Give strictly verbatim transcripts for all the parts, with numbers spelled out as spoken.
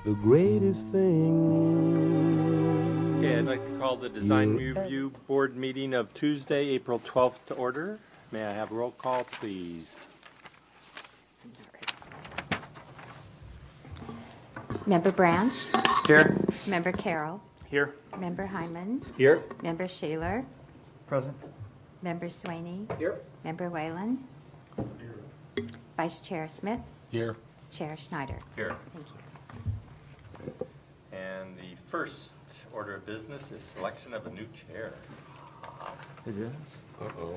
the greatest thing. Okay, I'd like to call the Design Review Board meeting of Tuesday, April twelfth to order. May I have roll call, please? Member Branch. Here. Member Carroll. Here. Member Hyman. Here. Member Shaler. Present. Member Swaney. Here. Member Whalen. Here. Vice Chair Smith. Here. Chair Schneider. Here. Thank you. And the first order of business is selection of a new chair. It is. Uh-oh.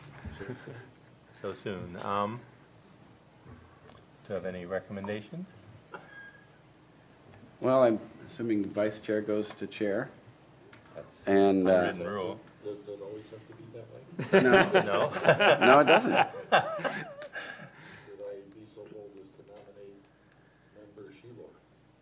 So soon. Um, do you have any recommendations? Well, I'm assuming vice chair goes to chair. That's And, uh, unwritten rule. Does it always have to be that way? No, No. no, it doesn't. Should I be so bold as to nominate member Sheila?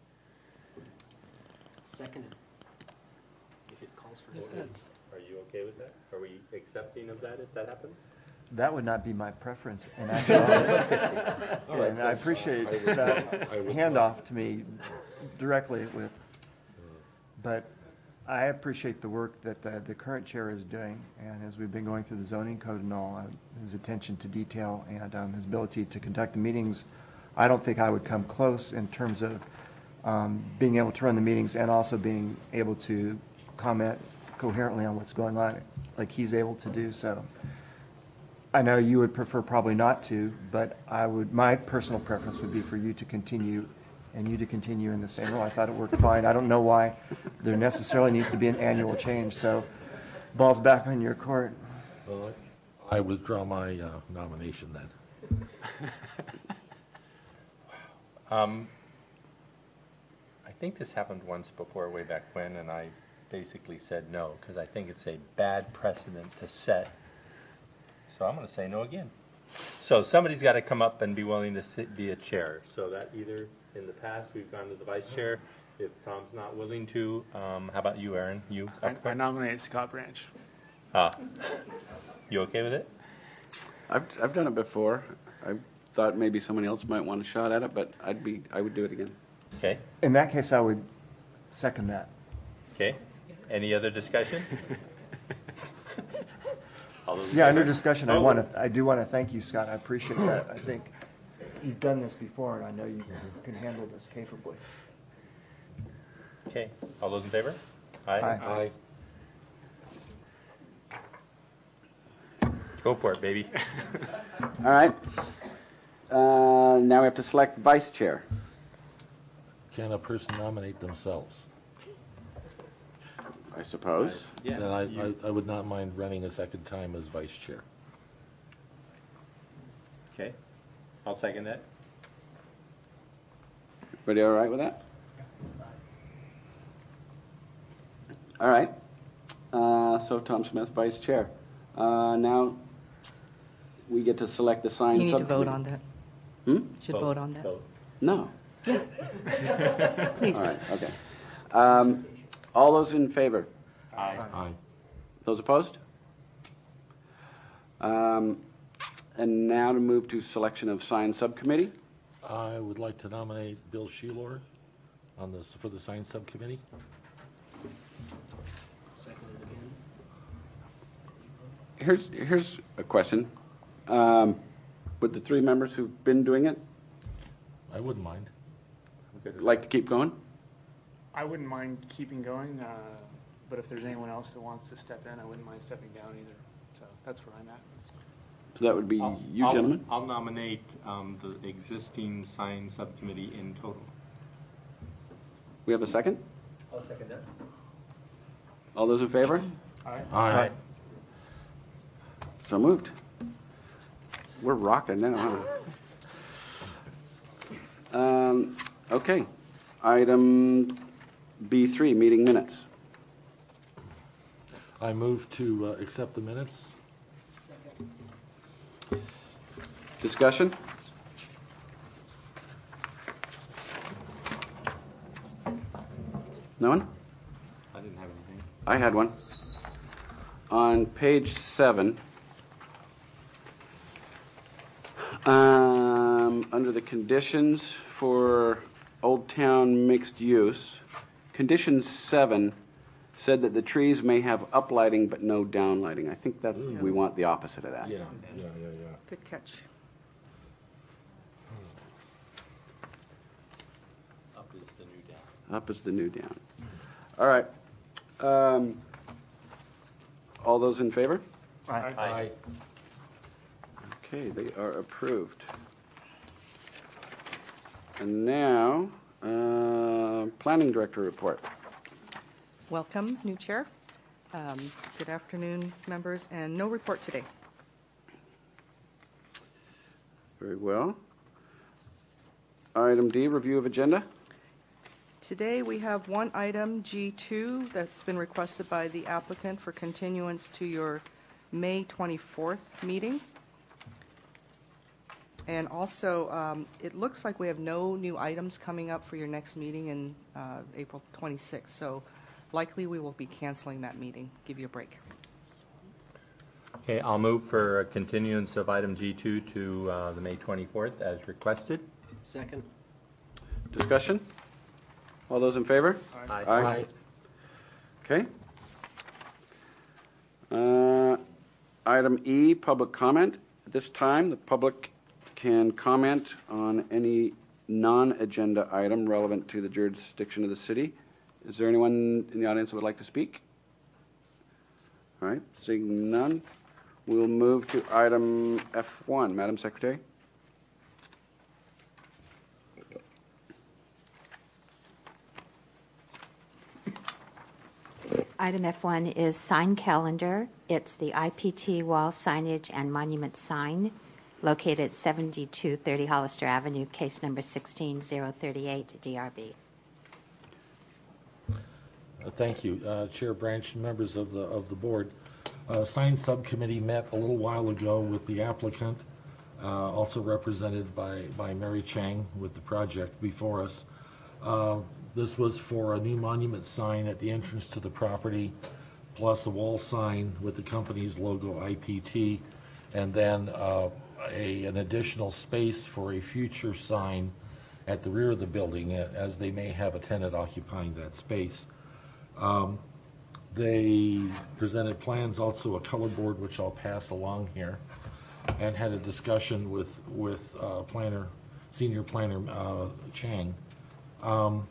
Seconded. If it calls for Are seconds. you okay with that? Are we accepting of that if that happens? That would not be my preference, and I, and I appreciate I would- that I would- handoff to me directly with, but I appreciate the work that the, the current chair is doing, and as we've been going through the zoning code and all, uh, his attention to detail and um, his ability to conduct the meetings, I don't think I would come close in terms of um, being able to run the meetings and also being able to comment coherently on what's going on, like he's able to do so. I know you would prefer probably not to, but I would, my personal preference would be for you to continue and you to continue in the same role. I thought it worked fine. I don't know why there necessarily needs to be an annual change, so ball's back on your court. Well, I withdraw my uh, nomination then. Um, I think this happened once before, way back when, and I basically said no, because I think it's a bad precedent to set. So I'm going to say no again. So somebody's got to come up and be willing to sit, be a chair. So that either in the past we've gone to the vice chair. If Tom's not willing to, um, how about you, Aaron? You? I, I nominate Scott Branch. Ah, you okay with it? I've, I've done it before. I thought maybe somebody else might want a shot at it, but I'd be, I would do it again. Okay. In that case, I would second that. Okay. Any other discussion? All those in Yeah, under favor? discussion, I Oh. want to, I do want to thank you, Scott. I appreciate that. I think you've done this before, and I know you can handle this capably. Okay. All those in favor? Aye. Aye. Aye. Go for it, baby. All right. Uh, now we have to select vice chair. Can a person nominate themselves? I suppose. Yeah. Then I, you- I, I would not mind running a second time as vice chair. Okay. I'll second that. Everybody all right with that? All right. Uh, so Tom Smith, vice chair. Uh, now we get to select the sign You need to subcommittee. vote on that. Hmm? Should vote on that. Vote. No. Please. All right. Okay. Um, all those in favor? Aye. Aye. Those opposed? Um, and now to move to selection of sign subcommittee. I would like to nominate Bill Sheilor on this, for the science subcommittee. Seconded again. Here's here's a question. Um, with the three members who've been doing it, I wouldn't mind. like to keep going? I wouldn't mind keeping going, uh, but if there's anyone else that wants to step in, I wouldn't mind stepping down either. So that's where I'm at. So that would be I'll- you, I'll- gentlemen. I'll nominate um, the existing sign subcommittee in total. We have a second? I'll second that. All those in favor? Aye. Aye. So moved. We're rocking now, huh? Um, okay. Item B three, meeting minutes. I move to uh, accept the minutes. Discussion? No one? I didn't have anything. I had one. On page seven, um, under the conditions for Old Town Mixed Use. Condition seven said that the trees may have uplighting but no downlighting. I think that we want the opposite of that. Yeah, yeah, yeah, yeah. Good catch. Up is the new down. Up is the new down. All right. Um, all those in favor? Aye. Aye. Okay, they are approved. And now, uh, Planning Director report. Welcome, new chair. Um, Good afternoon, members, and no report today. Very well. Item D, review of agenda. Today, we have one item, G two, that's been requested by the applicant for continuance to your May twenty-fourth meeting. And also, um, it looks like we have no new items coming up for your next meeting in uh, April twenty-sixth. So likely we will be canceling that meeting, give you a break. Okay, I'll move for a continuance of item G two to uh, the May twenty-fourth as requested. Second. Discussion? All those in favor? Aye. Aye. Okay. Uh, Item E, public comment. At this time, the public can comment on any non-agenda item relevant to the jurisdiction of the city. Is there anyone in the audience that would like to speak? All right, seeing none, we'll move to item F one. Madam Secretary? Item F one is sign calendar. It's the I P T wall signage and monument sign located at seventy-two thirty Hollister Avenue, case number sixteen zero thirty-eight, D R B. Uh, Thank you, uh, Chair Branch and members of the of the board. Uh, Sign Subcommittee met a little while ago with the applicant, uh, also represented by by Mary Chang with the project before us. Uh, this was for a new monument sign at the entrance to the property, plus a wall sign with the company's logo I P T, and then uh, a an additional space for a future sign at the rear of the building, uh, as they may have a tenant occupying that space. Um, they presented plans, also a color board, which I'll pass along here, and had a discussion with with uh, planner, senior planner uh, Chang. Um,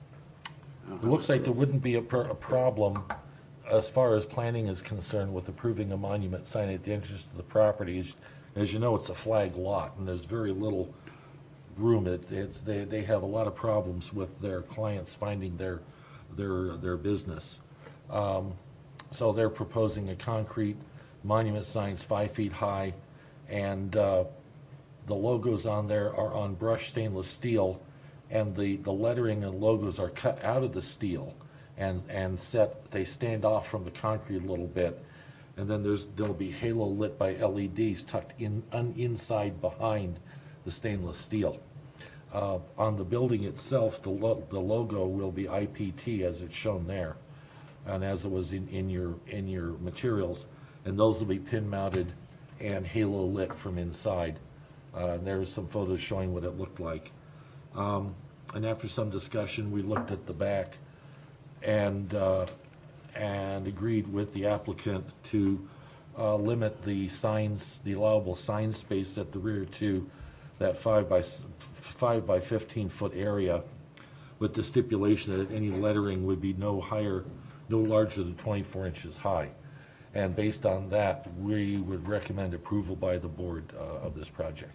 it looks like there wouldn't be a, pr a problem as far as planning is concerned with approving a monument sign at the entrance to the property. As, as you know, it's a flag lot, and there's very little room. It, it's they they have a lot of problems with their clients finding their their their business. Um, so they're proposing a concrete monument signs five feet high, and uh, the logos on there are on brushed stainless steel, and the the lettering and logos are cut out of the steel and and set. They stand off from the concrete a little bit, and then there's there'll be halo lit by L E Ds tucked in un, inside behind the stainless steel. Uh, on the building itself, the, lo the logo will be I P T as it's shown there, and as it was in, in your in your materials, and those will be pin mounted and halo lit from inside. Uh, there's some photos showing what it looked like. Um, and after some discussion, we looked at the back and uh, and agreed with the applicant to uh, limit the signs, the allowable sign space at the rear to that five by five by fifteen foot area, with the stipulation that any lettering would be no higher, no larger than twenty-four inches high. And based on that, we would recommend approval by the board uh, of this project.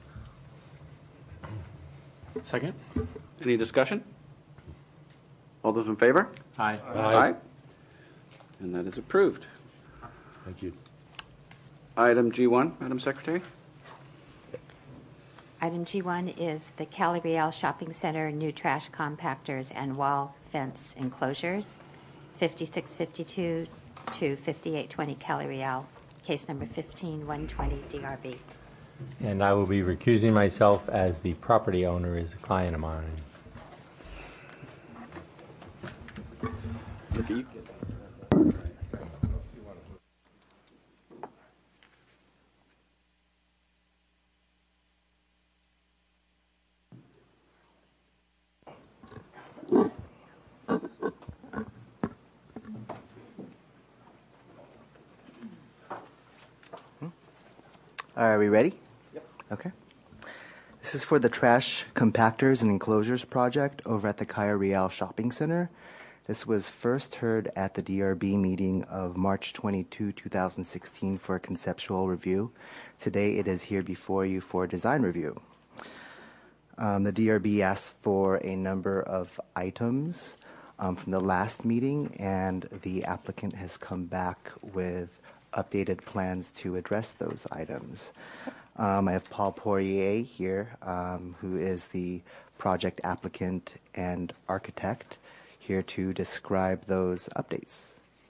Second. Any discussion? All those in favor? Aye. Aye. And that is approved. Thank you. Item G one, Madam Secretary. Item G one is the Cali Real Shopping Center new trash compactors and wall fence enclosures, fifty-six fifty-two to fifty-eight twenty Cali Real, case number fifteen one twenty D R B. And I will be recusing myself as the property owner is a client of mine. Look at you. Are we ready? Yep. Okay. This is for the trash compactors and enclosures project over at the Cayo Real Shopping Center. This was first heard at the D R B meeting of March twenty-second, two thousand sixteen for a conceptual review. Today it is here before you for design review. Um, the D R B asked for a number of items um, from the last meeting, and the applicant has come back with updated plans to address those items. Um, I have Paul Poirier here, um, who is the project applicant and architect, here to describe those updates.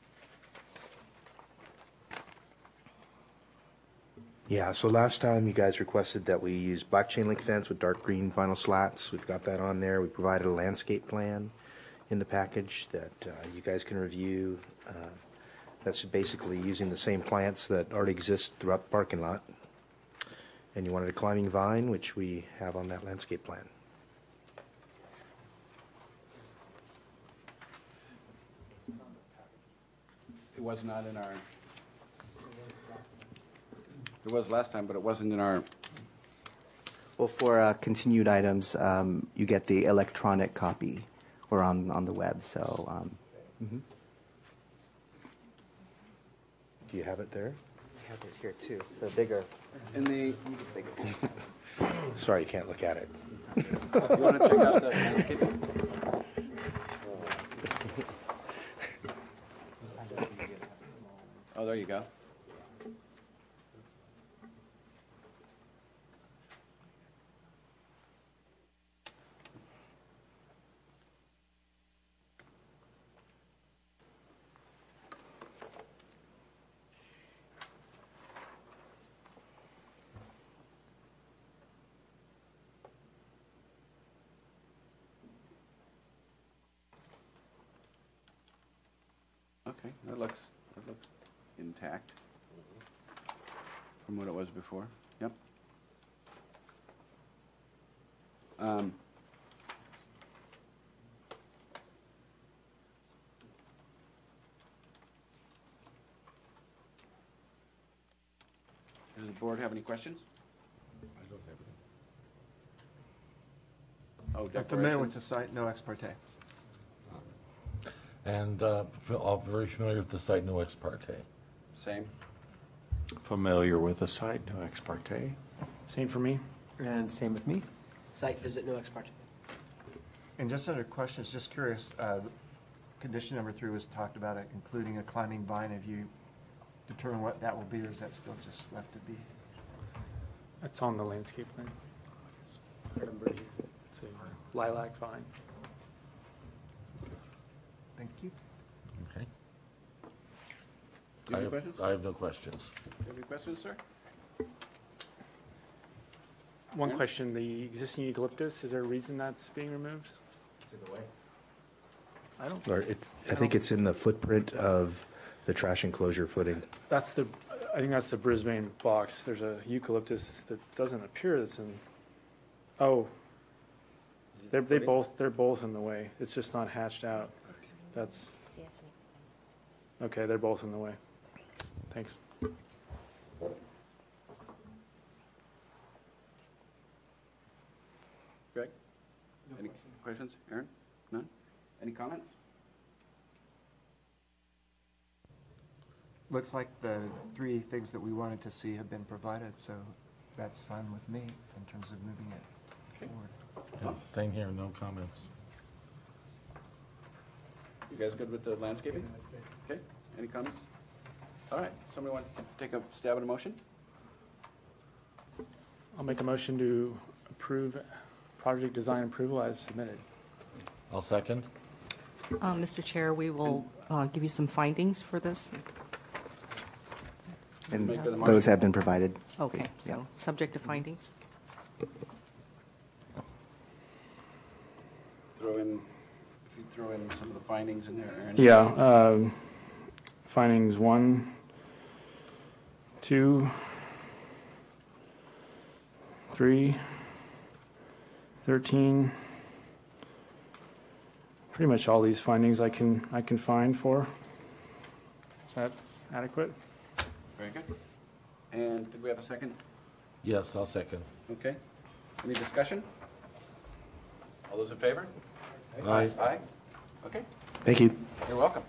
Yeah, so last time you guys requested that we use black chain link fence with dark green vinyl slats. We've got that on there. We provided a landscape plan in the package that uh, you guys can review. Uh, that's basically using the same plants that already exist throughout the parking lot. And you wanted a climbing vine, which we have on that landscape plan. It was not in our, it was last time, but it wasn't in our, Well, for uh, continued items, um, you get the electronic copy or on, on the web. So, um, mhm. Do you have it there? I have it here too. The bigger. in the, Sorry, you can't look at it. you want to check out the landscape? Oh, there you go. Okay, that looks, that looks intact from what it was before. Yep. Um, Does the board have any questions? I don't have Oh, I'm familiar with declarations? the site, no ex parte. any. And uh, f- I'm very familiar with the site, no ex parte. Same. Familiar with the site, no ex parte. Same for me. And same with me. Site visit, no ex parte. And just under questions, just curious, uh, condition number three was talked about it, including a climbing vine. Have you determined what that will be, or is that still just left to be? That's on the landscape plan. It's a lilac vine. Thank you. Okay. Do you I have any have, questions? I have no questions. Do you have any questions, sir? One Yeah. question, the existing eucalyptus, is there a reason that's being removed? It's in the way. I don't, Or it's, I think it's in the footprint of the trash enclosure footing. that's the, I think that's the Brisbane box. There's a eucalyptus that doesn't appear that's in, oh, they're, they both, they're both in the way. It's just not hatched out. That's, okay, they're both in the way. Thanks. Greg? Any questions? Aaron? None? Any comments? Looks like the three things that we wanted to see have been provided, so that's fine with me in terms of moving it forward. Yeah, Same here, no comments. You guys good with the landscaping? Okay, any comments? All right, somebody want to take a stab at a motion? I'll make a motion to approve project design approval as submitted. I'll second. Uh, Mister Chair, we will uh, give you some findings for this. And Make the motion. those have been provided. Okay, so subject to findings. Throw in, if you throw in some of the findings in there, Aaron. Yeah, um, findings one, two, three, thirteen. Pretty much all these findings I can, I can find for. Is that adequate? Very good. And did we have a second? Yes, I'll second. Okay. Any discussion? All those in favor? Aye. Aye. Okay. Thank you. You're welcome.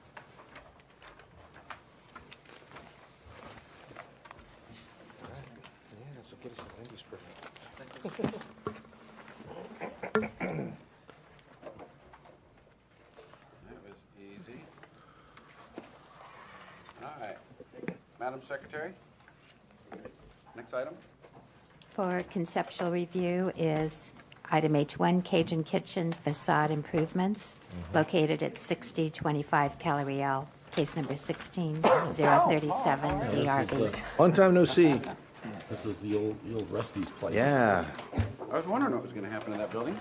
Yeah, so get us the land use permit. That was easy. All right. Madam Secretary, next item. For conceptual review is item H one, Cajun Kitchen facade improvements located at sixty twenty-five Caloriel, case number sixteen zero thirty-seven D R This is B. the- Long time no see. This is the old, the old Rusty's place. Yeah. I was wondering what was going to happen in that building.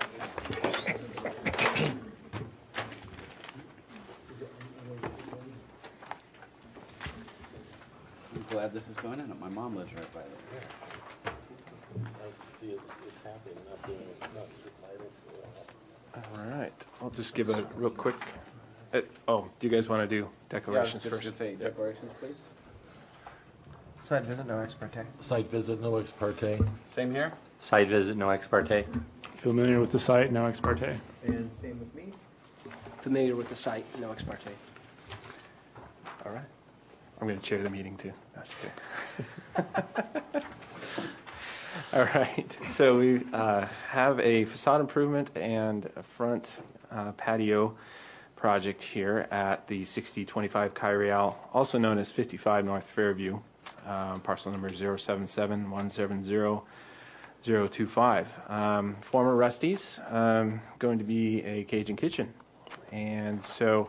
I'm glad this is going in. My mom lives right by there. Nice to see it's, it's happening, not being, not super idle for a while. All right, I'll just give a real quick, uh, oh, do you guys want to do declarations Yeah, I was first? just going to say declarations, please. Site visit, no ex parte. Site visit, no ex parte. Same here. Site visit, no ex parte. Familiar with the site, no ex parte. And same with me. Familiar with the site, no ex parte. All right. I'm going to chair the meeting too. No, just kidding. All right, so we uh, have a facade improvement and a front uh, patio project here at the sixty twenty-five Kyriel, also known as fifty-five North Fairview, um, parcel number zero seven seven one seven zero zero two five. Um, former Rusty's, um, going to be a Cajun Kitchen. And so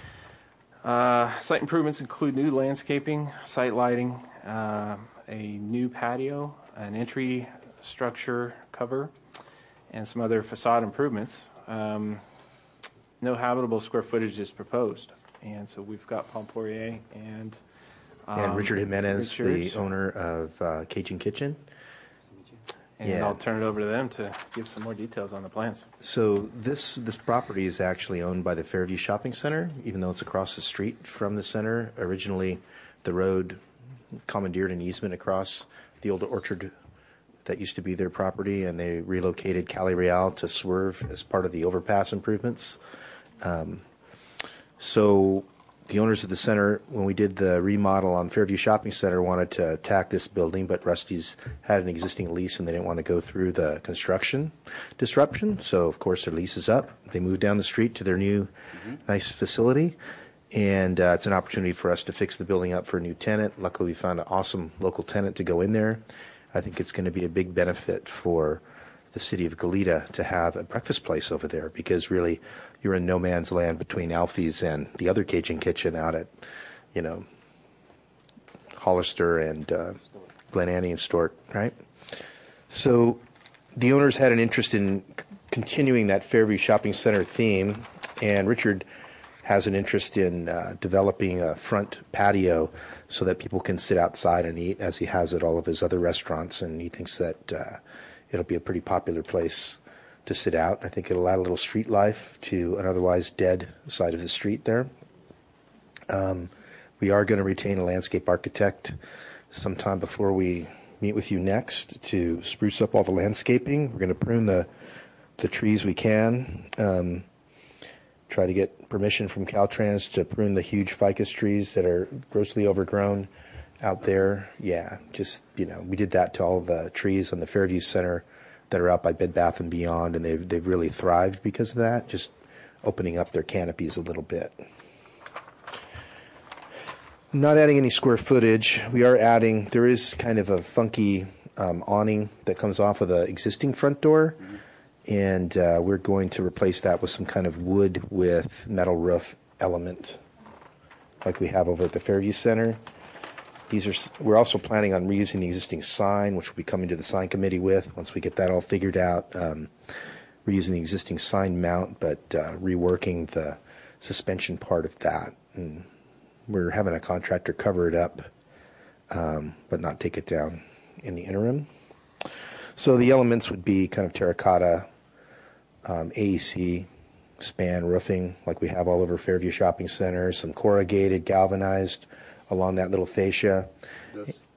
uh, site improvements include new landscaping, site lighting, uh, a new patio, an entry structure cover, and some other facade improvements. Um, no habitable square footage is proposed. And so we've got Paul Poirier and um, And Richard Jimenez, Richard. the owner of uh, Cajun Kitchen. And Yeah. I'll turn it over to them to give some more details on the plans. So this this property is actually owned by the Fairview Shopping Center, even though it's across the street from the center. Originally, the road commandeered an easement across the old orchard that used to be their property, and they relocated Cali Real to swerve as part of the overpass improvements. Um, so the owners of the center, when we did the remodel on Fairview Shopping Center, wanted to attack this building, but Rusty's had an existing lease and they didn't want to go through the construction disruption. So, of course, their lease is up. They moved down the street to their new nice facility, and uh, it's an opportunity for us to fix the building up for a new tenant. Luckily, we found an awesome local tenant to go in there. I think it's going to be a big benefit for the city of Goleta to have a breakfast place over there, because really you're in no man's land between Alfie's and the other Cajun Kitchen out at, you know, Hollister and uh, Glen Annie and Stork, right? So the owners had an interest in c- continuing that Fairview Shopping Center theme, and Richard has an interest in uh, developing a front patio so that people can sit outside and eat, as he has at all of his other restaurants, and he thinks that uh, it'll be a pretty popular place to sit out. I think it'll add a little street life to an otherwise dead side of the street there. Um, we are going to retain a landscape architect sometime before we meet with you next to spruce up all the landscaping. We're going to prune the the trees we can. Um, try to get permission from Caltrans to prune the huge ficus trees that are grossly overgrown out there. Yeah, just, you know, we did that to all the trees on the Fairview Center that are out by Bed Bath and Beyond, and they've they've really thrived because of that, just opening up their canopies a little bit. Not adding any square footage. We are adding, there is kind of a funky um, awning that comes off of the existing front door, and uh, we're going to replace that with some kind of wood with metal roof element like we have over at the Fairview Center. These are, we're also planning on reusing the existing sign, which we'll be coming to the sign committee with once we get that all figured out. Um, reusing the existing sign mount, but uh, reworking the suspension part of that. And we're having a contractor cover it up, um, but not take it down in the interim. So the elements would be kind of terracotta, um, A E C, span roofing, like we have all over Fairview Shopping Center, some corrugated, galvanized along that little fascia. This,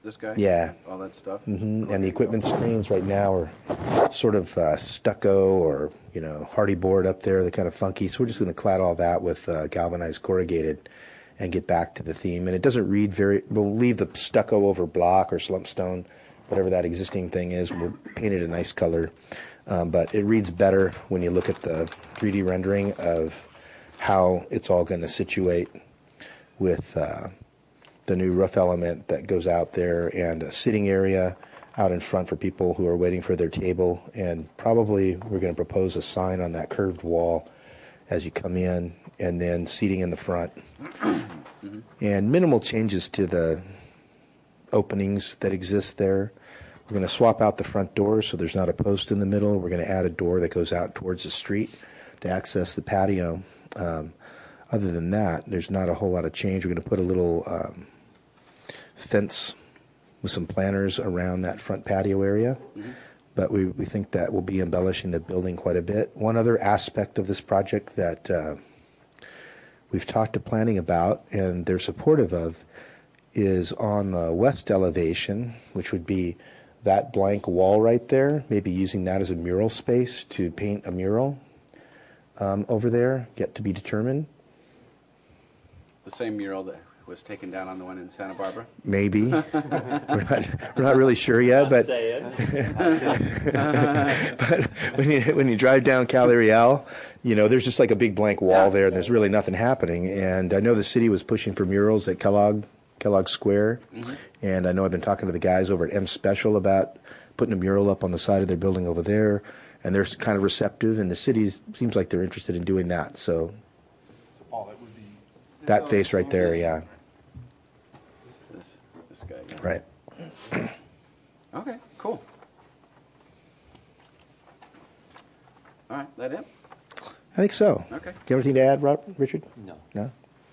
this guy? Yeah. All that stuff? hmm And the equipment screens right now are sort of uh, stucco or, you know, hardy board up there. They're kind of funky. So we're just going to clad all that with uh, galvanized corrugated and get back to the theme. And it doesn't read very, we'll leave the stucco over block or slump stone, whatever that existing thing is. We'll paint it a nice color. Um, but it reads better when you look at the three D rendering of how it's all going to situate with uh, the new roof element that goes out there and a sitting area out in front for people who are waiting for their table. And probably we're going to propose a sign on that curved wall as you come in, and then seating in the front. Mm-hmm. And minimal changes to the openings that exist there. We're going to swap out the front door so there's not a post in the middle. We're going to add a door that goes out towards the street to access the patio. Um, other than that, there's not a whole lot of change. We're going to put a little um, fence with some planters around that front patio area. Mm-hmm. But we, we think that will be embellishing the building quite a bit. One other aspect of this project that uh, we've talked to planning about and they're supportive of is on the west elevation, which would be that blank wall right there, maybe using that as a mural space to paint a mural um, over there, yet to be determined. The same mural that was taken down on the one in Santa Barbara? Maybe. we're, not, we're not really sure yet, but, but when you when you drive down Cali Real, you know, there's just like a big blank wall yeah. there, and there's really nothing happening. And I know the city was pushing for murals at Kellogg Kellogg Square, mm-hmm. and I know I've been talking to the guys over at M Special about putting a mural up on the side of their building over there, and they're kind of receptive, and the city seems like they're interested in doing that. So, oh, that would be that face right there, yeah. This, this guy. Yeah. Right. Okay, cool. All right, that it? I think so. Okay. Do you have anything to add, Rob, Richard? No. No?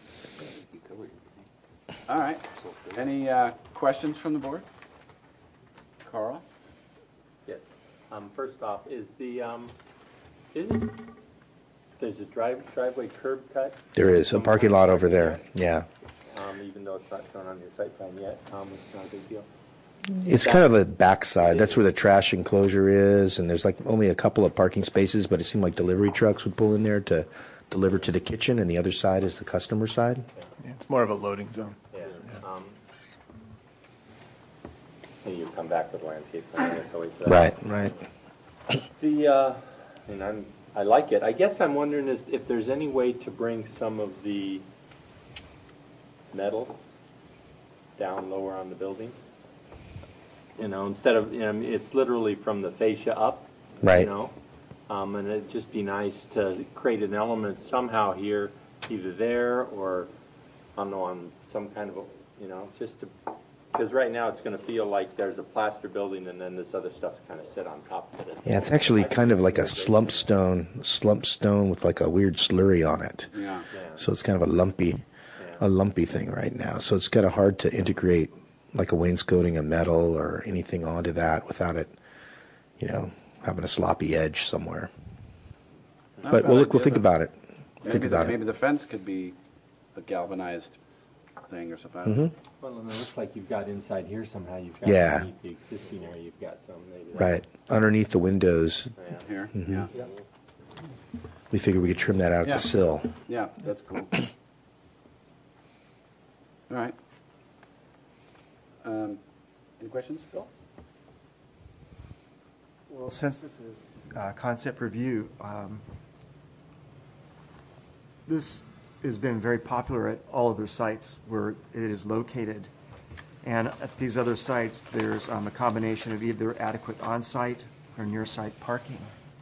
All right. Any uh, questions from the board? Carl? Yes. Um, first off, is the um, is it, there's a drive driveway curb cut? There is a parking lot over there. Yeah. Um, even though it's not shown on your site plan yet, um, it's not a big deal. It's kind of a backside. That's where the trash enclosure is, and there's like only a couple of parking spaces, but it seemed like delivery trucks would pull in there to deliver to the kitchen, and the other side is the customer side. Yeah, it's more of a loading zone. Yeah. Um, and you come back with landscape plan. It's always uh, right, right. The uh, and I'm I like it. I guess I'm wondering is if there's any way to bring some of the metal down lower on the building. You know, instead of, you know, it's literally from the fascia up. Right. You know, um, and it'd just be nice to create an element somehow here, either there or, I don't know, on some kind of a, you know, just to, because right now it's going to feel like there's a plaster building and then this other stuff's kind of sit on top of it. Yeah, it's actually kind of like a slump stone, slump stone with like a weird slurry on it. Yeah. Yeah. So it's kind of a lumpy, Yeah. a lumpy thing right now. So it's kind of hard to integrate like a wainscoting of metal or anything onto that without it, you know, having a sloppy edge somewhere. Not But bad we'll look, we'll idea, think though. about it. We'll Maybe think the, about maybe it. the fence could be a galvanized thing or something. Mm-hmm. Well, and it looks like you've got inside here somehow, you've got Yeah. underneath the existing area, you've got some maybe. that's- Right. Underneath the windows, Yeah. Here, Mhm. yeah. Yeah. we figured we could trim that out at Yeah. the sill. Yeah, that's cool. All right. Um, any questions, Bill? Well, since this is uh, concept review, um, this has been very popular at all other sites where it is located. And at these other sites, there's um, a combination of either adequate on-site or near-site parking.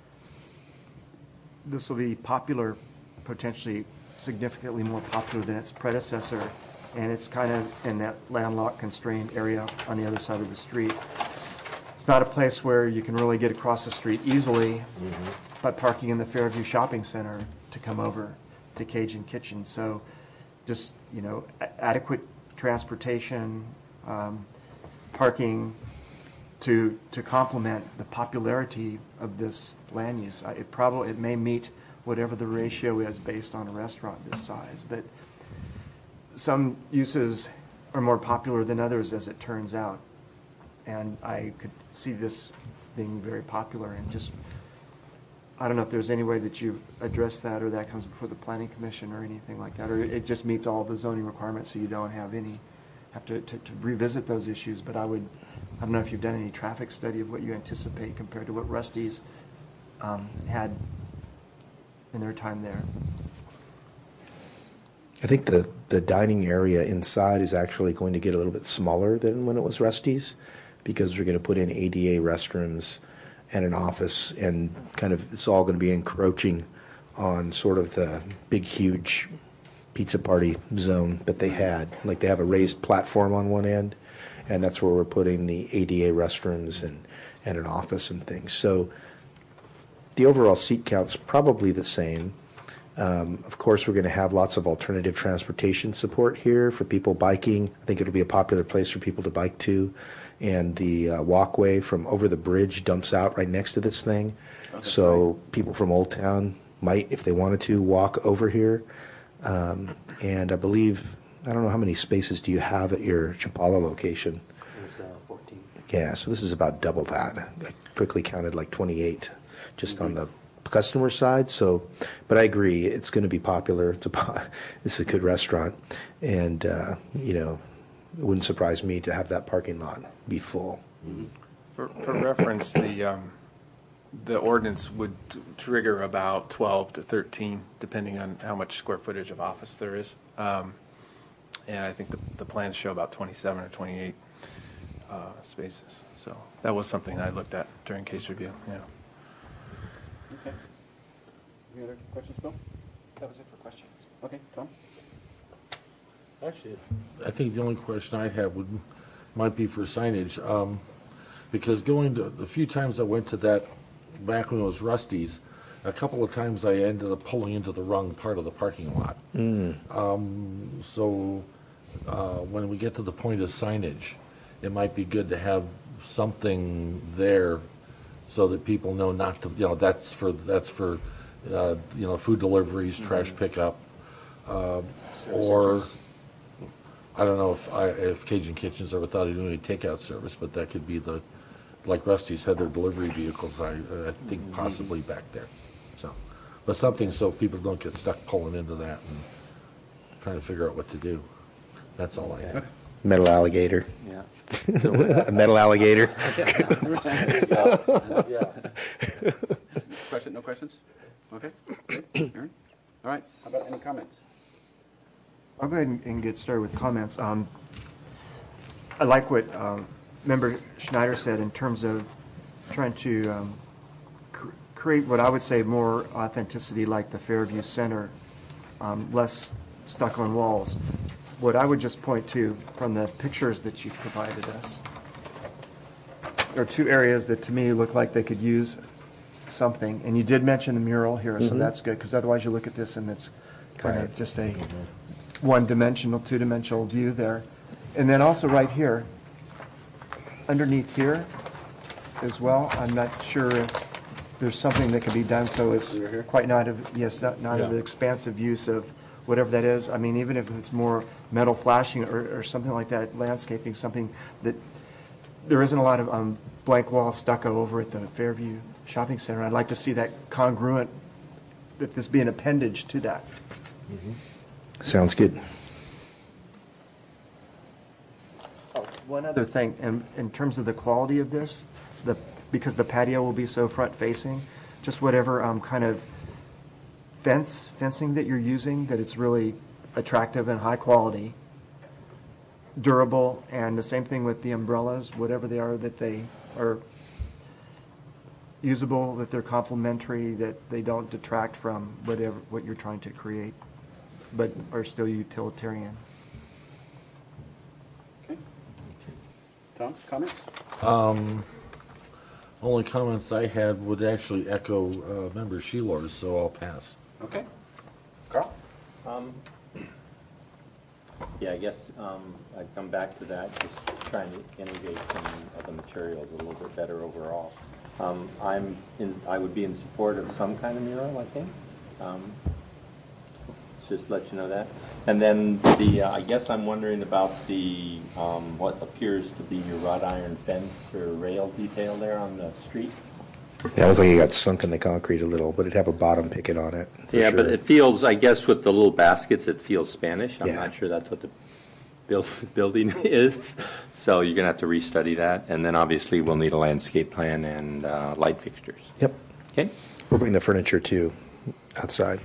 This will be popular, potentially significantly more popular than its predecessor, and it's kind of in that landlocked, constrained area on the other side of the street. It's not a place where you can really get across the street easily, mm-hmm. but parking in the Fairview Shopping Center to come over to Cajun Kitchen. So just, you know, a- adequate transportation, um, parking to to complement the popularity of this land use. I- It probably, it may meet whatever the ratio is based on a restaurant this size, but some uses are more popular than others, as it turns out. And I could see this being very popular, and just, I don't know if there's any way that you've addressed that, or that comes before the planning commission or anything like that, or it just meets all the zoning requirements, so you don't have any, have to, to, to revisit those issues. But I would, I don't know if you've done any traffic study of what you anticipate compared to what Rusty's um, had in their time there. I think the, the dining area inside is actually going to get a little bit smaller than when it was Rusty's, because we're going to put in A D A restrooms and an office, and kind of it's all going to be encroaching on sort of the big, huge pizza party zone that they had. Like they have a raised platform on one end, and that's where we're putting the A D A restrooms and, and an office and things. So the overall seat count's probably the same. Um, of course, we're going to have lots of alternative transportation support here for people biking. I think it'll be a popular place for people to bike to. And the uh, walkway from over the bridge dumps out right next to this thing. Okay, so right. People from Old Town might, if they wanted to, walk over here. Um, and I believe, I don't know how many spaces do you have at your Chapala location? There's uh, fourteen. Yeah, so this is about double that. I quickly counted like twenty-eight just mm-hmm. on the customer side. So, but I agree, it's going to be popular. It's a, it's a good restaurant, and uh, you know, it wouldn't surprise me to have that parking lot be full. Mm-hmm. For, for reference, the um, the ordinance would t- trigger about twelve to thirteen, depending on how much square footage of office there is. Um, and I think the, the plans show about twenty-seven or twenty-eight uh, spaces. So that was something I looked at during case review. Yeah. Okay. Any other questions, Bill? That was it for questions. Okay, Tom? Actually, I think the only question I have would might be for signage, um, because going to the few times I went to that back when it was Rusty's, a couple of times I ended up pulling into the wrong part of the parking lot. Mm. Um, so uh, when we get to the point of signage, it might be good to have something there so that people know not to, you know, that's for that's for uh, you know, food deliveries, mm-hmm. trash pickup, uh, or. I don't know if I, if Cajun Kitchens ever thought of doing a takeout service, but that could be the, like Rusty's had their delivery vehicles, I, I think possibly back there. So, but something so people don't get stuck pulling into that and trying to figure out what to do. That's all I have. Metal alligator. Yeah. A metal alligator. Yeah. Question? No questions? Okay. Aaron? All right. How about any comments? I'll go ahead and, and get started with comments. Um, I like what um, Member Schneider said in terms of trying to um, cr- create what I would say more authenticity, like the Fairview Center, um, less stuck on walls. What I would just point to from the pictures that you provided us, there are two areas that to me look like they could use something. And you did mention the mural here, mm-hmm. so that's good, because otherwise you look at this and it's kind right. of just a mm-hmm. one-dimensional, two-dimensional view there. And then also right here, underneath here as well, I'm not sure if there's something that can be done so it's quite not of, yes, not, not yeah. of an expansive use of whatever that is. I mean, even if it's more metal flashing or, or something like that, landscaping, something that, there isn't a lot of um, blank wall stucco over at the Fairview Shopping Center. I'd like to see that congruent, that this be an appendage to that. Mm-hmm. Sounds good. Oh, one other thing, in, in terms of the quality of this, the because the patio will be so front-facing, just whatever um, kind of fence fencing that you're using, that it's really attractive and high quality, durable, and the same thing with the umbrellas, whatever they are, that they are usable, that they're complementary, that they don't detract from whatever what you're trying to create, but are still utilitarian. Okay. Tom, comments? Um, only comments I had would actually echo uh, Member Sheilor's, so I'll pass. Okay. Carl? Um, yeah, I guess um, I'd come back to that, just trying to integrate some of the materials a little bit better overall. Um, I'm in, I would be in support of some kind of mural, I think. Um, just to let you know that. And then the, uh, I guess I'm wondering about the, um, what appears to be your wrought iron fence or rail detail there on the street. Yeah, it looked like it got sunk in the concrete a little, but it'd have a bottom picket on it. for Yeah, but sure. it feels, I guess with the little baskets, it feels Spanish. I'm Yeah. not sure that's what the build, building is. So you're going to have to restudy that. And then obviously we'll need a landscape plan and uh, light fixtures. Yep. Okay? We'll bring the furniture too, outside.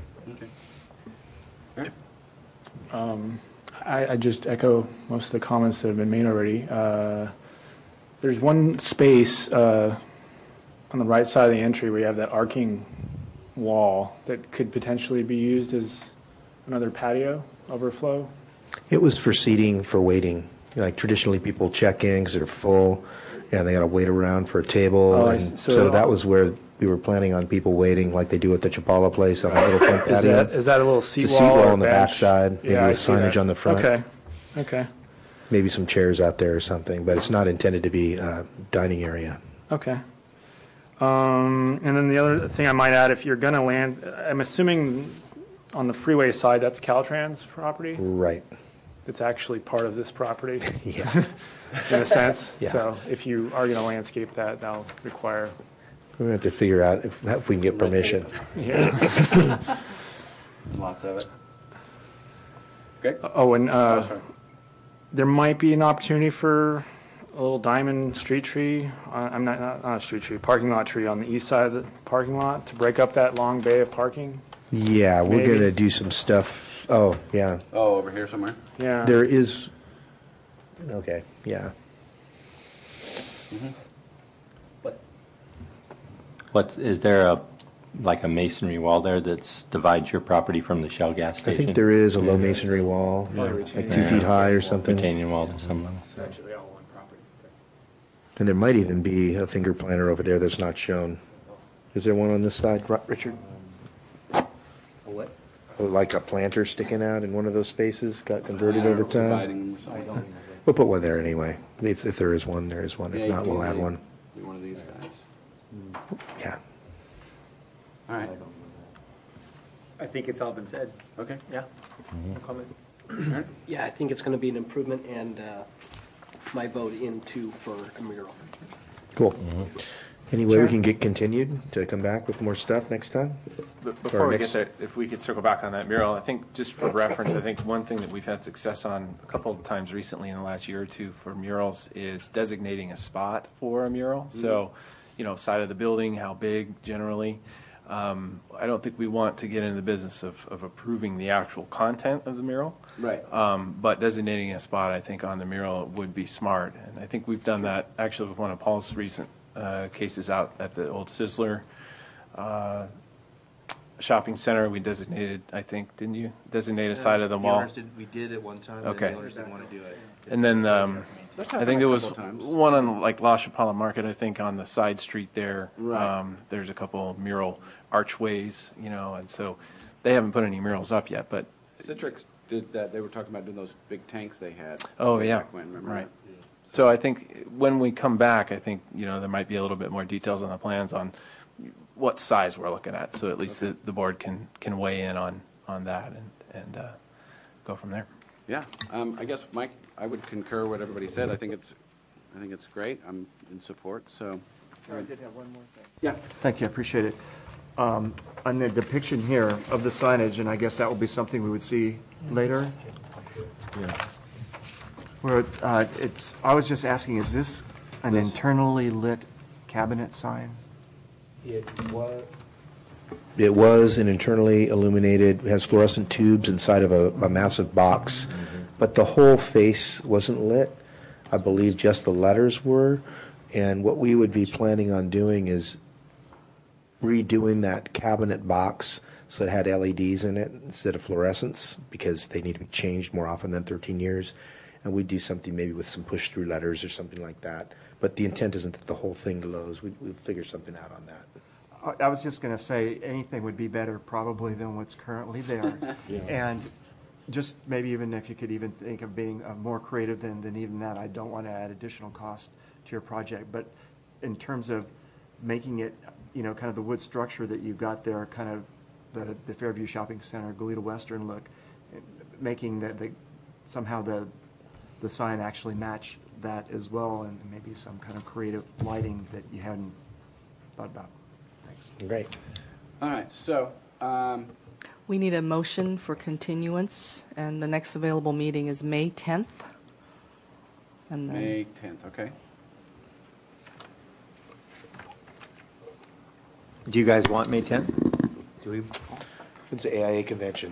Um, I, I just echo most of the comments that have been made already. Uh, there's one space uh, on the right side of the entry where you have that arcing wall that could potentially be used as another patio overflow. It was for seating, for waiting. Like traditionally, people check in because they're full, and they got to wait around for a table. Oh, I and see. so, So- that was where we were planning on people waiting, like they do at the Chapala place on a little front Is patio. that, is that a little seat the wall? seat wall or on the bench? backside, maybe Yeah, I with see signage that. on the front. Okay, okay, Maybe some chairs out there or something, but it's not intended to be a dining area. okay. Um, and then the other thing I might add, if you're going to land, I'm assuming on the freeway side, that's Caltrans property? Right. It's actually part of this property, Yeah. in a sense. Yeah. So if you are going to landscape that, that'll require, We're going to have to figure out if, if we can get permission. yeah. Lots of it. Okay. Oh, and uh, Oh, sorry. there might be an opportunity for a little diamond street tree, uh, I'm not, not, not a street tree, parking lot tree on the east side of the parking lot to break up that long bay of parking. Yeah, we're Maybe. going to do some stuff. Oh, yeah. Oh, over here somewhere? Yeah. There is, okay, yeah. What's, is there a, like a masonry wall there that divides your property from the Shell gas I station? think there is a low masonry wall, Yeah. like two feet high or something. Retaining wall to some level. It's actually all one property. And there might even be a finger planter over there that's not shown. Is there one on this side, Ro- Richard? What? Like a planter sticking out in one of those spaces, got converted Yeah, over or time? dividing or something. I don't. We'll put one there anyway. If, if there is one, there is one. Yeah, If you not, can we'll add maybe one. do one of these guys. Yeah. All right, I think it's all been said. okay. Yeah. No comments? Aaron? Yeah, I think it's going to be an improvement, and uh, my vote into for a mural. Cool. Any way we can get continued to come back with more stuff next time? But For before our we next- get there, if we could circle back on that mural, I think just for reference, I think one thing that we've had success on a couple of times recently in the last year or two for murals is designating a spot for a mural. So, you know, side of the building, how big generally. Um, I don't think we want to get into the business of, of approving the actual content of the mural. Right. Um, but designating a spot, I think, on the mural would be smart. And I think we've done that actually with one of Paul's recent uh, cases out at the old Sizzler uh, shopping center. We designated, I think, didn't you designate a side of the mall? we did at one time, Okay. the owners didn't want to do it. And then um, That's I happened think a there was couple times. one on like La Chapala Market, I think, on the side street there. Right. Um, there's a couple mural archways, you know, and so they haven't put any murals up yet, but Citrix did that, they were talking about doing those big tanks they had. Oh, way yeah, back when, remember right. that? So I think when we come back, I think, you know, there might be a little bit more details on the plans on what size we're looking at, so at least the, the board can, can weigh in on, on that and, and uh, go from there. Yeah, um, I guess, Mike, I would concur what everybody said. I think it's, I think it's great. I'm in support, so. I did have one more thing. Yeah. Thank you, I appreciate it. Um, On the depiction here of the signage, and I guess that will be something we would see later, Yeah. where uh, it's, I was just asking, is this an internally lit cabinet sign? It was. It was an internally illuminated, has fluorescent tubes inside of a, a massive box, but the whole face wasn't lit. I believe just the letters were. And what we would be planning on doing is redoing that cabinet box so it had L E Ds in it instead of fluorescents, because they need to be changed more often than thirteen years. And we'd do something maybe with some push-through letters or something like that. But the intent isn't that the whole thing glows. We'd, we'd figure something out on that. I- I was just going to say, anything would be better probably than what's currently there. And just maybe even if you could even think of being uh, more creative than, than even that, I don't want to add additional cost to your project. But in terms of making it, you know, kind of the wood structure that you've got there, kind of the, the Fairview Shopping Center, Goleta Western look, making that the, somehow the, the sign actually match that as well, and maybe some kind of creative lighting that you hadn't thought about. Thanks. Great. All right, so, um, We need a motion for continuance, and the next available meeting is May tenth. And then, May tenth, okay. Do you guys want May tenth? Do we? It's the A I A convention.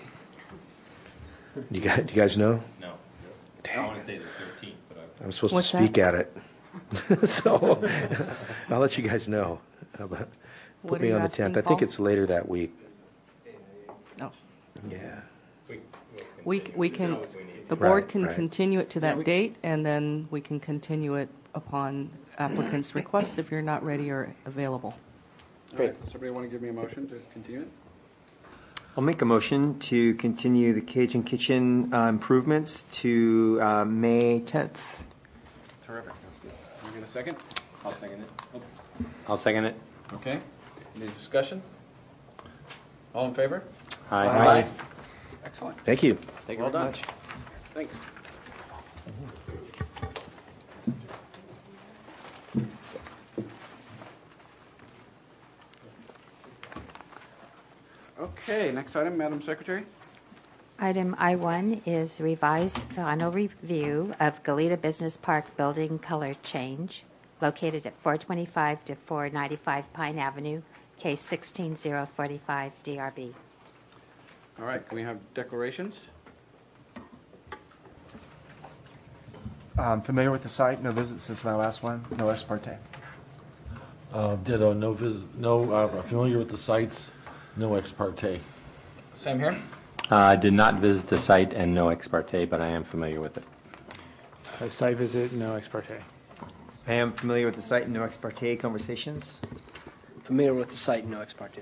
You guys, do you guys know? No. I want to say the thirteenth, but I... I'm supposed What's to speak that? at it. So I'll let you guys know. How about- What Put are me you on the asking, tenth. I think Paul? it's later that week. no. Yeah. We, c- we can, the Right, board can right. continue it to that date, and then we can continue it upon applicant's request if you're not ready or available. All right, does somebody want to give me a motion to continue it? I'll make a motion to continue the Cajun Kitchen uh, improvements to uh, May tenth. Terrific. Can we get a second? I'll second it. Oh. I'll second it. Okay. Any discussion? All in favor? Aye. Aye. Excellent. Thank you. Thank you Well very done. much. Thanks. Okay, next item, Madam Secretary. Item I one is revised final review of Goleta Business Park building color change located at four twenty-five to four ninety-five Pine Avenue, case sixteen zero forty-five D R B. All right, can we have declarations? Um, familiar with the site? No visits since my last one? No ex parte? Uh, ditto, no vis, no, uh, familiar with the sites, no ex parte. Same here. Uh, I did not visit the site and no ex parte, but I am familiar with it. A site visit, no ex parte. I am familiar with the site and no ex parte conversations. Familiar with the site, no ex parte.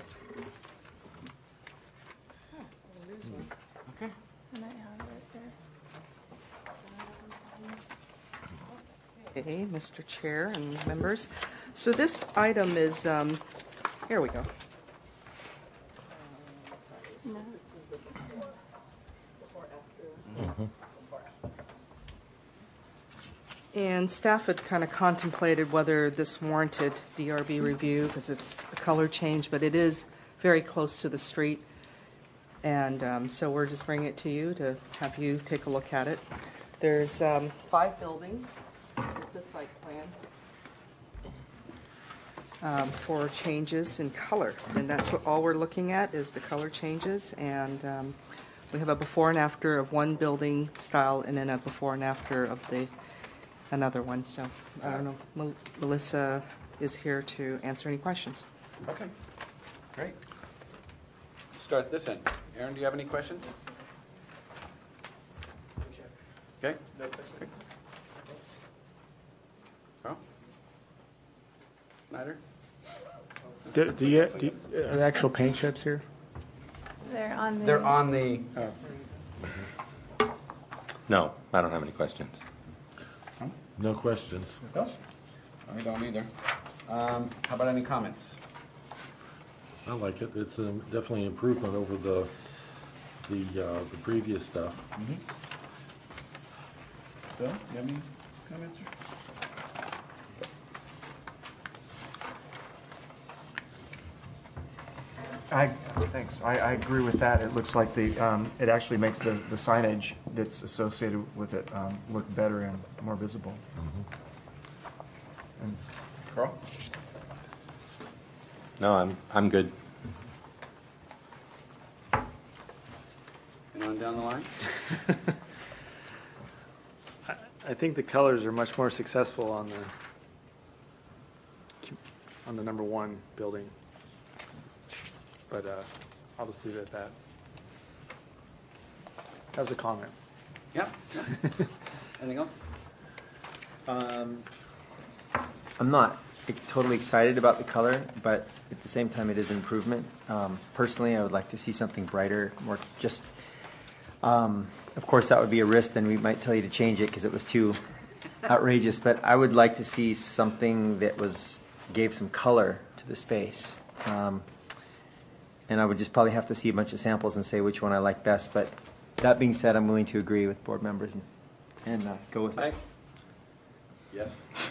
Okay. Okay, Mister Chair and members. So this item is, um, here we go. And staff had kind of contemplated whether this warranted D R B review because it's a color change, but it is very close to the street. And um, so we're just bringing it to you to have you take a look at it. There's um, five buildings. Here's the site plan um, for changes in color. And that's what all we're looking at is the color changes. And um, we have a before and after of one building style and then a before and after of the another one. So I don't know. Mel- Melissa is here to answer any questions. Okay, great. Start this end. Aaron, do you have any questions? Okay. No questions. Carl? Snyder? Do, do you, do you, are the actual paint chips here? They're on the. They're on the, No, I don't have any questions. No questions. I don't either. Um, How about any comments? I like it. It's um, definitely an improvement over the, the, uh, the previous stuff. Bill, you have any comments? I, thanks. I, I agree with that. It looks like the, um, it actually makes the, the signage that's associated with it um, look better and more visible. And Carl? No, I'm, I'm good. Anyone down the line? I, I think the colors are much more successful on the on the number one building. But uh, I'll just leave it at that. That was a comment. Yep. Anything else? Um, I'm not totally excited about the color, but at the same time, it is an improvement. Um, personally, I would like to see something brighter, more just. Um, of course, that would be a risk. Then we might tell you to change it because it was too outrageous. But I would like to see something that was gave some color to the space. Um, and I would just probably have to see a bunch of samples and say which one I like best. But that being said, I'm willing to agree with board members and, and uh, go with it. Yes.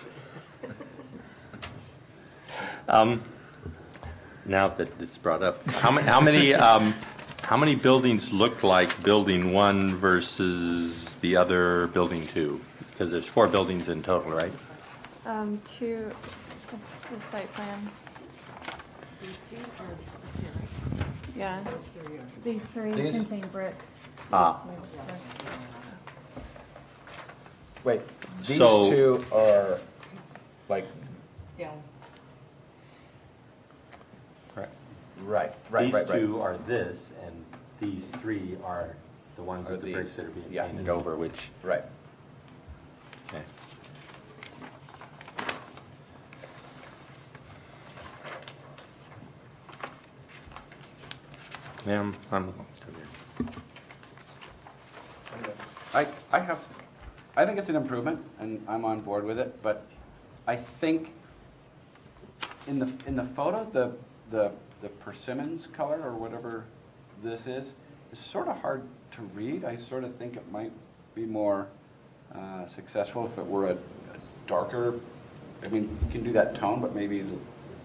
Um, now that it's brought up, how many, how many, um, how many buildings look like building one versus the other building two? Because there's four buildings in total, right? Um, two, the site plan. These two are Yeah. Those three are. These three These? contain brick. Ah. Wait, these So- two are like Yeah. Correct. right, right, These right, right. two are this, and these three are the ones Are with the these. bricks that are being Yeah. painted over, which, Right. okay. Ma'am, I'm still here. I, I have, I think it's an improvement, and I'm on board with it, but I think in the, in the photo, the, the, the persimmons color, or whatever this is, is sort of hard to read. I sort of think it might be more uh, successful if it were a, a darker, I mean, you can do that tone, but maybe a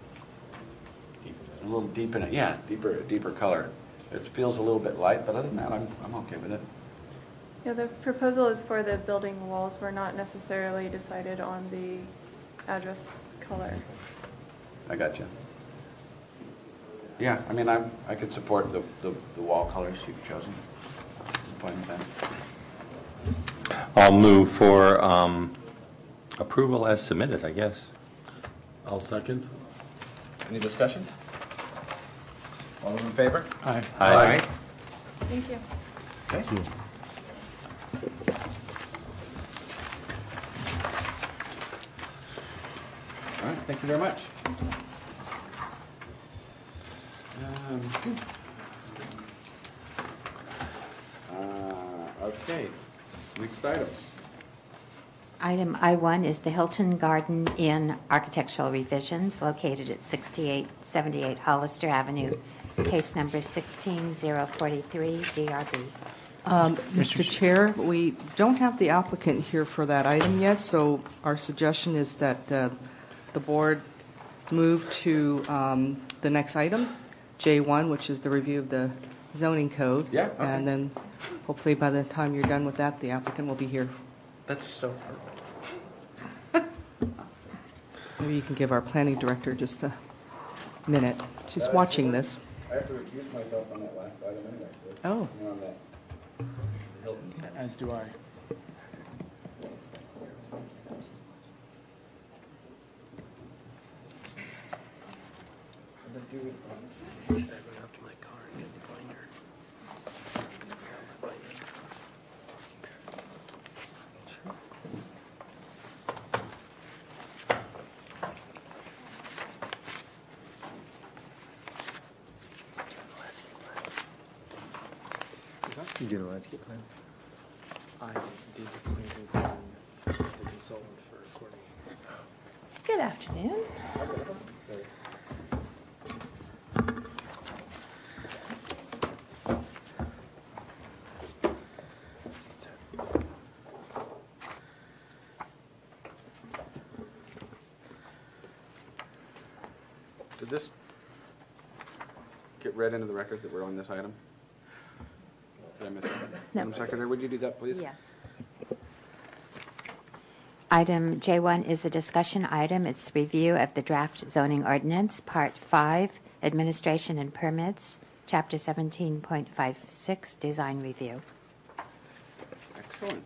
little deep in it. Yeah, deeper, deeper color. It feels a little bit light, but other than that, I'm, I'm okay with it. Yeah, the proposal is for the building walls. We're not necessarily decided on the address color. I got you. Yeah, I mean, I I could support the, the, the wall colors you've chosen. I'm fine with that. I'll move for um, approval as submitted, I guess. I'll second. Any discussion? All those in favor? Aye. Aye. Thank you. Okay. All right, thank you very much. Um, uh, okay, next item. Item I one is the Hilton Garden Inn architectural revisions located at sixty-eight seventy-eight Hollister Avenue, case number sixteen zero forty-three, D R B. Um, Mister Chair, we don't have the applicant here for that item yet, so our suggestion is that uh, the board move to um, the next item, J one, which is the review of the zoning code. Yeah, okay. And then hopefully by the time you're done with that, the applicant will be here. That's so hard. Maybe you can give our planning director just a minute. She's watching this. I have to recuse myself on that last item anyway, so. Oh. I'm on that. As do I. You do the landscape plan? I did the planning plan as a consultant for recording. Good afternoon. Did this get read into the record that we're on this item? Did I miss that? No. Madam Secretary, would you do that, please? Yes. Item J one is a discussion item. It's review of the draft zoning ordinance, Part five, Administration and Permits, Chapter seventeen point five six, Design Review. Excellent.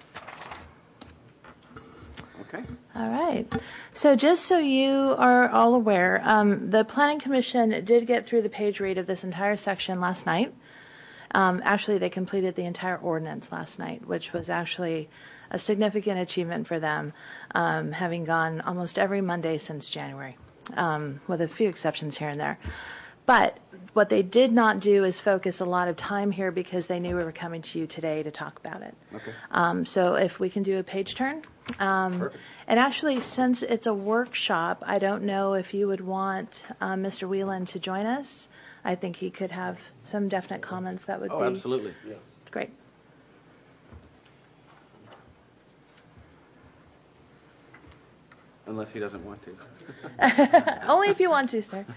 Okay. All right. So just so you are all aware, um, the Planning Commission did get through the page read of this entire section last night. Um, actually, they completed the entire ordinance last night, which was actually a significant achievement for them, um, having gone almost every Monday since January, um, with a few exceptions here and there. But what they did not do is focus a lot of time here because they knew we were coming to you today to talk about it. Okay. Um, so if we can do a page turn. Um, Perfect. and actually, since it's a workshop, I don't know if you would want uh, Mister Whelan to join us. I think he could have some definite comments that would Oh, be absolutely. great. Unless he doesn't want to. Only if you want to, sir.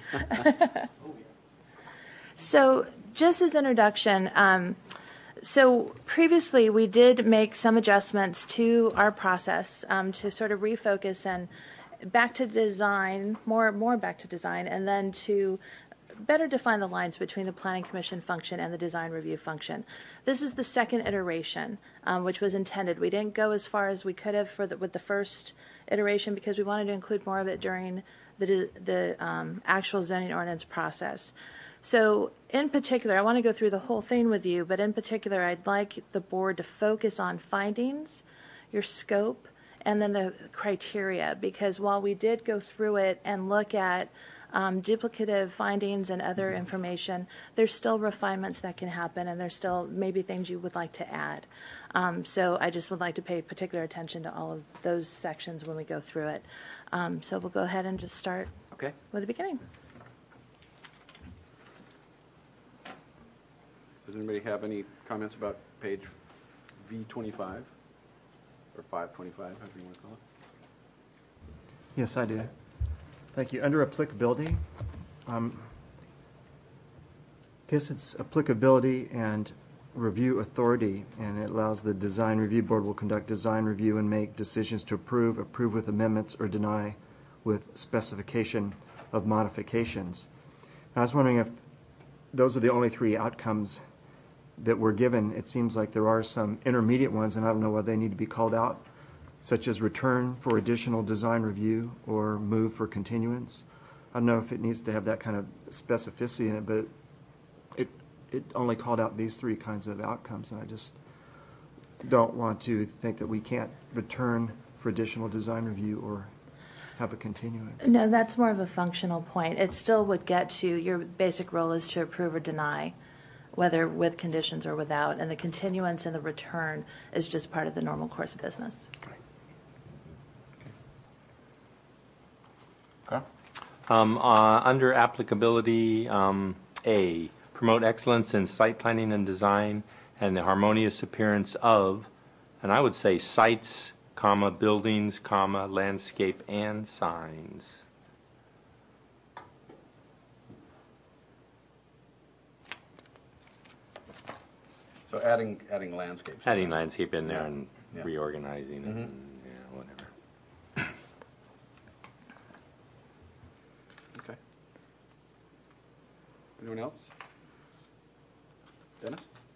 So just as introduction, um, so previously we did make some adjustments to our process um, to sort of refocus and back to design, more more back to design, and then to better define the lines between the Planning Commission function and the design review function. This is the second iteration, um, which was intended. We didn't go as far as we could have for the, with the first iteration because we wanted to include more of it during the, the um, actual zoning ordinance process. So in particular, I want to go through the whole thing with you, but in particular, I'd like the board to focus on findings, your scope, and then the criteria, because while we did go through it and look at um, duplicative findings and other information, there's still refinements that can happen, and there's still maybe things you would like to add. Um, so I just would like to pay particular attention to all of those sections when we go through it. Um, so we'll go ahead and just start okay. with the beginning. Does anybody have any comments about page V twenty-five or five twenty-five, however you want to call it? Yes, I do. Thank you. Under applicability, um, I guess it's applicability and review authority, and it allows the design review board will conduct design review and make decisions to approve, approve with amendments, or deny with specification of modifications. I was wondering if those are the only three outcomes that were given. It seems like there are some intermediate ones, and I don't know whether they need to be called out, such as return for additional design review or move for continuance. I don't know if it needs to have that kind of specificity in it, but it it only called out these three kinds of outcomes, and I just don't want to think that we can't return for additional design review or have a continuance. No, that's more of a functional point. It still would get to your basic role is to approve or deny, whether with conditions or without, and the continuance and the return is just part of the normal course of business. Okay. Um, uh, under applicability, um, A, promote excellence in site planning and design and the harmonious appearance of, and I would say sites, comma, buildings, comma, landscape, and signs. So adding adding landscapes. Adding landscape in there Yeah. and Yeah. reorganizing Mhm. and yeah, whatever. Okay. Anyone else? Dennis?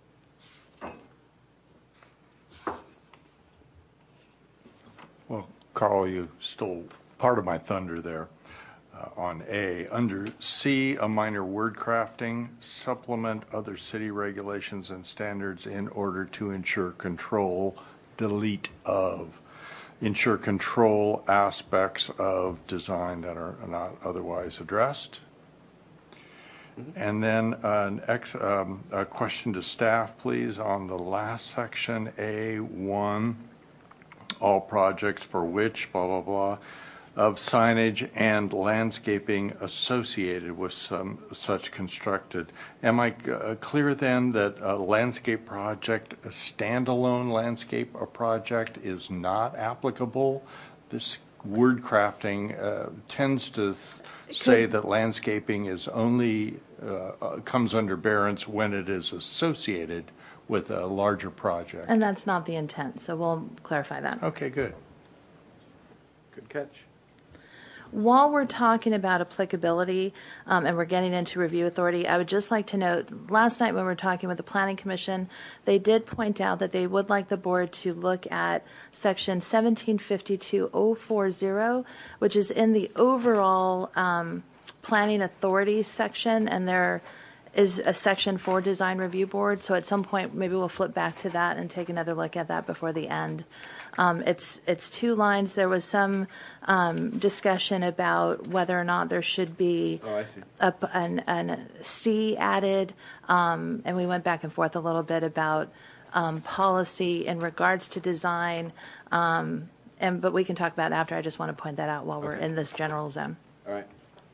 Well, Carl, you stole part of my thunder there uh, on A. Under C, a minor word crafting, supplement other city regulations and standards in order to ensure control, delete of. Ensure control aspects of design that are not otherwise addressed. And then an ex, um, a question to staff, please, on the last section, A one. All projects for which, blah, blah, blah, of signage and landscaping associated with some such constructed. Am I uh, clear then that a landscape project, a standalone landscape a project is not applicable? This word crafting uh, tends to th- say that landscaping is only, uh, uh, comes under Barron's when it is associated with a larger project. And that's not the intent, so we'll clarify that. Okay, good. Good catch. While we're talking about applicability um, and we're getting into review authority, I would just like to note, last night when we were talking with the Planning Commission, they did point out that they would like the board to look at section seventeen fifty-two oh forty, which is in the overall um, planning authority section, and there is a section for design review board. So at some point, maybe we'll flip back to that and take another look at that before the end. Um, it's it's two lines. There was some um, discussion about whether or not there should be Oh, I see. a, an, an C added, um, and we went back and forth a little bit about um, policy in regards to design. Um, and but we can talk about it after. I just want to point that out while we're Okay. in this general zone. All right.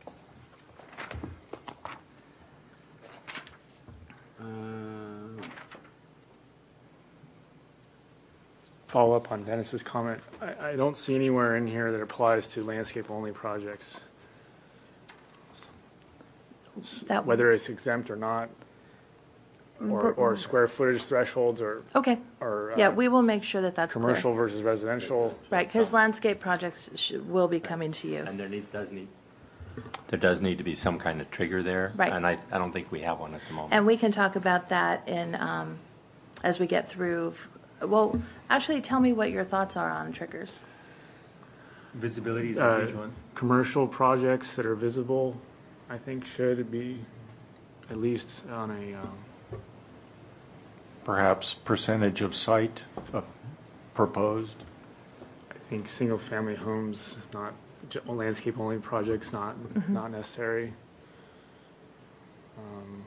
Uh, Follow up on Dennis's comment. I, I don't see anywhere in here that applies to landscape-only projects, That whether it's exempt or not, or, or square footage thresholds, or Okay. or uh, Yeah, we will make sure that that's clear. commercial versus residential. Right, because landscape projects sh- will be coming to you. And there need, does need, there does need to be some kind of trigger there. Right. And I, I don't think we have one at the moment. And we can talk about that in, um, as we get through. Well, actually, tell me what your thoughts are on triggers. Visibility is a Uh, huge one. Commercial projects that are visible, I think, should be at least on a, um, Perhaps percentage of site of proposed. I think, single-family homes, not j- landscape-only projects, not Mhm. not necessary. Um,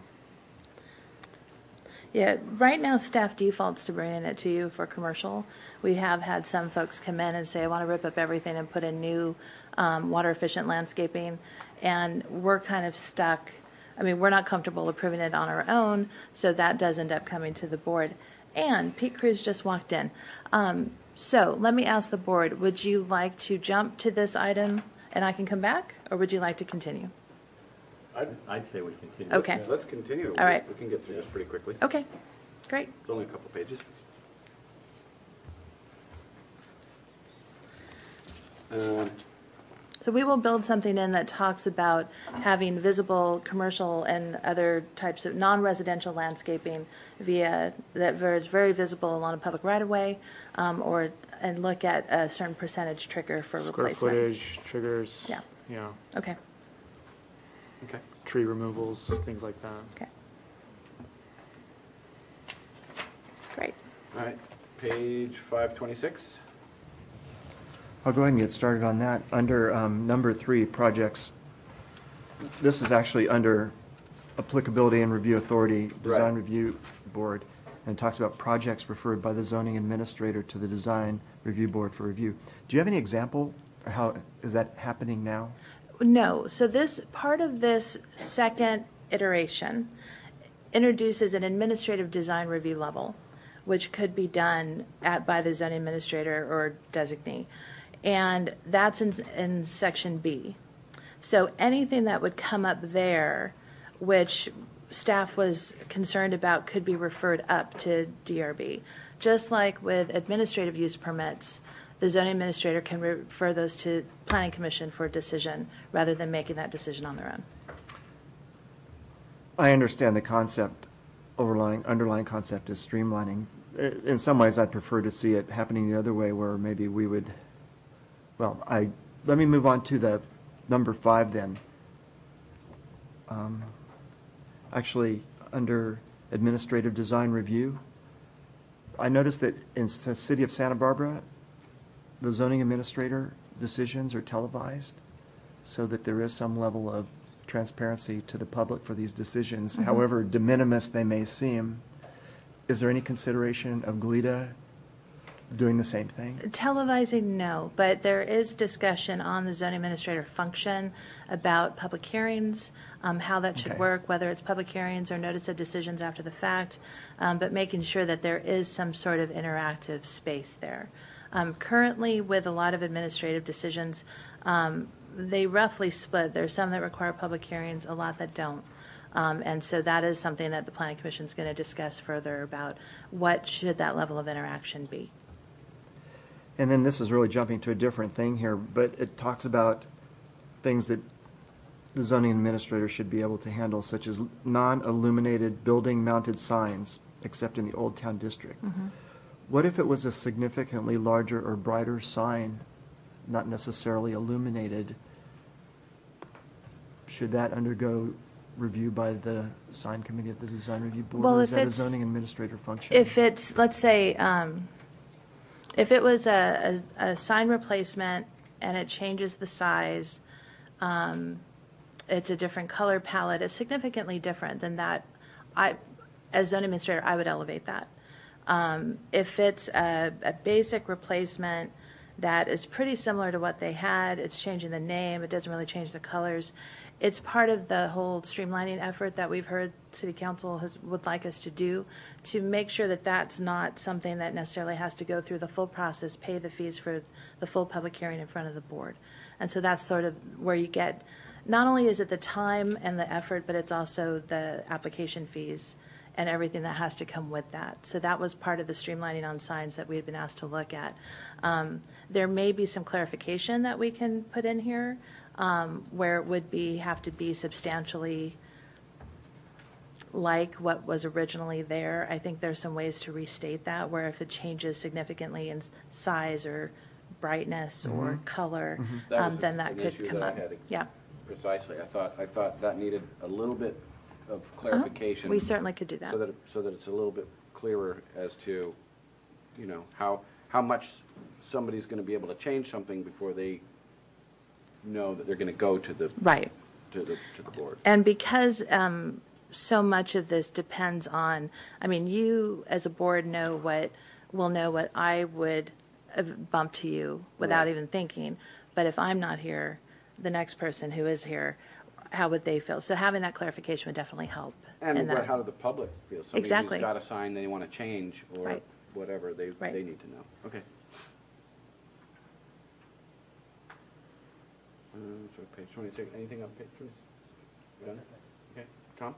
Yeah, right now staff defaults to bringing it to you for commercial. We have had some folks come in and say, I want to rip up everything and put in new um, water efficient landscaping. And we're kind of stuck. I mean, we're not comfortable approving it on our own, so that does end up coming to the board. And Pete Cruz just walked in. Um, so let me ask the board, would you like to jump to this item and I can come back, or would you like to continue? I'd, I'd say we continue. Okay. Yeah, let's continue. All right. We can get through this pretty quickly. Okay, great. It's only a couple pages. Um, So we will build something in that talks about having visible commercial and other types of non-residential landscaping via, that is very visible along a public right-of-way, um, or, and look at a certain percentage trigger for Square replacement. footage, triggers. Yeah. Yeah. Okay. Okay. Tree removals, things like that. Okay. Great. All right, page five twenty-six. I'll go ahead and get started on that. Under um, number three, projects, this is actually under applicability and review authority, design Right. review board, and it talks about projects referred by the zoning administrator to the design review board for review. Do you have any example, or how is that happening now? No. So this, part of this second iteration introduces an administrative design review level, which could be done at, by the zoning administrator or designee. And that's in, in section B. So anything that would come up there, which staff was concerned about, could be referred up to D R B. Just like with administrative use permits, the zoning administrator can refer those to planning commission for a decision rather than making that decision on their own. I understand the concept, overlying, underlying concept is streamlining. In some ways, I'd prefer to see it happening the other way, where maybe we would, well, I, let me move on to the number five then. Um, Actually, under administrative design review, I noticed that in the city of Santa Barbara, the zoning administrator decisions are televised so that there is some level of transparency to the public for these decisions, Mhm. however de minimis they may seem. Is there any consideration of GLIDA doing the same thing? Televising, no, but there is discussion on the zoning administrator function about public hearings, um, how that should Okay. work, whether it's public hearings or notice of decisions after the fact, um, but making sure that there is some sort of interactive space there. Um, currently, with a lot of administrative decisions, um, they roughly split. There's some that require public hearings, a lot that don't. Um, and so that is something that the Planning Commission is going to discuss further about what should that level of interaction be. And then this is really jumping to a different thing here, but it talks about things that the zoning administrator should be able to handle, such as non-illuminated building-mounted signs, except in the Old Town District. Mhm. What if it was a significantly larger or brighter sign, not necessarily illuminated? Should that undergo review by the sign committee of the design review board? Well, or if is that a it's- zoning administrator function? If it's, let's say, um, If it was a, a, a sign replacement and it changes the size, um, it's a different color palette, it's significantly different than that. I, as zone administrator, I would elevate that. Um, if it's a, a basic replacement that is pretty similar to what they had, it's changing the name, it doesn't really change the colors. It's part of the whole streamlining effort that we've heard City Council has, would like us to do, to make sure that that's not something that necessarily has to go through the full process, pay the fees for the full public hearing in front of the board. And so that's sort of where you get, not only is it the time and the effort, but it's also the application fees and everything that has to come with that. So that was part of the streamlining on signs that we had been asked to look at. Um, there may be some clarification that we can put in here, um, where it would be have to be substantially like what was originally there. I think there's some ways to restate that, where if it changes significantly in size or brightness or Mhm. color, Mhm. That um, was then an that could issue come that I up. had. Yeah. Precisely. I thought, I thought that needed a little bit of clarification. We certainly could do that. So that, it- so that it's a little bit clearer as to, you know, how, how much somebody's going to be able to change something before they know that they're going to go to the, Right. to the, to the board. And because um, so much of this depends on, I mean, you as a board know what, will know what I would uh, bump to you without Right. even thinking. But if I'm not here, the next person who is here, how would they feel? So having that clarification would definitely help. And in what, that. how do the public feel? Somebody Exactly. who's got a sign they want to change or Right. whatever, they, Right. they need to know. Okay. Uh, so page twenty-six, anything on page twenty-six? We done? Okay, Tom?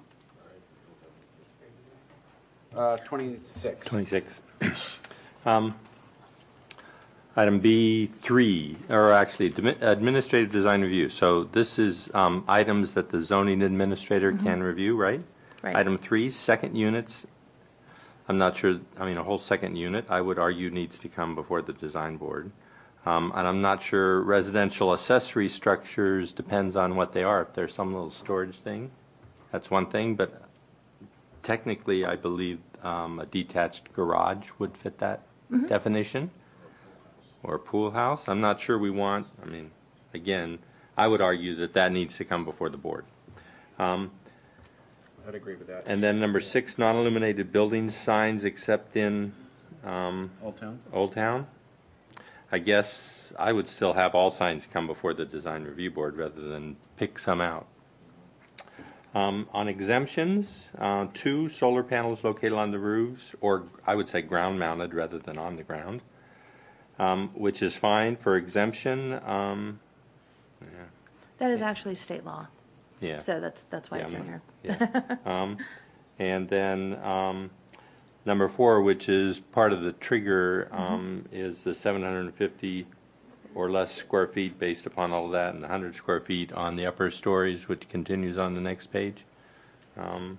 Uh, twenty-six. twenty-six. Um, Item B three, or actually admi- administrative design review. So this is um, items that the zoning administrator Mhm. can review, right? Right. Item three, second units. I'm not sure, I mean, a whole second unit, I would argue needs to come before the design board. Um, And I'm not sure residential accessory structures, depends on what they are. If there's some little storage thing, that's one thing, but technically, I believe um, a detached garage would fit that Mhm. definition, or a pool house. I'm not sure we want, I mean, again, I would argue that that needs to come before the board. Um, I'd agree with that. And then number six, non-illuminated buildings, signs except in um, Old Town? Old Town. I guess I would still have all signs come before the design review board rather than pick some out. Um, on exemptions, uh, two solar panels located on the roofs, or I would say ground mounted rather than on the ground, um, which is fine for exemption. Um, yeah. That is actually state law. Yeah. So that's that's why Yeah, it's in I'm- here. Yeah. um, and then um, number four, which is part of the trigger, um, is the seven hundred fifty or less square feet based upon all of that, and one hundred square feet on the upper stories, which continues on the next page. Um,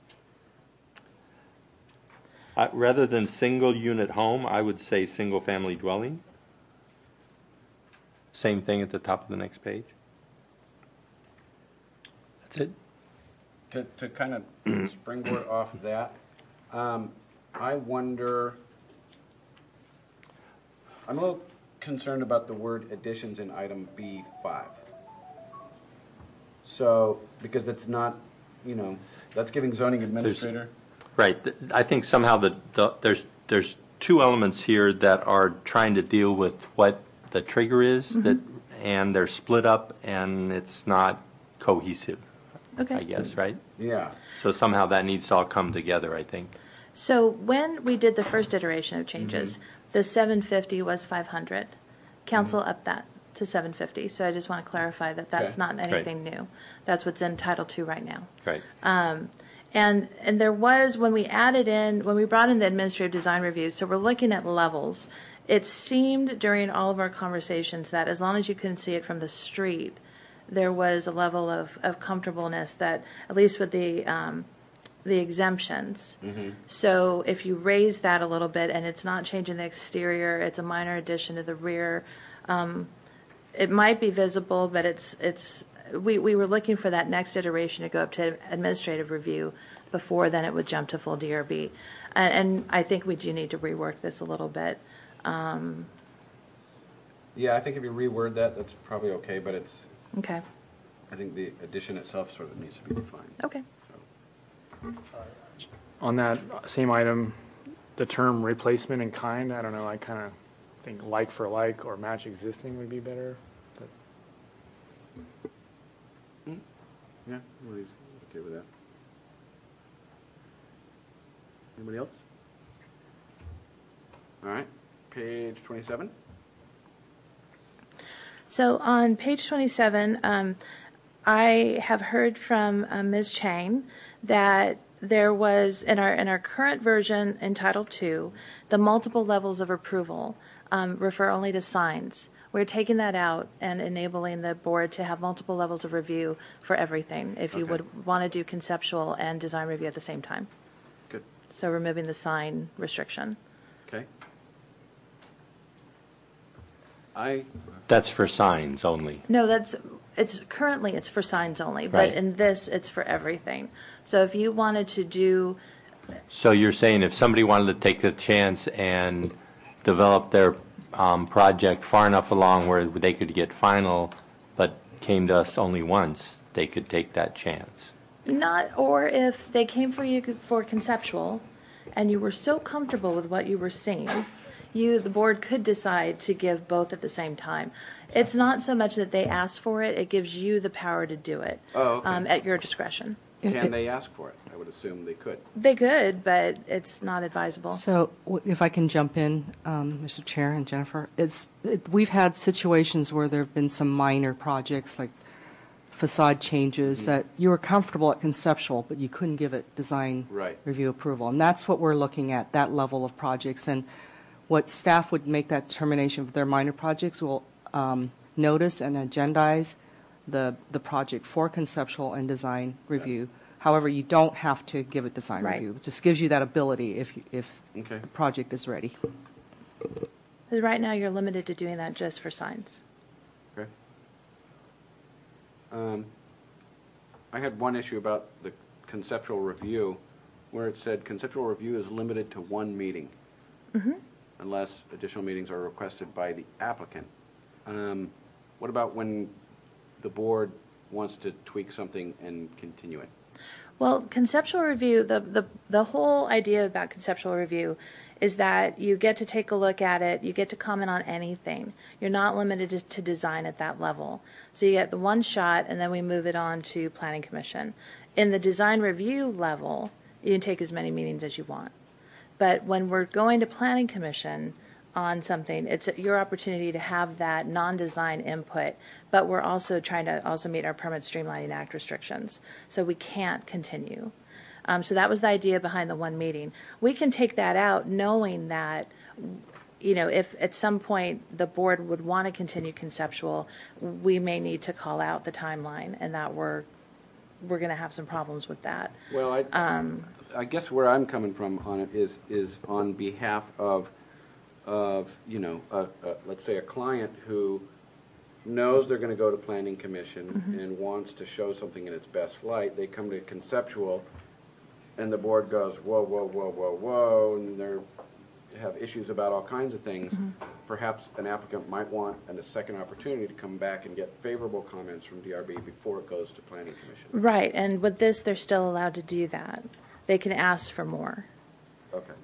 I, rather than single unit home, I would say single family dwelling. Same thing at the top of the next page. That's it. To, to kind of springboard off of that, um, I wonder, I'm a little concerned about the word additions in item B five. So, because it's not, you know, that's giving zoning administrator. Right. Th- I think somehow the, the, there's there's two elements here that are trying to deal with what the trigger is, Mhm. that, and they're split up, and it's not cohesive. Okay. I guess, right? Yeah. So somehow that needs to all come together, I think. So when we did the first iteration of changes, the seven fifty was five hundred. Council upped that to seven fifty. So I just want to clarify that that's Okay. not Right. anything new. That's what's in Title two right now. Right. Um, and and there was, when we added in, when we brought in the administrative design review, so we're looking at levels. It seemed during all of our conversations that as long as you couldn't see it from the street, there was a level of, of comfortableness that, at least with the um, the exemptions. Mhm. So if you raise that a little bit and it's not changing the exterior, it's a minor addition to the rear, um, it might be visible, but it's it's we, we were looking for that next iteration to go up to administrative review before then it would jump to full D R B. And, and I think we do need to rework this a little bit. Um, Yeah, I think if you reword that, that's probably okay, but it's, okay. I think the addition itself sort of needs to be defined. Okay. On that same item, the term replacement in kind, I don't know, I kind of think like for like or match existing would be better. But Yeah, well, he's okay with that. Anybody else? All right, page twenty-seven. So on page twenty-seven, um, I have heard from uh, Miz Chang that there was, in our in our current version in Title two, the multiple levels of approval um, refer only to signs. We're taking that out and enabling the board to have multiple levels of review for everything, if you Okay. would want to do conceptual and design review at the same time. Good. So removing the sign restriction. Okay. I, That's for signs only. No, that's, it's, currently it's for signs only, but Right. in this, it's for everything. So if you wanted to do, So you're saying if somebody wanted to take the chance and develop their um, project far enough along where they could get final, but came to us only once, they could take that chance? not, or if they came for you for conceptual, and you were so comfortable with what you were seeing, you, the board could decide to give both at the same time. It's not so much that they ask for it, it gives you the power to do it. Oh, okay. um, At your discretion. can they ask for it? I would assume they could. They could, but it's not advisable. So w- if I can jump in, um, Mister Chair and Jennifer, it's, it, we've had situations where there have been some minor projects like facade changes Mm-hmm. that you were comfortable at conceptual, but you couldn't give it design Right. review approval. And that's what we're looking at, that level of projects. And what staff would make that determination for their minor projects will um, notice and agendize the, the project for conceptual and design review. However, you don't have to give it design Right. review. It just gives you that ability if, you- if Okay. the project is ready. 'Cause right now, you're limited to doing that just for signs. Okay. Um, I had one issue about the conceptual review, where it said conceptual review is limited to one meeting, Mm-hmm. unless additional meetings are requested by the applicant. Um, What about when the board wants to tweak something and continue it? Well, conceptual review, the, the, the whole idea about conceptual review is that you get to take a look at it, you get to comment on anything. You're not limited to, to design at that level. So you get the one shot, and then we move it on to Planning Commission. In the design review level, you can take as many meetings as you want. But when we're going to Planning Commission on something, it's your opportunity to have that non-design input, but we're also trying to also meet our Permit Streamlining Act restrictions. So we can't continue. Um, so that was the idea behind the one meeting. We can take that out knowing that, you know, if at some point the board would want to continue conceptual, we may need to call out the timeline, and that we're we're going to have some problems with that. Well, I, Um, I guess where I'm coming from on it is, is on behalf of, of, you know, a, a, let's say a client who knows they're going to go to Planning Commission Mm-hmm. and wants to show something in its best light. They come to conceptual, and the board goes, whoa, whoa, whoa, whoa, whoa, and they're have issues about all kinds of things. Mm-hmm. Perhaps an applicant might want an, a second opportunity to come back and get favorable comments from D R B before it goes to Planning Commission. Right, and with this, they're still allowed to do that. They can ask for more. Okay.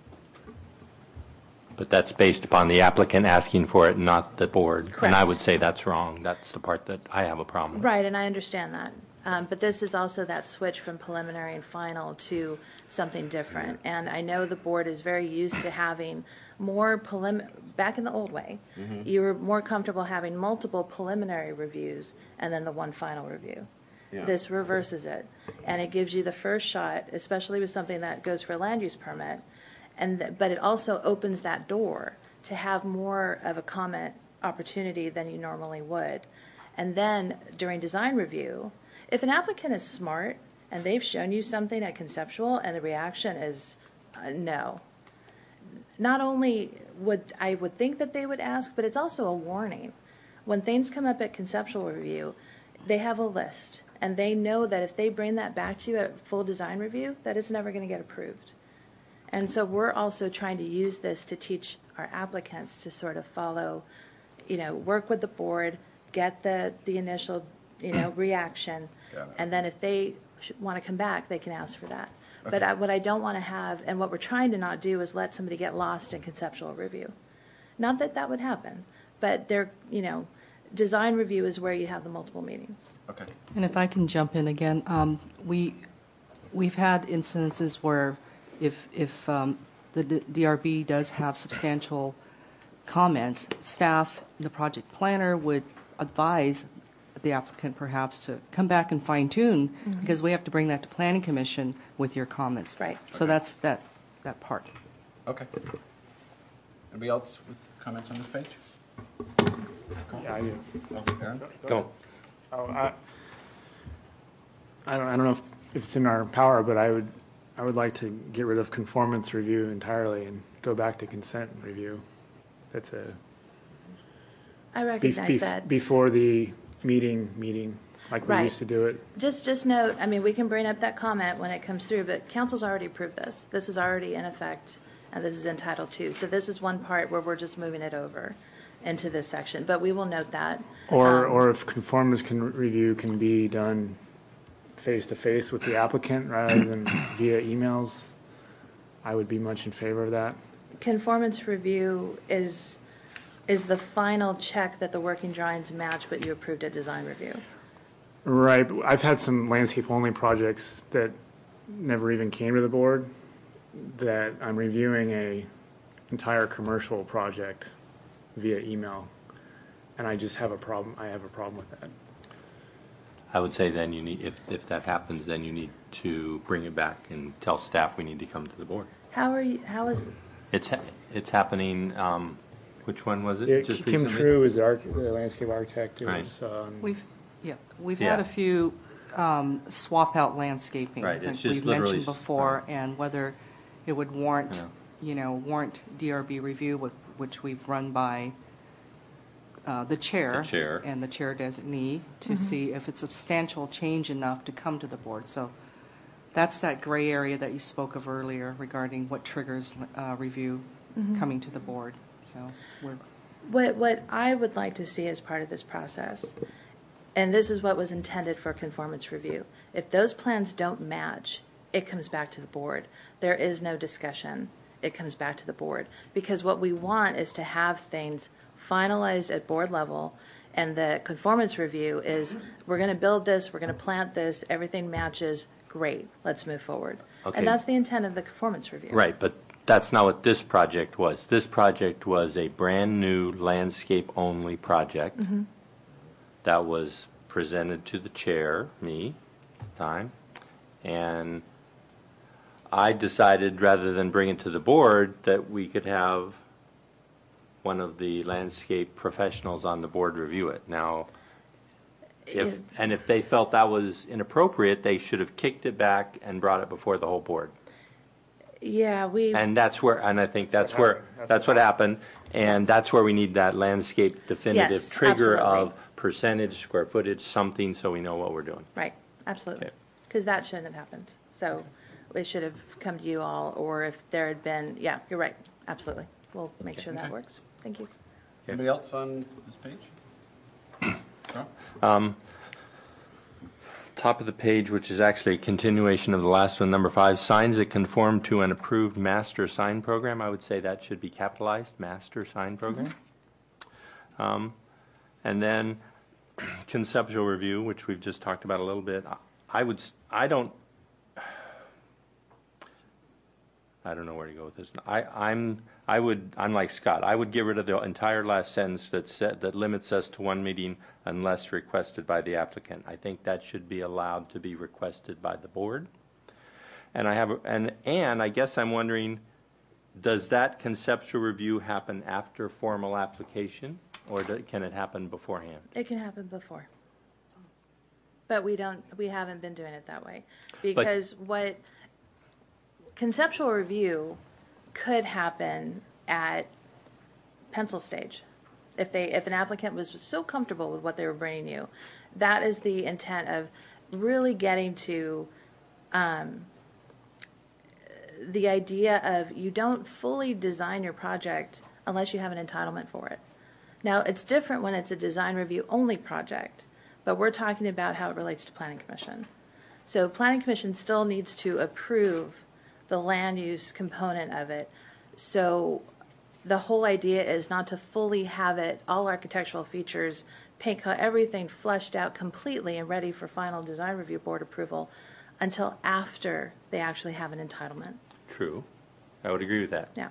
But that's based upon the applicant asking for it, not the board. And I Correct. would say that's wrong. That's the part that I have a problem with. Right, and I understand that. Um, but this is also that switch from preliminary and final to something different. And I know the board is very used to having more prelim, back in the old way, Mhm. you were more comfortable having multiple preliminary reviews and then the one final review. Yeah. This reverses it, and it gives you the first shot, especially with something that goes for a land use permit, and th- but it also opens that door to have more of a comment opportunity than you normally would. And then during design review, if an applicant is smart and they've shown you something at conceptual and the reaction is uh, no, not only would I would think that they would ask, but it's also a warning. When things come up at conceptual review, they have a list, and they know that if they bring that back to you at full design review, that it's never going to get approved. And so we're also trying to use this to teach our applicants to sort of follow, you know, work with the board, get the, the initial, you know, reaction. Got it. And then if they want to come back, they can ask for that. But Okay. I, what I don't want to have, and what we're trying to not do, is let somebody get lost in conceptual review. Not that that would happen, but they're, you know, design review is where you have the multiple meetings. Okay. And if I can jump in again, um, we, we've had instances where if, if um, the D- DRB does have substantial comments, staff, the project planner would advise the applicant perhaps to come back and fine tune, Mhm. because we have to bring that to planning commission with your comments. Right. So that's that, that part. Okay. Anybody else with comments on this page? Yeah, I do. Oh, Aaron? Go. Oh, I, I don't, I don't know if, if it's in our power, but I would, I would like to get rid of conformance review entirely and go back to consent review. That's a. I bef- recognize bef- that. Before the meeting, meeting, like we Right. used to do it. Just, just note, I mean, we can bring up that comment when it comes through, but council's already approved this. This is already in effect, and this is in Title Two. So this is one part where we're just moving it over into this section, but we will note that. Or, Um, or if conformance can, review can be done face-to-face with the applicant rather than via emails, I would be much in favor of that. Conformance review is, is the final check that the working drawings match what you approved at design review. Right, but I've had some landscape-only projects that never even came to the board, that I'm reviewing a entire commercial project via email, and I just have a problem, I have a problem with that. I would say then you need, if, if that happens, then you need to bring it back and tell staff we need to come to the board. How are you, how is, It's, ha- it's happening, um, which one was it? Yeah, Just Kim recently? True is the arch- the landscape architect. Right. Is, um, We've, yeah, we've Yeah. had a few um, swap out landscaping. Right, I think it's just we've literally mentioned s- before, and whether it would warrant, Yeah. you know, warrant D R B review, wh- which we've run by uh, the chair. The chair. And the chair designee to Mhm. see if it's substantial change enough to come to the board. So that's that gray area that you spoke of earlier regarding what triggers uh, review Mhm. coming to the board. So we're what, what I would like to see as part of this process, and this is what was intended for conformance review, if those plans don't match, it comes back to the board. There is no discussion. It comes back to the board. Because what we want is to have things finalized at board level, and the conformance review is, we're going to build this, we're going to plant this, everything matches, great, let's move forward. Okay. And that's the intent of the conformance review. Right, but that's not what this project was. This project was a brand-new landscape-only project Mhm. that was presented to the chair, me, time, and I decided, rather than bring it to the board, that we could have one of the landscape professionals on the board review it. Now, if, If- and if they felt that was inappropriate, they should have kicked it back and brought it before the whole board. Yeah, we. And that's where, and I think that's what where, happened. That's that's what happened. And that's where we need that landscape definitive Yes, trigger absolutely. of percentage, square footage, something, so we know what we're doing. Right, absolutely. Okay. Because that shouldn't have happened. So it should have come to you all, or if there had been, yeah, you're right, absolutely. We'll make sure that Okay. works. Thank you. Anybody else on this page? Carl? Um, Top of the page, which is actually a continuation of the last one, number five, signs that conform to an approved master sign program. I would say that should be capitalized, master sign program. Um, And then conceptual review, which we've just talked about a little bit. I would, s- I don't, I don't know where to go with this. I, I'm, I would, I'm like Scott. I would get rid of the entire last sentence that said, that limits us to one meeting unless requested by the applicant. I think that should be allowed to be requested by the board. And I have, a- and, and I guess I'm wondering, does that conceptual review happen after formal application, or do, can it happen beforehand? It can happen before. But we don't, we haven't been doing it that way. But- Because what, conceptual review could happen at pencil stage. If they, if an applicant was so comfortable with what they were bringing you, that is the intent of really getting to um, the idea of you don't fully design your project unless you have an entitlement for it. Now, it's different when it's a design review only project, but we're talking about how it relates to Planning Commission. So Planning Commission still needs to approve the land use component of it. So the whole idea is not to fully have it, all architectural features, paint color, everything fleshed out completely and ready for final design review board approval until after they actually have an entitlement. True. I would agree with that. Yeah.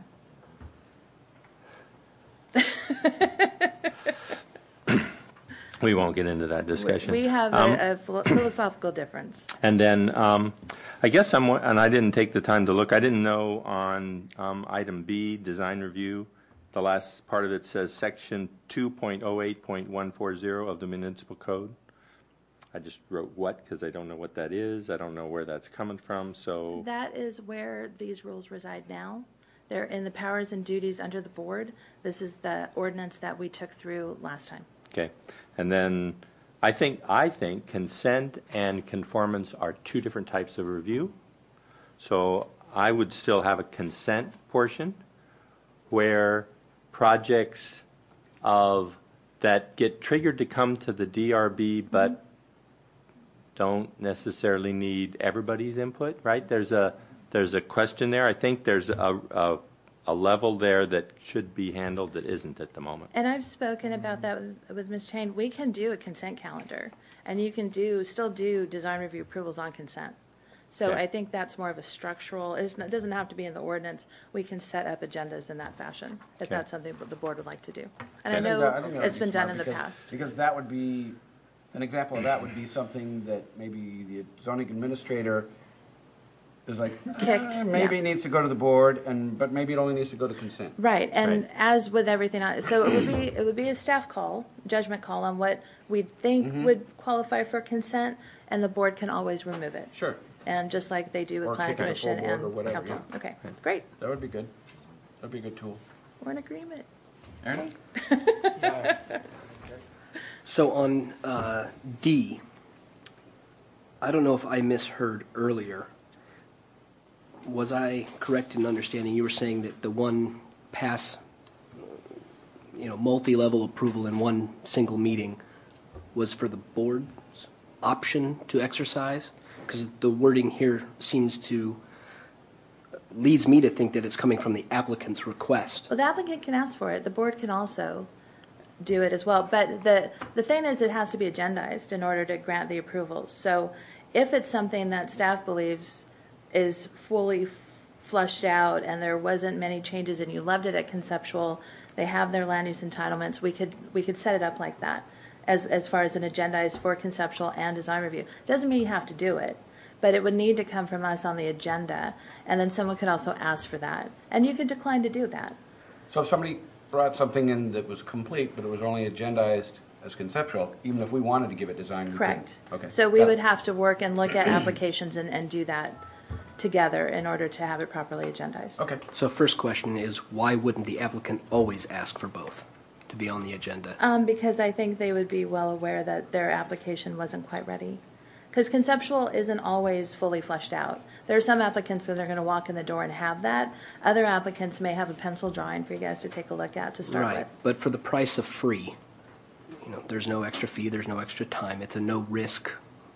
We won't get into that discussion. We have Um, a, a philo- philosophical difference. And then, um, I guess I'm, and I didn't take the time to look, I didn't know on um, item B, design review, the last part of it says section two point oh eight point one four zero of the municipal code. I just wrote what because I don't know what that is. I don't know where that's coming from, so. That is where these rules reside now. They're in the powers and duties under the board. This is the ordinance that we took through last time. Okay. And then I think, I think consent and conformance are two different types of review. So I would still have a consent portion where projects of that get triggered to come to the D R B but mm-hmm. don't necessarily need everybody's input, right? There's a there's a question there. I think there's a, a a level there that should be handled that isn't at the moment. And I've spoken about that with, with Miz Chain. We can do a consent calendar, and you can do still do design review approvals on consent. So Okay. I think that's more of a structural. It's not, it doesn't have to be in the ordinance. We can set up agendas in that fashion if Okay. that's something that the board would like to do. And I I think know that- I think that would it's be been done smart in the because- past. Because that would be, an example of that would be something that maybe the zoning administrator is like, Kicked, eh, maybe yeah. it needs to go to the board, and but maybe it only needs to go to consent. Right, and Right. as with everything else, so it would be it would be a staff call, judgment call on what we think Mhm. would qualify for consent, and the board can always remove it. Sure. And just like they do with Or planning kick it to full commission board and or whatever, council. yeah. Okay, great. That would be good. That'd be a good tool. We're in agreement. Aaron? So on uh, D, I don't know if I misheard earlier. Was I correct in understanding you were saying that the one pass, you know, multi-level approval in one single meeting was for the board's option to exercise? Because the wording here seems to, leads me to think that it's coming from the applicant's request. Well, the applicant can ask for it. The board can also do it as well. But the the thing is, it has to be agendized in order to grant the approvals. So if it's something that staff believes is fully flushed out and there wasn't many changes and you loved it at conceptual, they have their land use entitlements, we could we could set it up like that as as far as an agendized for conceptual and design review. Doesn't mean you have to do it, but it would need to come from us on the agenda, and then someone could also ask for that, and you could decline to do that. So if somebody brought something in that was complete, but it was only agendized as conceptual, even if we wanted to give it design, we Correct. couldn't. Okay. So we Got would it. have to work and look at applications and, and do that together in order to have it properly agendized. Okay. So first question is, why wouldn't the applicant always ask for both to be on the agenda? Um, because I think they would be well aware that their application wasn't quite ready. Because conceptual isn't always fully fleshed out. There are some applicants that are going to walk in the door and have that. Other applicants may have a pencil drawing for you guys to take a look at to start Right, with. but for the price of free, you know, there's no extra fee, there's no extra time. It's a no-risk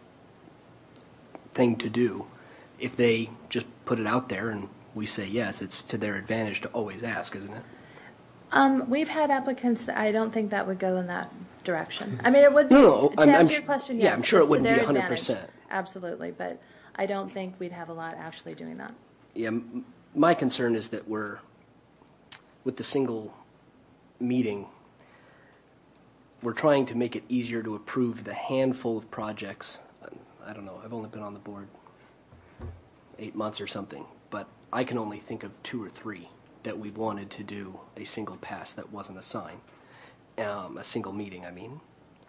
thing to do. If they just put it out there and we say yes, it's to their advantage to always ask, isn't it? Um, we've had applicants that I don't think that would go in that direction. I mean, it would be, No, no, to I'm- answer I'm your sh- question, yeah, yes. I'm sure it it's to wouldn't be their one hundred advantage. percent. Absolutely, but I don't think we'd have a lot actually doing that. Yeah, m- my concern is that we're, with the single meeting, we're trying to make it easier to approve the handful of projects. I don't know, I've only been on the board eight months or something, but I can only think of two or three that we wanted to do a single pass that wasn't a sign, um, a single meeting, I mean.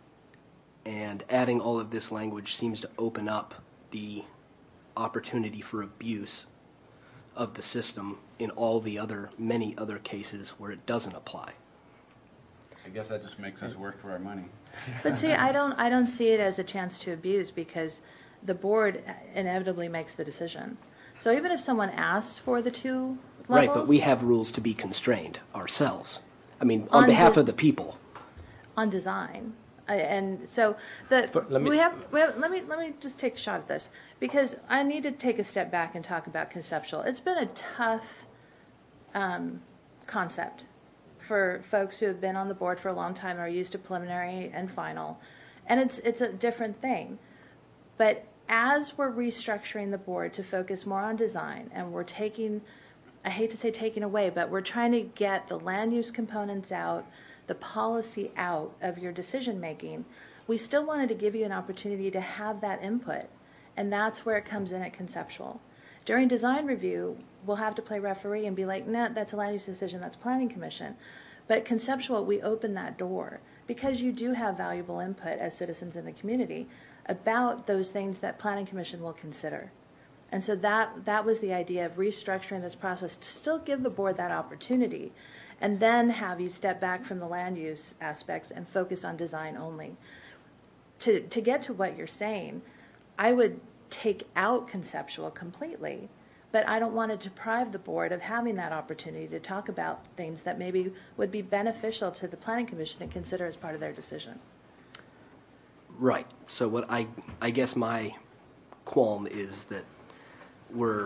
And adding all of this language seems to open up the opportunity for abuse of the system in all the other, many other cases where it doesn't apply. I guess that just makes us work for our money. But see, I don't, I don't see it as a chance to abuse because the board inevitably makes the decision. So even if someone asks for the two levels. Right, but we have rules to be constrained ourselves. I mean, on, on behalf of the people. On design. I, and so the me, we have, we have let me let me just take a shot at this, because I need to take a step back and talk about conceptual. It's been a tough um, concept for folks who have been on the board for a long time, are used to preliminary and final, and it's it's a different thing. But as we're restructuring the board to focus more on design, and we're taking, I hate to say taking away, but we're trying to get the land use components out, the policy out of your decision making, we still wanted to give you an opportunity to have that input. And that's where it comes in at conceptual. During design review, we'll have to play referee and be like, no, nah, that's a land use decision, that's planning commission. But conceptual, we open that door because you do have valuable input as citizens in the community about those things that planning commission will consider. And so that that was the idea of restructuring this process to still give the board that opportunity, and then have you step back from the land use aspects and focus on design only. To to get to what you're saying, I would take out conceptual completely, but I don't want to deprive the board of having that opportunity to talk about things that maybe would be beneficial to the planning commission to consider as part of their decision. Right. So what I I guess my qualm is that we're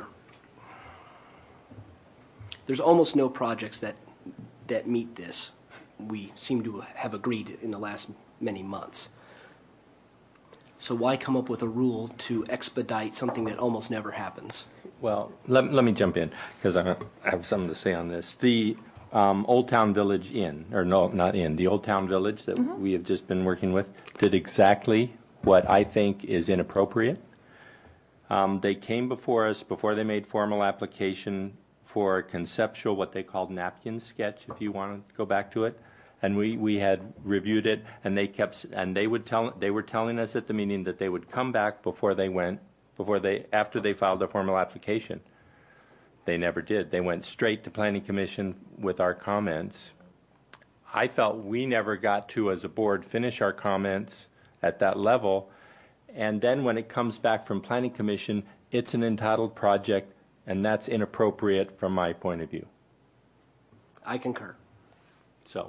there's almost no projects that that meet this. We seem to have agreed in the last many months. So why come up with a rule to expedite something that almost never happens? Well, let, let me jump in, because I have something to say on this. The um, Old Town Village Inn, or no, not Inn, the Old Town Village that mm-hmm. we have just been working with, did exactly what I think is inappropriate. Um, they came before us before they made formal application for a conceptual, what they called napkin sketch, if you want to go back to it. And we, we had reviewed it, and they kept and they would tell they were telling us at the meeting that they would come back before they went before they after they filed their formal application. They never did. They went straight to Planning Commission with our comments. I felt we never got to, as a board, finish our comments at that level, and then when it comes back from Planning Commission, it's an entitled project, and that's inappropriate from my point of view. I concur. So.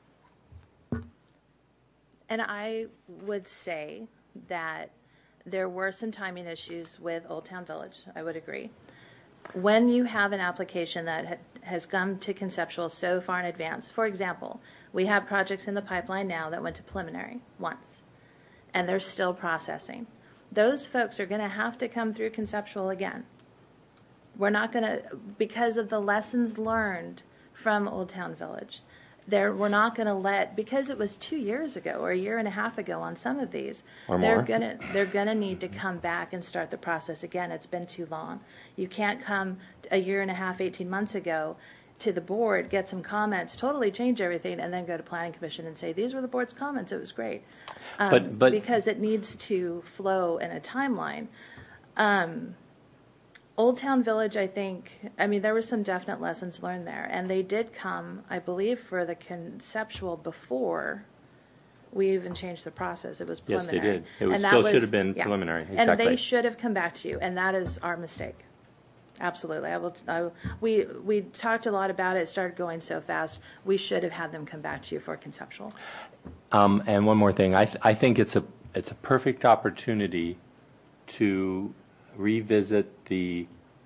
And I would say that there were some timing issues with Old Town Village. I would agree. When you have an application that ha- has come to conceptual so far in advance, for example, we have projects in the pipeline now that went to preliminary once, and they're still processing. Those folks are going to have to come through conceptual again. We're not going to, because of the lessons learned from Old Town Village. There, we're not going to let, because it was two years ago or a year and a half ago on some of these, or they're more. gonna they're gonna need to come back and start the process again. It's been too long. You can't come a year and a half, eighteen months ago, to the board, get some comments, totally change everything, and then go to Planning Commission and say these were the board's comments. It was great, um, but, but because it needs to flow in a timeline. Um, Old Town Village, I think, I mean, there were some definite lessons learned there. And they did come, I believe, for the conceptual before we even changed the process. It was preliminary. Yes, they did. It was, and that still was, should have been yeah. preliminary. Exactly. And they should have come back to you. And that is our mistake. Absolutely. I will. I, we we talked a lot about it. It started going so fast. We should have had them come back to you for conceptual. Um, and one more thing. I, th- I think it's a it's a perfect opportunity to revisit the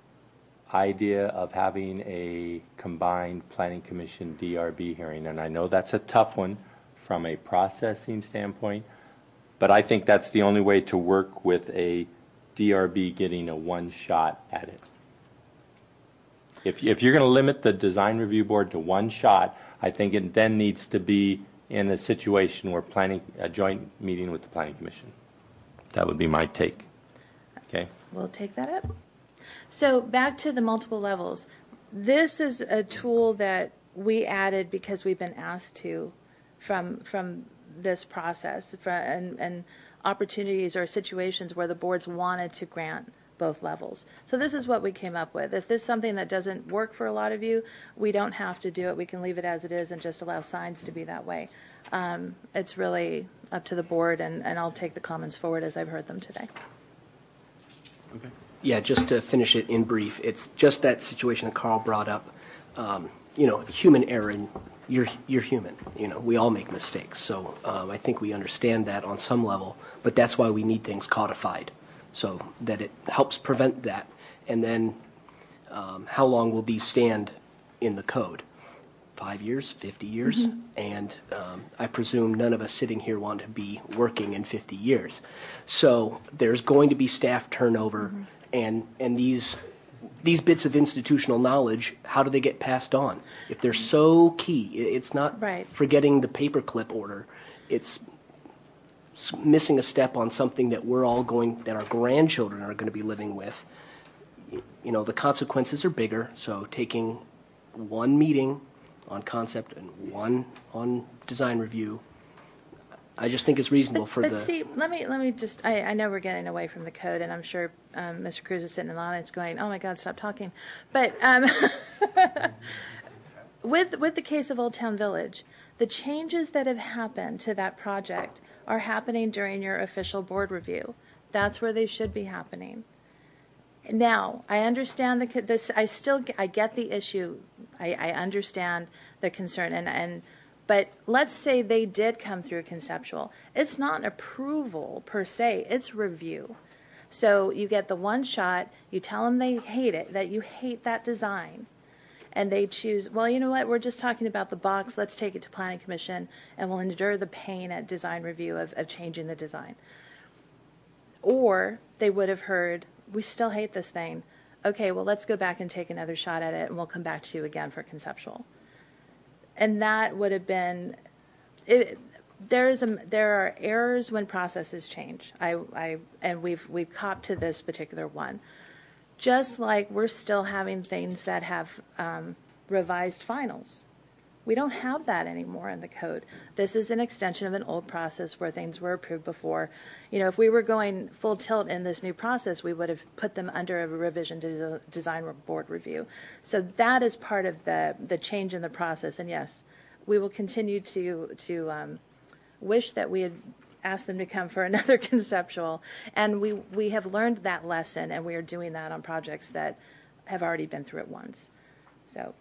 idea of having a combined Planning Commission D R B hearing. And I know that's a tough one from a processing standpoint, but I think that's the only way to work with a D R B getting a one shot at it. If, if you're going to limit the design review board to one shot, I think it then needs to be in a situation where planning a joint meeting with the Planning Commission. That would be my take. Okay. We'll take that up. So back to the multiple levels. This is a tool that we added because we've been asked to from from this process from, and, and opportunities or situations where the boards wanted to grant both levels. So this is what we came up with. If this is something that doesn't work for a lot of you, we don't have to do it. We can leave it as it is and just allow signs to be that way. Um, it's really up to the board, and, and I'll take the comments forward as I've heard them today. Okay. Yeah, just to finish it in brief, it's just that situation that Carl brought up. Um, you know, human error, and you're you're human. You know, we all make mistakes. So um, I think we understand that on some level, but that's why we need things codified, so that it helps prevent that. And then, um, how long will these stand in the code? Five years, fifty years, Mhm. and um, I presume none of us sitting here want to be working in fifty years. So there's going to be staff turnover, Mm-hmm. and and these these bits of institutional knowledge, how do they get passed on? If they're so key, i- it's not Right. forgetting the paperclip order. It's s- missing a step on something that we're all going, that our grandchildren are going to be living with. Y- You know, the consequences are bigger, so taking one meeting on concept and one on design review, I just think it's reasonable for But the. see, let me let me just. I, I know we're getting away from the code, and I'm sure um, Mister Cruz is sitting in the audience going, "Oh my God, stop talking." But um, with with the case of Old Town Village, the changes that have happened to that project are happening during your official board review. That's where they should be happening. Now, I understand the this. I still I get the issue. I, I understand the concern, and and. But let's say they did come through conceptual. It's not an approval per se, it's review. So you get the one shot, you tell them they hate it, that you hate that design, and they choose, well, you know what, we're just talking about the box, let's take it to Planning Commission, and we'll endure the pain at design review of, of changing the design. Or they would have heard, we still hate this thing. Okay, well, let's go back and take another shot at it, and we'll come back to you again for conceptual. And that would have been, it, there is a, there are errors when processes change. I, I, and we've we've copped to this particular one. Just like we're still having things that have um, revised finals. We don't have that anymore in the code. This is an extension of an old process where things were approved before. You know, if we were going full tilt in this new process, we would have put them under a revision des- design board review. So that is part of the the change in the process. And yes, we will continue to to um, wish that we had asked them to come for another conceptual. And we we have learned that lesson, and we are doing that on projects that have already been through it once. So.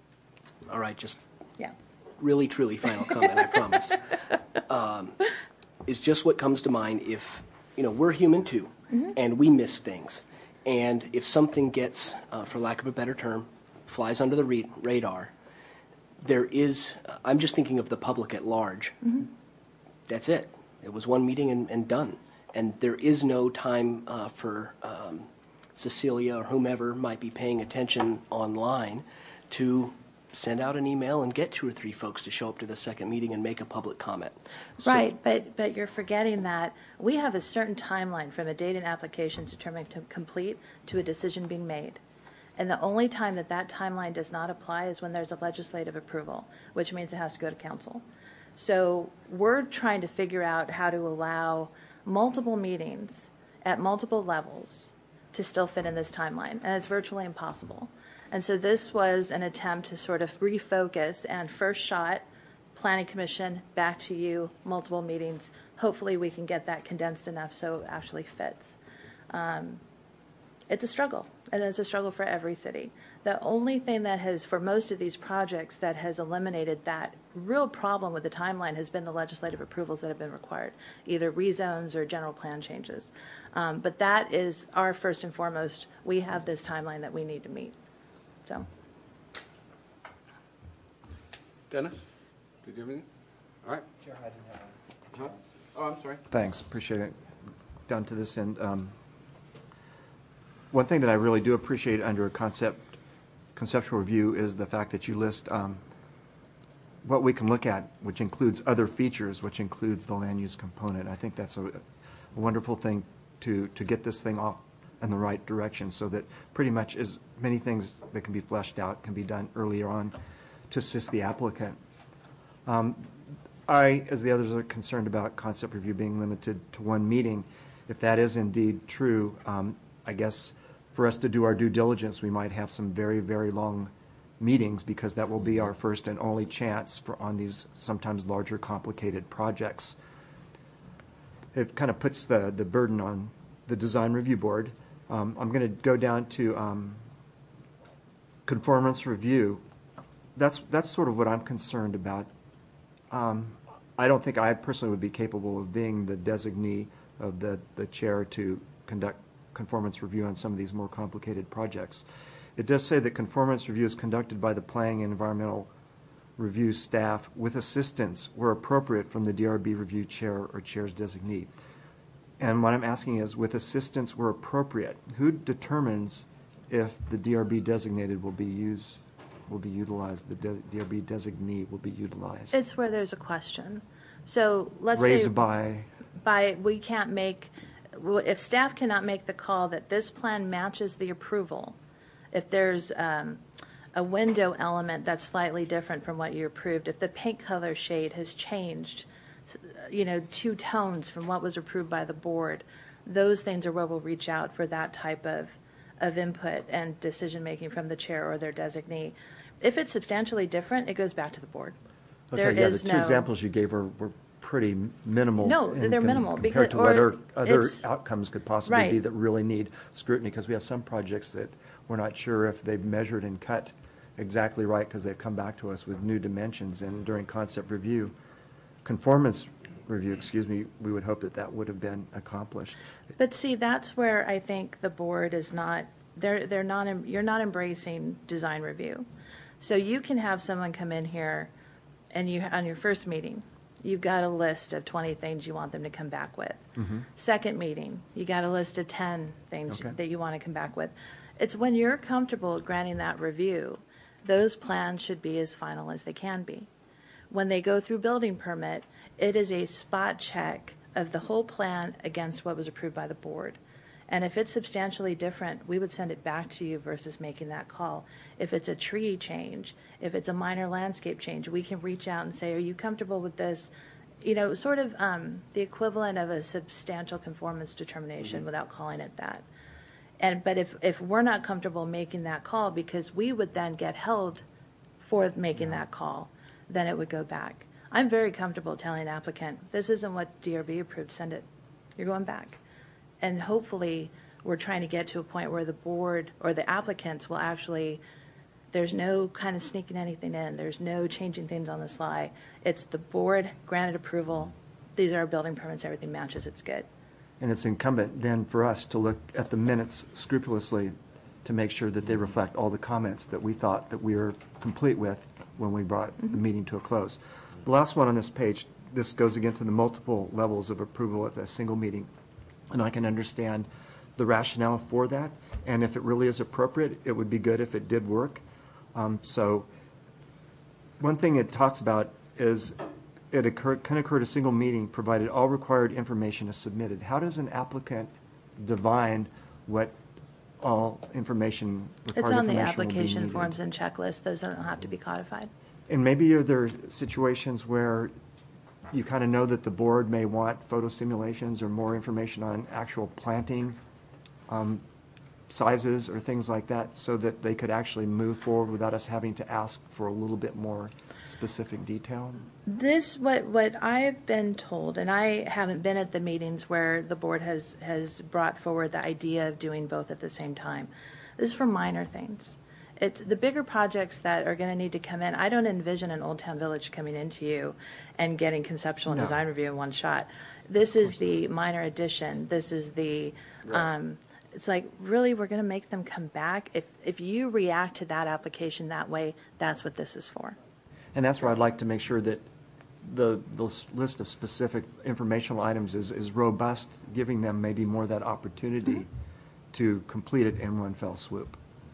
All right, just. Yeah. Really, truly final comment, I promise. Um, is just what comes to mind if, you know, we're human too, Mhm. and we miss things. And if something gets, uh, for lack of a better term, flies under the re- radar, there is, uh, I'm just thinking of the public at large. Mhm. That's it. It was one meeting and, and done. And there is no time uh, for um, Cecilia or whomever might be paying attention online to send out an email and get two or three folks to show up to the second meeting and make a public comment. So- Right, but but you're forgetting that we have a certain timeline from a date an application is determined to complete to a decision being made. And the only time that that timeline does not apply is when there's a legislative approval, which means it has to go to council. So we're trying to figure out how to allow multiple meetings at multiple levels to still fit in this timeline, and it's virtually impossible. And so this was an attempt to sort of refocus and first shot, Planning Commission, back to you, multiple meetings. Hopefully we can get that condensed enough so it actually fits. Um, it's a struggle, and it's a struggle for every city. The only thing that has, for most of these projects, that has eliminated that real problem with the timeline has been the legislative approvals that have been required, either rezones or general plan changes. Um, but that is our first and foremost, we have this timeline that we need to meet. So. Dennis, did you have anything? All right. Chair, I didn't have a Huh? Oh, I'm sorry. Thanks, appreciate it. Down to this end. Um, one thing that I really do appreciate under a concept conceptual review is the fact that you list um, what we can look at, which includes other features, which includes the land use component. I think that's a, a wonderful thing to to get this thing off in the right direction, so that pretty much as many things that can be fleshed out can be done earlier on to assist the applicant. Um, I, as the others, are concerned about concept review being limited to one meeting. If that is indeed true, um, I guess for us to do our due diligence, we might have some very, very long meetings, because that will be our first and only chance for on these sometimes larger, complicated projects. It kind of puts the, the burden on the design review board Um, I'm going to go down to um, conformance review. That's, that's sort of what I'm concerned about. Um, I don't think I personally would be capable of being the designee of the, the chair to conduct conformance review on some of these more complicated projects. It does say that conformance review is conducted by the planning and environmental review staff with assistance where appropriate from the D R B review chair or chair's designee. And what I'm asking is, with assistance where appropriate, who determines if the D R B designated will be used, will be utilized, the de- D R B designee will be utilized? It's where there's a question. So let's Raised say by, by we can't make, if staff cannot make the call that this plan matches the approval, if there's um, a window element that's slightly different from what you approved, if the paint color shade has changed, you know, two tones from what was approved by the board, those things are where we'll reach out for that type of, of input and decision making from the chair or their designee. If it's substantially different, it goes back to the board. okay, There yeah, is the two no, examples you gave were, were pretty minimal. No, in they're com- minimal compared because- to what or other, other it's- outcomes could possibly Right. be that really need scrutiny, because we have some projects that we're not sure if they've measured and cut exactly right because they've come back to us with new dimensions, and during concept review, conformance review, excuse me, we would hope that that would have been accomplished. But see, that's where I think the board is not, they're, they're not, em- you're not embracing design review. So you can have someone come in here and you, on your first meeting, you've got a list of twenty things you want them to come back with. Mhm. Second meeting, you got a list of ten things Okay. that you want to come back with. It's when you're comfortable granting that review, those plans should be as final as they can be. When they go through building permit, it is a spot check of the whole plan against what was approved by the board. And if it's substantially different, we would send it back to you versus making that call. If it's a tree change, if it's a minor landscape change, we can reach out and say, are you comfortable with this? You know, sort of um, the equivalent of a substantial conformance determination without calling it that. And but if, if we're not comfortable making that call, because we would then get held for making that call, then it would go back. I'm very comfortable telling an applicant, this isn't what D R B approved, send it. You're going back. And hopefully, we're trying to get to a point where the board or the applicants will actually, there's no kind of sneaking anything in. There's no changing things on the sly. It's the board granted approval. These are our building permits. Everything matches. It's good. And it's incumbent then for us to look at the minutes scrupulously to make sure that they reflect all the comments that we thought that we were complete with when we brought the meeting to a close. The last one on this page, this goes again to the multiple levels of approval at a single meeting. And I can understand the rationale for that. And if it really is appropriate, it would be good if it did work. Um, so one thing it talks about is it occur, can occur at a single meeting provided all required information is submitted. How does an applicant divine what all information, required It's on the information will be application needed? forms and checklists. Those don't have to be codified. And maybe are there situations where you kind of know that the board may want photo simulations or more information on actual planting um, sizes or things like that, so that they could actually move forward without us having to ask for a little bit more specific detail? This, what, what I've been told, and I haven't been at the meetings where the board has, has brought forward the idea of doing both at the same time. This is for minor things. It's the bigger projects that are going to need to come in. I don't envision an Old Town Village coming into you and getting conceptual and No. design review in one shot. This is the minor addition. This is the, um, it's like, really, we're going to make them come back? If, if you react to that application that way, that's what this is for. And that's where I'd like to make sure that the, the s- list of specific informational items is, is robust, giving them maybe more of that opportunity to complete it in one fell swoop.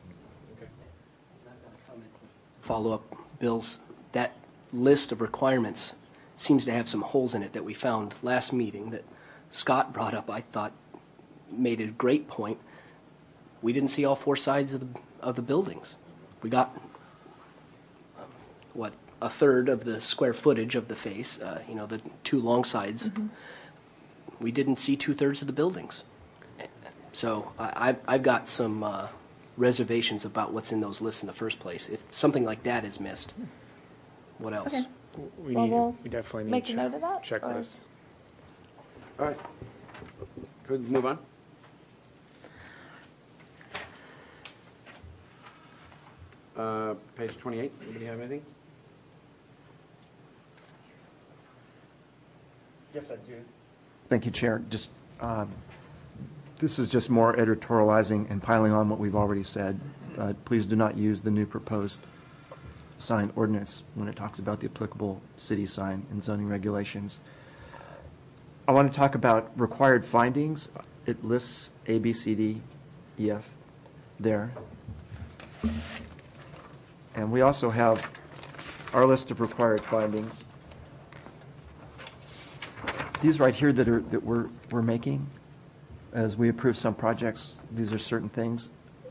Follow up, Bill's, that list of requirements seems to have some holes in it that we found last meeting that Scott brought up, I thought made a great point. We didn't see all four sides of the, of the buildings. We got, um, what, a third of the square footage of the face, uh, you know, the two long sides. Mm-hmm. We didn't see two-thirds of the buildings. So I, I've, I've got some uh, reservations about what's in those lists in the first place. If something like that is missed, what else? Okay. We Well, need, we'll we definitely need make a check- note of that, or- checklists. All right. Could we move on? Uh, Page twenty-eight, anybody have anything? Yes, I do. Thank you, Chair. Just, um, this is just more editorializing and piling on what we've already said. Uh, Please do not use the new proposed sign ordinance when it talks about the applicable city sign and zoning regulations. I want to talk about required findings. It lists A, B, C, D, E, F there. And we also have our list of required findings. These right here that are that we're we're making, as we approve some projects, these are certain things.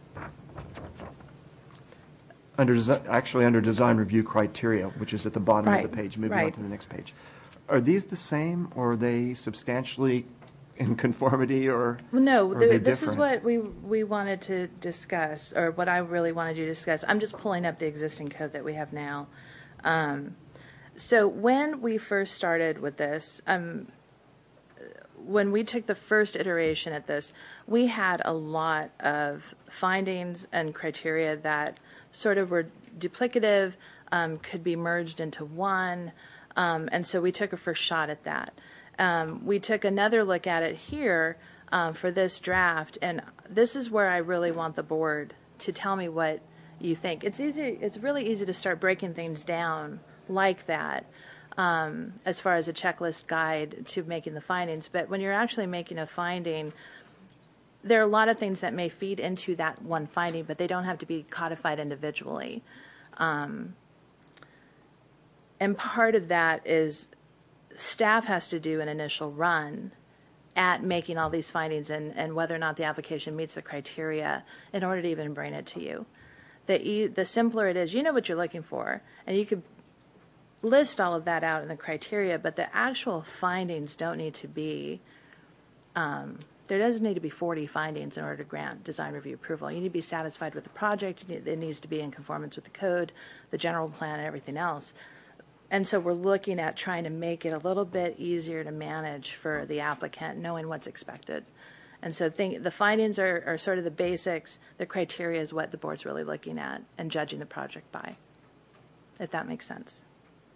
Under desi- actually under design review criteria, which is at the bottom Right, of the page, moving on right. to the next page. Are these the same, or are they substantially in conformity, or Well, no, or are the, they this is different? what we we wanted to discuss, or what I really wanted you to discuss. I'm just pulling up the existing code that we have now. Um, so when we first started with this, um, when we took the first iteration at this, we had a lot of findings and criteria that sort of were duplicative, um, could be merged into one, um, and so we took a first shot at that. Um, we took another look at it here um, for this draft, and this is where I really want the board to tell me what you think. It's easy. It's really easy to start breaking things down like that, um, as far as a checklist guide to making the findings. But when you're actually making a finding, there are a lot of things that may feed into that one finding, but they don't have to be codified individually. Um, and part of that is staff has to do an initial run at making all these findings and, and whether or not the application meets the criteria in order to even bring it to you. The, e- the simpler it is, you know what you're looking for, and you could list all of that out in the criteria, but the actual findings don't need to be, um, there doesn't need to be forty findings in order to grant design review approval. You need to be satisfied with the project. It needs to be in conformance with the code, the general plan, and everything else. And so we're looking at trying to make it a little bit easier to manage for the applicant, knowing what's expected. And so think, the findings are, are sort of the basics. The criteria is what the board's really looking at and judging the project by, if that makes sense.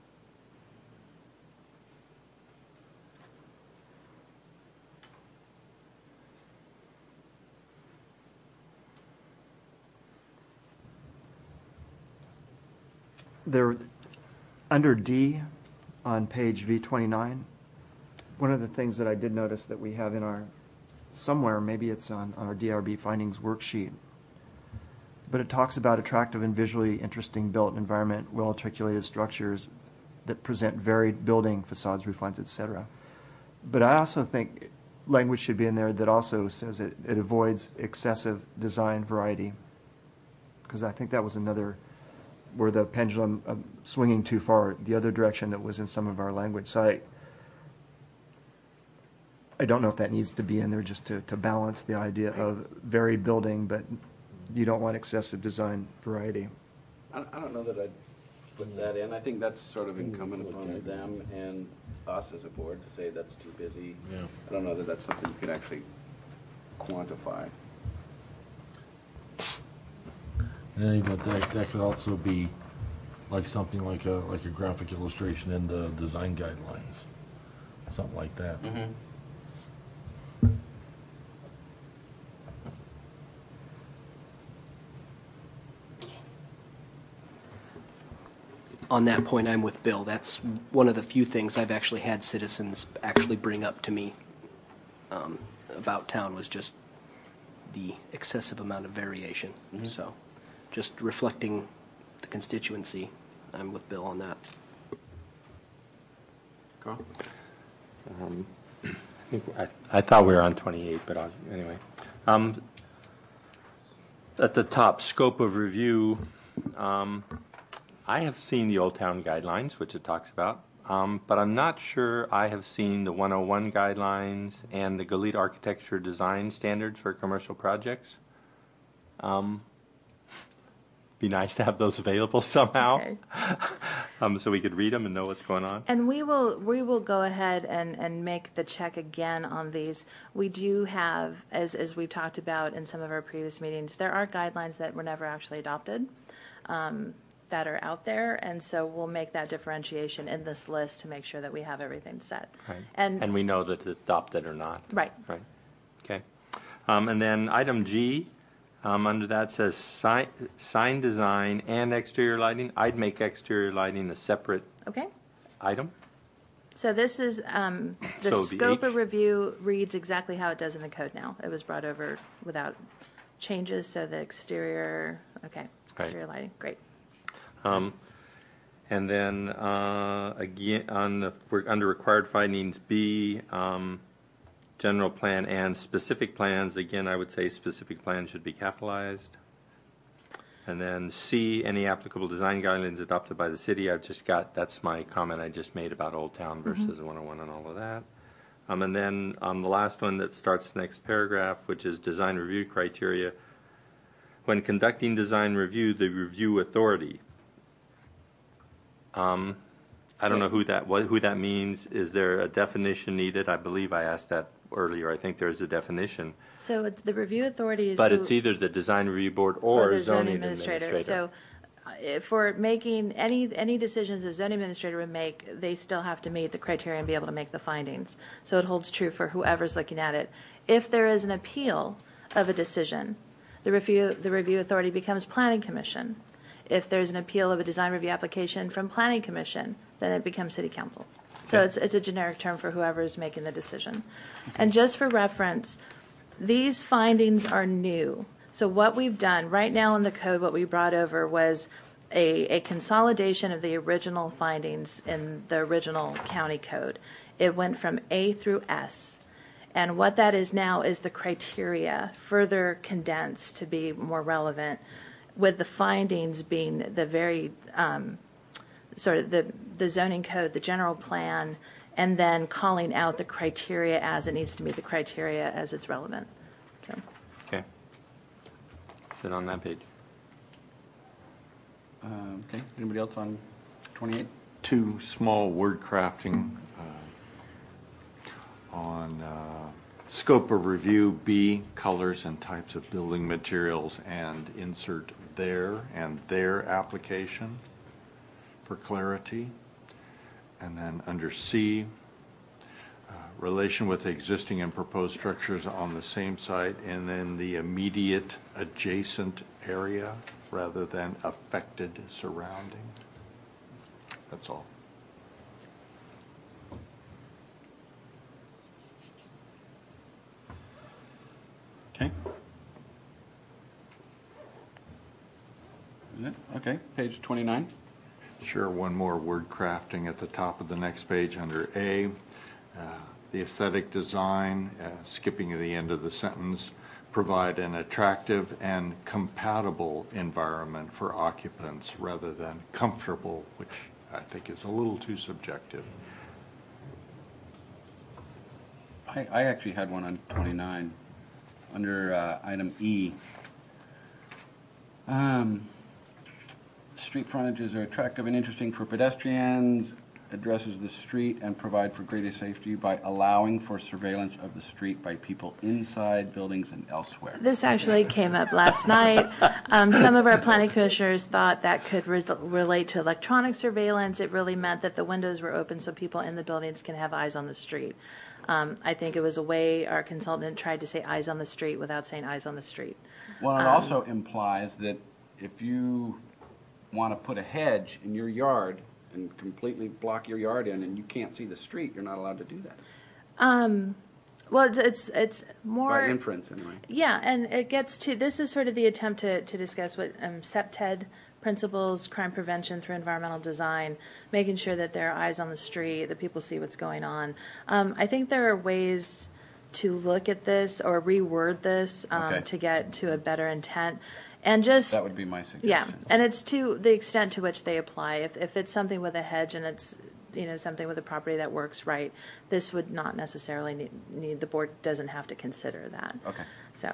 There, under D on page V twenty-nine, one of the things that I did notice that we have in our, somewhere, maybe it's on, on our D R B findings worksheet, but it talks about attractive and visually interesting built environment, well-articulated structures that present varied building facades, roof lines, et cetera. But I also think language should be in there that also says it, it avoids excessive design variety, because I think that was another where the pendulum uh, swinging too far the other direction that was in some of our language. So I, I don't know if that needs to be in there just to, to balance the idea of varied building, but you don't want excessive design variety. I I don't know that I'd put that in. I think that's sort of incumbent upon them and us as a board to say that's too busy. Yeah. I don't know that that's something you could actually quantify. And but that, that could also be like something like a, like a graphic illustration in the design guidelines, something like that. Mm-hmm. On that point, I'm with Bill. That's one of the few things I've actually had citizens actually bring up to me um, about town was just the excessive amount of variation. Mm-hmm. So just reflecting the constituency, I'm with Bill on that. Carl? Um, I, think I, I thought we were on twenty-eight, but I'll, anyway. Um, at the top, scope of review. Um, I have seen the Old Town Guidelines, which it talks about, um, but I'm not sure I have seen the one oh one guidelines and the Goleta Architecture Design Standards for commercial projects. Um, be nice to have those available somehow. Okay. um, so we could read them and know what's going on. And we will we will go ahead and, and make the check again on these. We do have, as as we've talked about in some of our previous meetings, there are guidelines that were never actually adopted um, that are out there, and so we'll make that differentiation in this list to make sure that we have everything set. Right. And and we know that it's adopted or not. Right. Right. Okay. Um, and then item G. Um, under that says sign, sign design and exterior lighting. I'd make exterior lighting a separate Okay. item. So this is, um, the So the scope H- of review reads exactly how it does in the code now. It was brought over without changes, so the exterior, okay, Right. exterior lighting, great. Um, and then uh, again, on the, we're under required findings B, um, general plan and specific plans. Again, I would say specific plans should be capitalized. And then C, any applicable design guidelines adopted by the city. I've just got, that's my comment I just made about Old Town versus one oh one and all of that. Um, and then um, the last one that starts the next paragraph, which is design review criteria. When conducting design review, the review authority. Um, I don't know who that what, who that means. Is there a definition needed? I believe I asked that earlier. I think there is a definition. So it's the review authority is But who- it's either the design review board or, or the zoning zoning administrator. administrator. So uh, for making any, any decisions the zoning administrator would make, they still have to meet the criteria and be able to make the findings. So it holds true for whoever's looking at it. If there is an appeal of a decision, the review, the review authority becomes planning commission. If there's an appeal of a design review application from planning commission, then it becomes city council. So it's, it's a generic term for whoever is making the decision. And just for reference, these findings are new. So what we've done right now in the code, what we brought over was a, a consolidation of the original findings in the original county code. It went from A through S. And what that is now is the criteria further condensed to be more relevant, with the findings being the very um, sort of the, the zoning code, the general plan, and then calling out the criteria as it needs to meet the criteria as it's relevant. So. Okay. Sit on that page. Um, Okay, anybody else on twenty-eight? Two small word crafting uh, on uh, scope of review, B, colors and types of building materials, and insert their and their application for clarity. And then under C, uh, relation with existing and proposed structures on the same site, and then the immediate adjacent area rather than affected surrounding. That's all. Okay. Is it? Okay, page twenty-nine. Sure, one more word crafting at the top of the next page under A. Uh, the aesthetic design, uh, skipping to the end of the sentence, provide an attractive and compatible environment for occupants rather than comfortable, which I think is a little too subjective. I, I actually had one on twenty-nine, under uh, item E. Um, Street frontages are attractive and interesting for pedestrians, addresses the street, and provide for greater safety by allowing for surveillance of the street by people inside buildings and elsewhere. This actually came up last night. Um, some of our planning commissioners thought that could re- relate to electronic surveillance. It really meant that the windows were open so people in the buildings can have eyes on the street. Um, I think it was a way our consultant tried to say eyes on the street without saying eyes on the street. Well, it Um, also implies that if you want to put a hedge in your yard and completely block your yard in and you can't see the street, you're not allowed to do that. Um, well, it's, it's it's more By inference, anyway. Yeah, and it gets to this is sort of the attempt to to discuss what um, SEPTED principles, crime prevention through environmental design, making sure that there are eyes on the street, that people see what's going on. Um, I think there are ways to look at this or reword this um, Okay. to get to a better intent. And just That would be my suggestion. yeah, and it's to the extent to which they apply. If if it's something with a hedge and it's you know something with a property that works right, this would not necessarily need, need the board doesn't have to consider that. Okay. So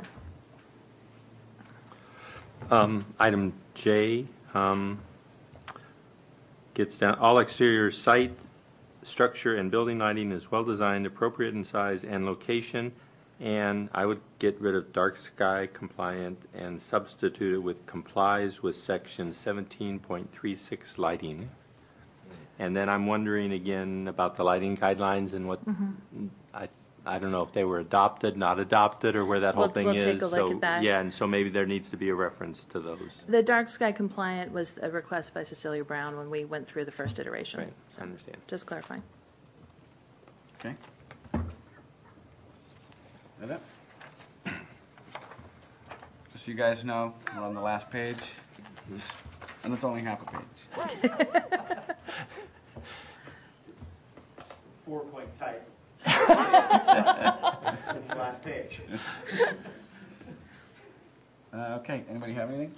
Um, item J, um, gets down, all exterior site, structure, and building lighting is well-designed, appropriate in size and location, and I would get rid of dark sky compliant and substitute it with complies with section seventeen point three six lighting. And then I'm wondering again about the lighting guidelines and what, Mhm. I, I don't know if they were adopted, not adopted, or where that whole We'll- thing we'll is. take a look So, at that. yeah, and so maybe there needs to be a reference to those. The dark sky compliant was a request by Cecilia Brown when we went through the first iteration. Right, So, I understand. Just clarifying. Okay. That it? Just so you guys know, we're on the last page, and it's only half a page. Four-point type. It's the last page. Uh, okay, anybody have anything?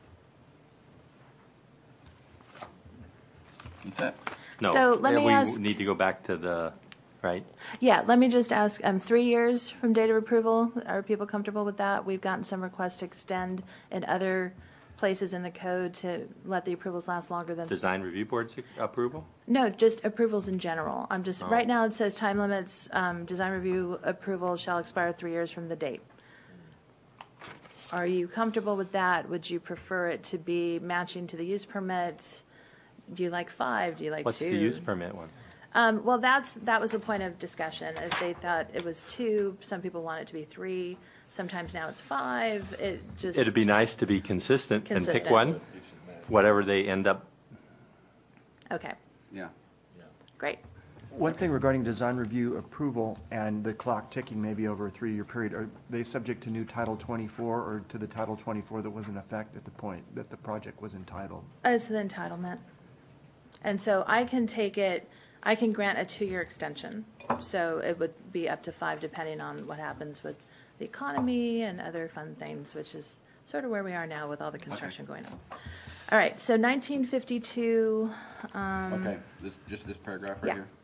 That's it? No. So let yeah, me we ask- need to go back to the, right? Yeah, let me just ask, um, three years from date of approval, are people comfortable with that? We've gotten some requests to extend in other places in the code to let the approvals last longer than. Design Review Board's approval? No, just approvals in general. I'm just, Oh. right now it says time limits, um, design review approval shall expire three years from the date. Are you comfortable with that? Would you prefer it to be matching to the use permit? Do you like five? Do you like What's two? the use permit one? Um, well, that's, that was a point of discussion, as they thought it was two, some people want it to be three, sometimes now it's five, it just. It'd be nice to be consistent and pick Consistent. one, whatever they end up. Okay, Yeah. great. One thing regarding design review approval and the clock ticking maybe over a three-year period, are they subject to new Title twenty-four or to the Title twenty-four that was in effect at the point that the project was entitled? It's the entitlement. And so I can take it, I can grant a two-year extension. So it would be up to five depending on what happens with the economy and other fun things, which is sort of where we are now with all the construction going on. All right, so nineteen fifty-two. Um, Okay, this, just this paragraph right yeah. here?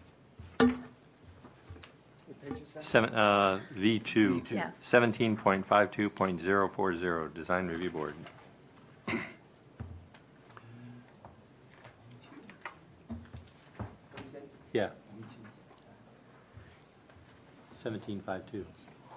Seven, uh, V two. V two. Yeah. Seventeen point five two point zero four zero, Design Review Board. Yeah. Seventeen five two.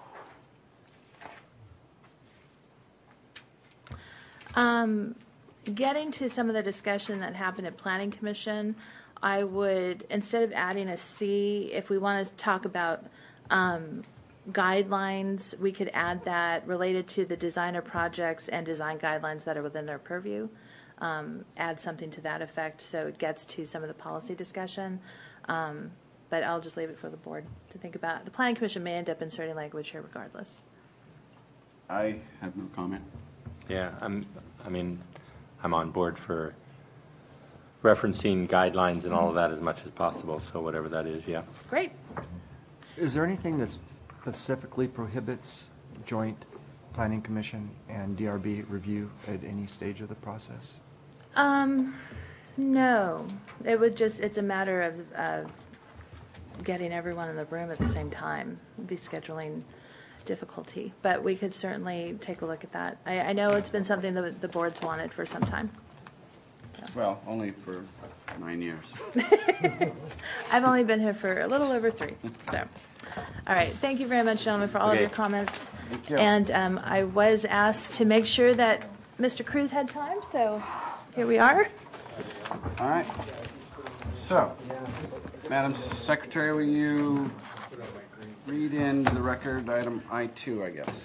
Um, getting to some of the discussion that happened at Planning Commission, I would, instead of adding a C, if we want to talk about um, guidelines, we could add that related to the designer projects and design guidelines that are within their purview. Um, add something to that effect so it gets to some of the policy discussion. Um, but I'll just leave it for the board to think about. The Planning Commission may end up inserting language here regardless. I have no comment. Yeah, I'm, I mean, I'm on board for referencing guidelines and all of that as much as possible, so whatever that is, yeah. Great. Is there anything that specifically prohibits joint Planning Commission and D R B review at any stage of the process? Um, no, it would just, it's a matter of, of getting everyone in the room at the same time. It'd be scheduling difficulty, but we could certainly take a look at that. I, I know it's been something that the board's wanted for some time. Well, only for nine years. I've only been here for a little over three, so. All right, thank you very much, gentlemen, for all of Okay. your comments. Thank you. And um, I was asked to make sure that Mister Cruz had time, so here we are. All right. So, Madam Secretary, will you read into the record item I two, I guess?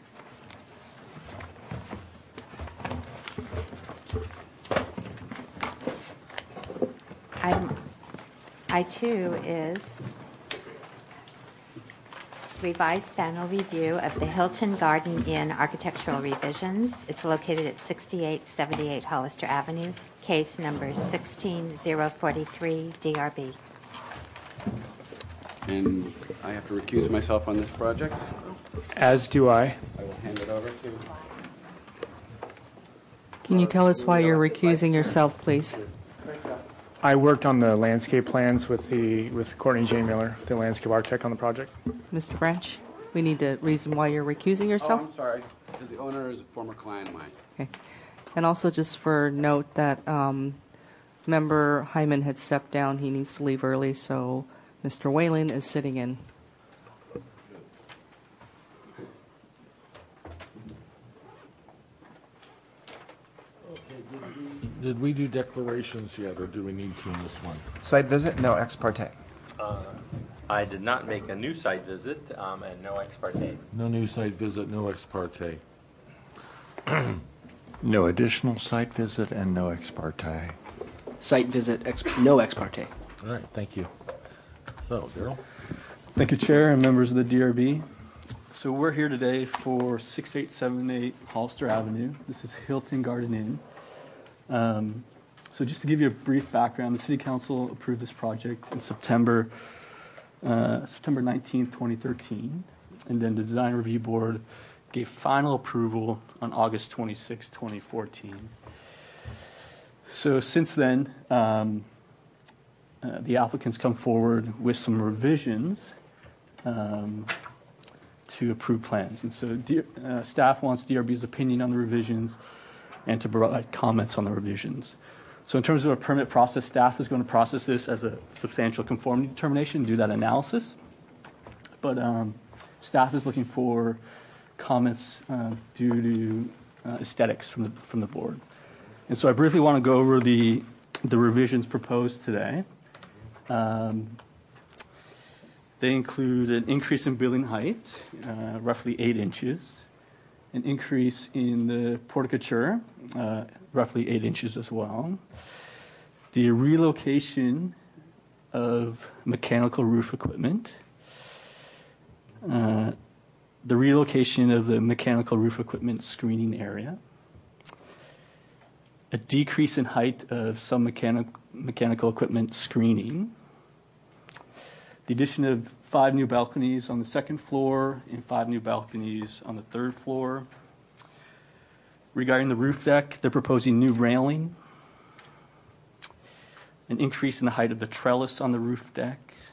Item I two is revised final review of the Hilton Garden Inn architectural revisions. It's located at sixty-eight seventy-eight Hollister Avenue, case number sixteen zero forty-three D R B. And I have to recuse myself on this project. As do I. I will hand it over to. Can you tell us why you're recusing yourself, please? I worked on the landscape plans with the with Courtney J. Miller, the landscape architect on the project. Mister Branch, we need a reason why you're recusing Oh, yourself. I'm sorry, because the owner is a former client of mine. Okay. And also just for note that um, member Hyman had stepped down. He needs to leave early, so Mister Whalen is sitting in. Did we do declarations yet, or do we need to in this one? Site visit, no ex parte. Uh, I did not make a new site visit, um, and no ex parte. No new site visit, no ex parte. No additional site visit and no ex parte. Site visit, ex- no ex parte. All right, thank you. So, Daryl? Thank you, Chair and members of the D R B. So we're here today for six eight seven eight Hollister Avenue. This is Hilton Garden Inn. Um, so just to give you a brief background, the City Council approved this project in September uh, September nineteenth, twenty thirteen, and then the Design Review Board gave final approval on August twenty-sixth, twenty fourteen. So since then, um, uh, the applicants come forward with some revisions um, to approved plans. And so D- uh, staff wants D R B's opinion on the revisions and to provide comments on the revisions. So in terms of a permit process, staff is going to process this as a substantial conformity determination, do that analysis. But um, staff is looking for comments uh, due to uh, aesthetics from the from the board. And so I briefly want to go over the the revisions proposed today. Um, they include an increase in building height, uh, roughly eight inches, an increase in the porticature, uh, roughly eight inches as well, the relocation of mechanical roof equipment, uh, the relocation of the mechanical roof equipment screening area, a decrease in height of some mechanic, mechanical equipment screening, the addition of five new balconies on the second floor and five new balconies on the third floor. Regarding the roof deck, they're proposing new railing, an increase in the height of the trellis on the roof deck,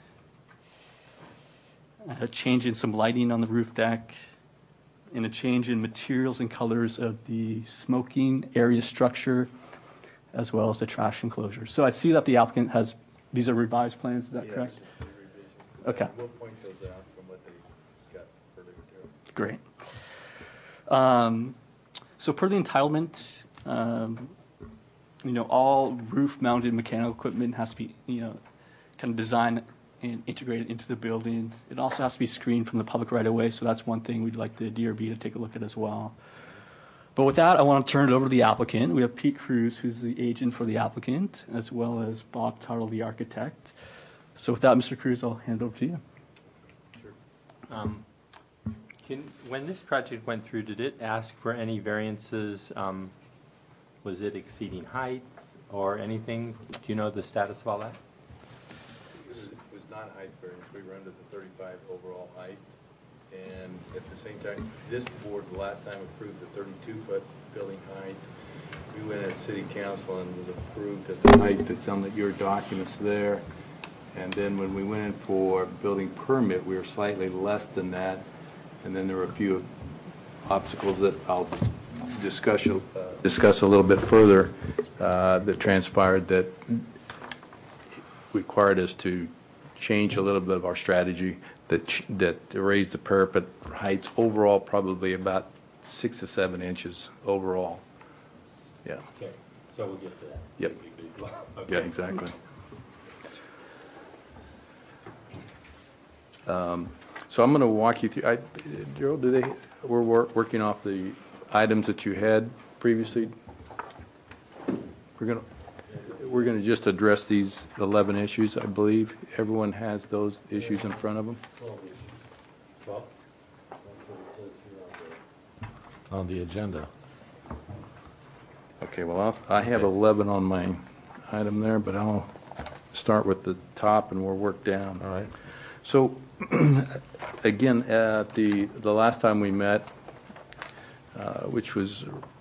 a change in some lighting on the roof deck, and a change in materials and colors of the smoking area structure, as well as the trash enclosure. So I see that the applicant has, these are revised plans, is that Yes, correct? the revisions. Okay. We'll point those out from what they got for the material. Great. Um, so per the entitlement, um, you know, all roof-mounted mechanical equipment has to be, you know, kind of designed and integrated into the building. It also has to be screened from the public right-of-way, so that's one thing we'd like the D R B to take a look at as well. But with that, I want to turn it over to the applicant. We have Pete Cruz, who's the agent for the applicant, as well as Bob Tuttle, the architect. So with that, Mister Cruz, I'll hand it over to you. Sure. Um, can, when this project went through, did it ask for any variances? Um, was it exceeding height or anything? Do you know the status of all that? It was, it was not height variance. We were under the thirty-five overall height. And at the same time, this board, the last time approved the thirty-two foot building height. We went at city council and was approved at the height that's on the, your documents there. And then when we went in for building permit, we were slightly less than that. And then there were a few obstacles that I'll discuss, uh, discuss a little bit further uh, that transpired that required us to change a little bit of our strategy that ch- that raised the parapet heights overall probably about six to seven inches overall. Yeah. Okay, so we'll get to that. Yep. Okay. Yeah, exactly. Um, so I'm going to walk you through. I, Gerald, do they? We're wor- working off the items that you had previously. We're going to. We're going to just address these eleven issues, I believe. Everyone has those issues in front of them. Well, that's what it says here on the, on the agenda. Okay, well, I'll, I have eleven on my item there, but I'll start with the top and we'll work down. All right. So, again, at the, the last time we met, uh, which was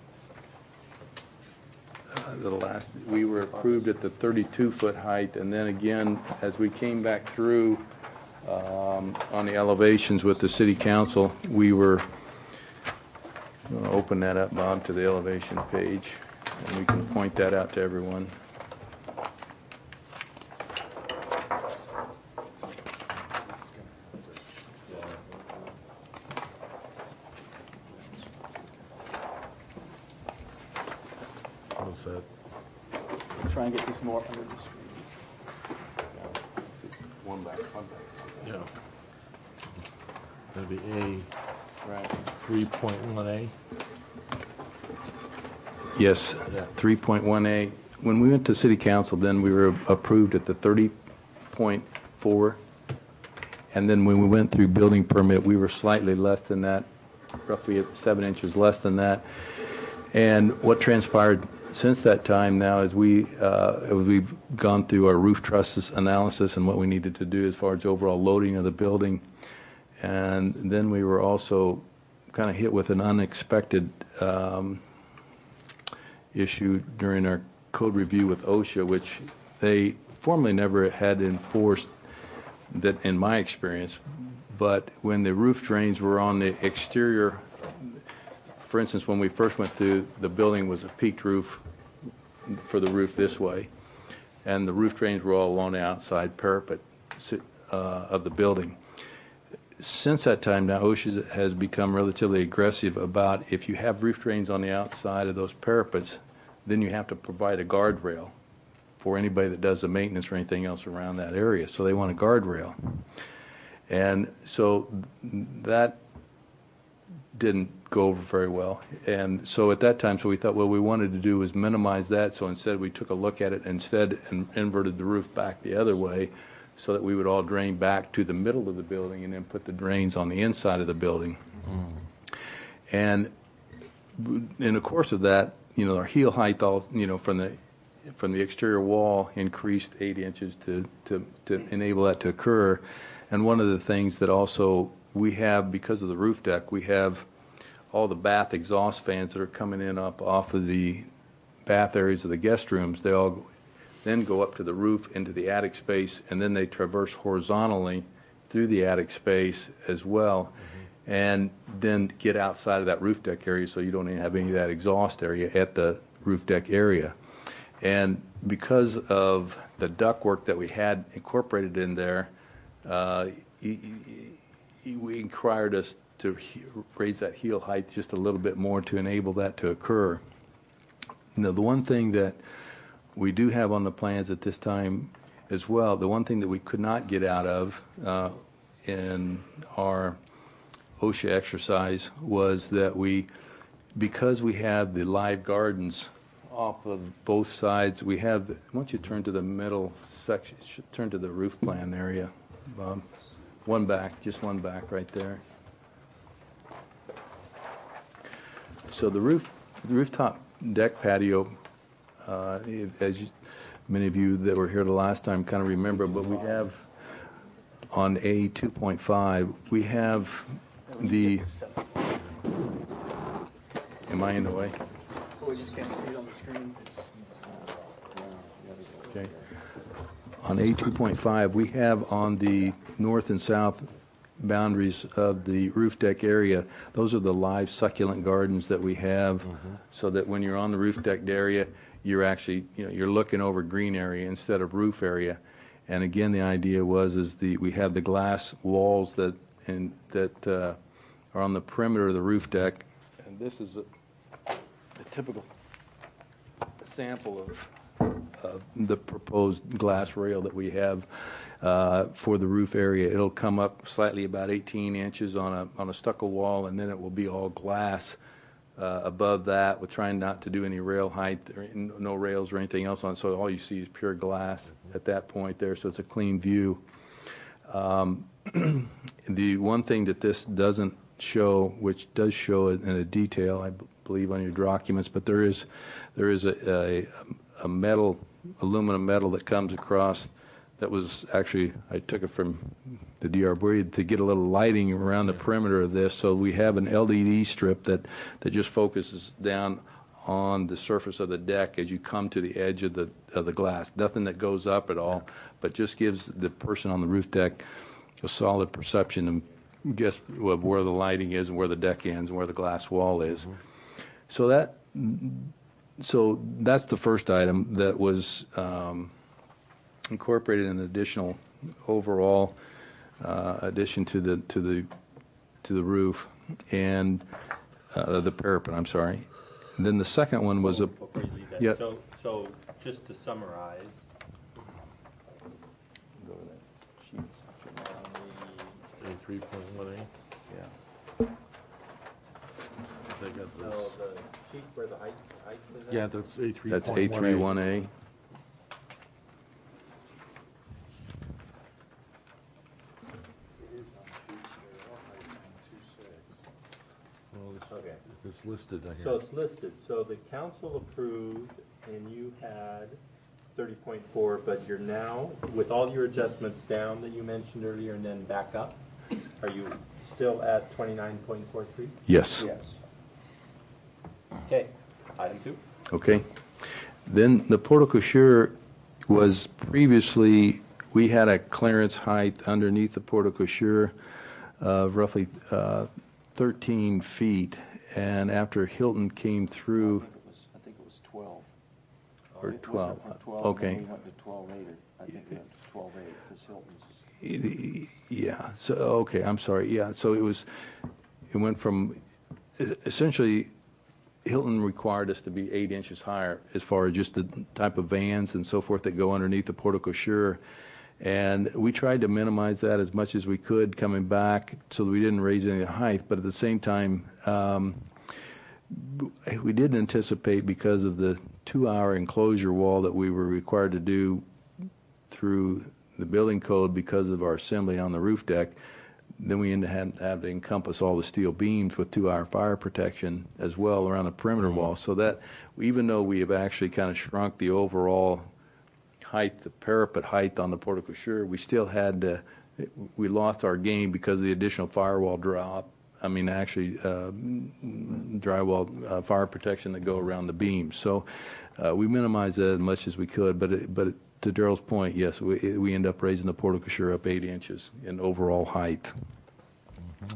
uh, the last, we were approved at the thirty-two foot height, and then again, as we came back through um, on the elevations with the city council, we were, I'm going to open that up, Bob, to the elevation page, and we can point that out to everyone. fit. Try and get these more under the screen. One back, one back. Yeah. That'd be A Right. three point one A. Yes, Yeah. three point one A. When we went to city council, then we were approved at the thirty point four. And then when we went through building permit, we were slightly less than that, roughly at seven inches less than that. And what transpired since that time now is we, uh, we've gone through our roof trusses analysis and what we needed to do as far as overall loading of the building. And then we were also kind of hit with an unexpected um, issue during our code review with OSHA, which they formerly never had enforced, that in my experience. But when the roof drains were on the exterior, for instance, when we first went through, the building was a peaked roof for the roof this way, and the roof drains were all along the outside parapet uh, of the building. Since that time now, OSHA has become relatively aggressive about if you have roof drains on the outside of those parapets, then you have to provide a guardrail for anybody that does the maintenance or anything else around that area. So they want a guardrail. And so that didn't go over very well. And so at that time, so we thought what we wanted to do was minimize that. So instead we took a look at it instead and inverted the roof back the other way so that we would all drain back to the middle of the building and then put the drains on the inside of the building. Mm. And in the course of that, you know, our heel height, all, you know, from the from the exterior wall increased eight inches to, to, to enable that to occur. And one of the things that also we have, because of the roof deck, we have all the bath exhaust fans that are coming in up off of the bath areas of the guest rooms. They all then go up to the roof into the attic space, and then they traverse horizontally through the attic space as well, mm-hmm. and then get outside of that roof deck area so you don't even have any of that exhaust area at the roof deck area. And because of the ductwork that we had incorporated in there, uh, he, he, we required us to he, raise that heel height just a little bit more to enable that to occur. Now, the one thing that we do have on the plans at this time as well, the one thing that we could not get out of uh, in our OSHA exercise was that we, because we have the live gardens off of both sides, we have, why don't you turn to the middle section, turn to the roof plan area, Bob. One back, just one back right there. So the roof, the rooftop deck patio, uh, as you, many of you that were here the last time kind of remember, but we have on A two point five, we have the, am I in the way? We just can't see it on the screen. Okay. On A two point five, we have on the north and south boundaries of the roof deck area, those are the live succulent gardens that we have, mm-hmm. so that when you're on the roof deck area, you're actually, you know, you're looking over green area instead of roof area. And again, the idea was is the we have the glass walls that and that uh, are on the perimeter of the roof deck, and this is a, a typical sample of uh, the proposed glass rail that we have uh, for the roof area. It'll come up slightly about eighteen inches on a on a stucco wall, and then it will be all glass uh, above that. We're trying not to do any rail height, or no rails or anything else on it, so all you see is pure glass at that point there, so it's a clean view. Um, the one thing that this doesn't show, which does show it in a detail, I b- believe on your documents, but there is there is a, a, a metal, aluminum metal that comes across that was actually, I took it from the D R B to get a little lighting around the perimeter of this. So we have an L E D strip that, that just focuses down on the surface of the deck as you come to the edge of the of the glass. Nothing that goes up at all, but just gives the person on the roof deck a solid perception of just of where the lighting is and where the deck ends and where the glass wall is. Mm-hmm. So that so that's the first item that was um, incorporated in an additional overall uh, addition to the to the to the roof and uh, the parapet. I'm sorry. And then the second one was a. Before you leave Okay, Yep. so, so just to summarize, Go to that sheet. A three point one A. Yeah. They got no, this. the sheet where the height, height is at? Yeah, that's A three. That's A three one A. Well, it's, Okay. it's listed on here. So it's listed, so the council approved and you had thirty point four, but you're now, with all your adjustments down that you mentioned earlier and then back up, are you still at twenty-nine point four three? Yes. Yes. Okay, item two. Okay. Then the porte-cochere was previously, we had a clearance height underneath the porte-cochere of roughly uh, thirteen feet. And after Hilton came through, I think it was twelve. or twelve, twelve, okay. and then we went to twelve eight, or I think it went to twelve eight, because Hilton's. Yeah, so, okay, I'm sorry, yeah, so it was, it went from, essentially, Hilton required us to be eight inches higher as far as just the type of vans and so forth that go underneath the porte-cochere. And we tried to minimize that as much as we could coming back so that we didn't raise any height, but at the same time, um, we did anticipate, because of the two-hour enclosure wall that we were required to do through the building code because of our assembly on the roof deck, then we ended up having to encompass all the steel beams with two-hour fire protection as well around the perimeter wall. So that, even though we have actually kind of shrunk the overall height, the parapet height on the porte-cochere, we still had to, we lost our game because of the additional firewall drop. I mean, actually, uh, drywall uh, fire protection that go around the beams. So uh, we minimized that as much as we could. But it, but it, to Darrell's point, yes, we we end up raising the porte-cochere up eight inches in overall height. Mm-hmm.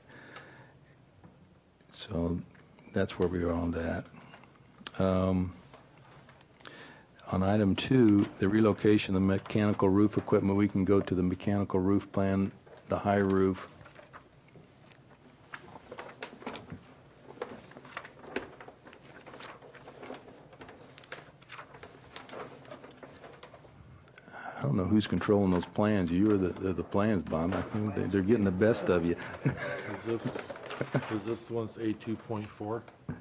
So that's where we are on that. Um, on item two, the relocation of the mechanical roof equipment, we can go to the mechanical roof plan, the high roof. I don't know who's controlling those plans. You or the, the, the plans, Bob. I think they, they're getting the best of you. Is this, is this one's A two point four?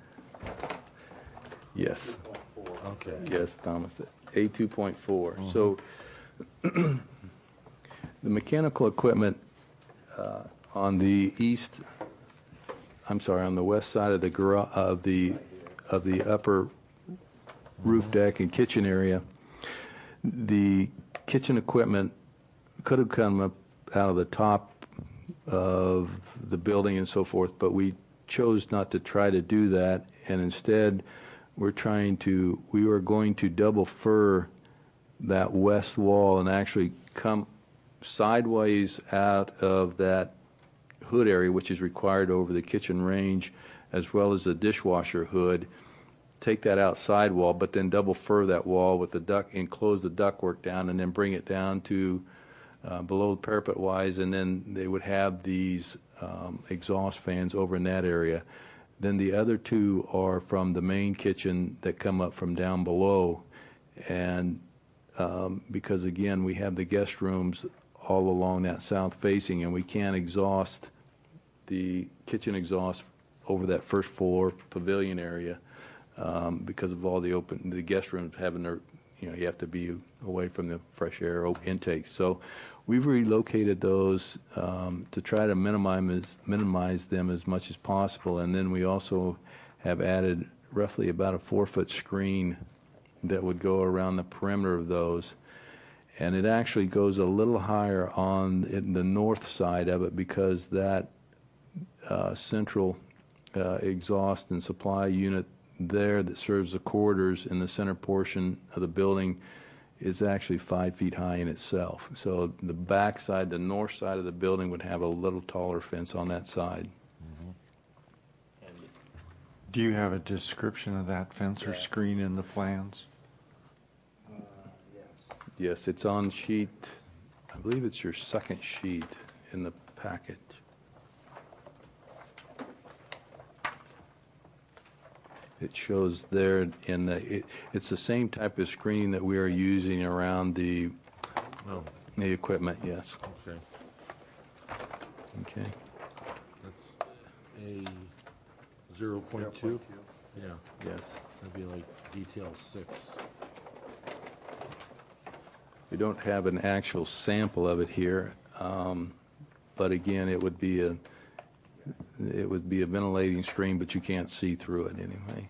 Yes. Okay. Yes, Thomas. A two point four. So the mechanical equipment uh, on the east, I'm sorry, on the west side of the garage, of the of the upper roof deck and kitchen area, the kitchen equipment could have come up out of the top of the building and so forth, but we chose not to try to do that, and instead we're trying to, we were going to double fur that west wall and actually come sideways out of that hood area, which is required over the kitchen range, as well as the dishwasher hood, take that outside wall, but then double fur that wall with the duct and close the ductwork down, and then bring it down to uh, below the parapet wise, and then they would have these um, exhaust fans over in that area. Then the other two are from the main kitchen that come up from down below, and um, because again we have the guest rooms all along that south facing, and we can't exhaust the kitchen exhaust over that first floor pavilion area. Um, because of all the open, the guest rooms having their, you know, you have to be away from the fresh air intake. So we've relocated those um, to try to minimize minimize them as much as possible. And then we also have added roughly about a four foot screen that would go around the perimeter of those. And it actually goes a little higher on in the north side of it, because that uh, central uh, exhaust and supply unit there that serves the corridors in the center portion of the building is actually five feet high in itself. So the back side, the north side of the building, would have a little taller fence on that side. Do you have a description of that fence or screen in the plans? Yes, it's on sheet, I believe it's your second sheet in the package. it shows there in the, it, it's the same type of screening that we are using around the, Oh, the equipment, yes. okay. Okay. That's a zero point two? Yeah. Yes. That'd be like detail six. We don't have an actual sample of it here, um, but again, it would be a, it would be a ventilating screen, but you can't see through it anyway.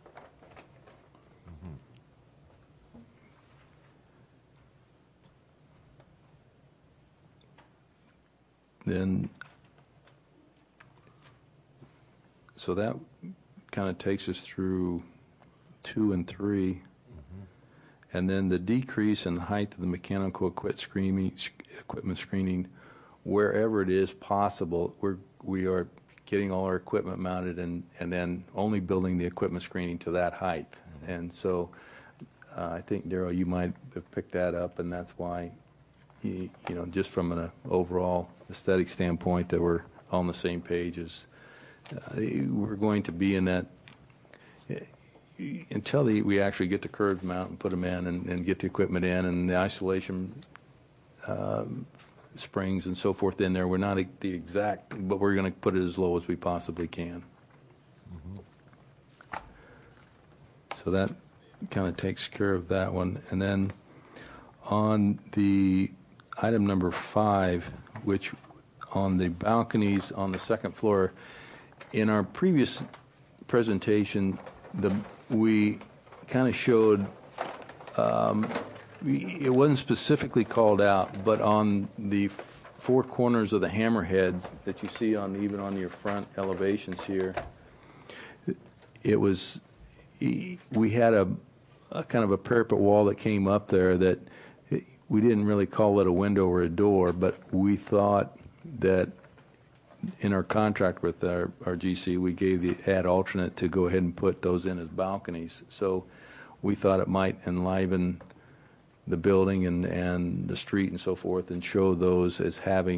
Then, so that kind of takes us through two and three. And then the decrease in the height of the mechanical equip screening, equipment screening, wherever it is possible, we're, we are getting all our equipment mounted and, and then only building the equipment screening to that height. And so uh, I think, Daryl, you might have picked that up, and that's why, you, you know, just from an overall aesthetic standpoint, that we're on the same page as uh, we're going to be in that until the, we actually get the curved mount and put them in and, and get the equipment in and the isolation um, springs and so forth in there. We're not a, the exact, but we're going to put it as low as we possibly can. Mm-hmm. So that kind of takes care of that one. And then on the item number five, which on the balconies on the second floor, in our previous presentation, the we kind of showed, um, we, it wasn't specifically called out, but on the four corners of the hammerheads that you see on even on your front elevations here, it was, we had a, a kind of a parapet wall that came up there that we didn't really call it a window or a door, but we thought that in our contract with our, our G C, we gave the ad alternate to go ahead and put those in as balconies. So we thought it might enliven the building and, and the street and so forth and show those as having,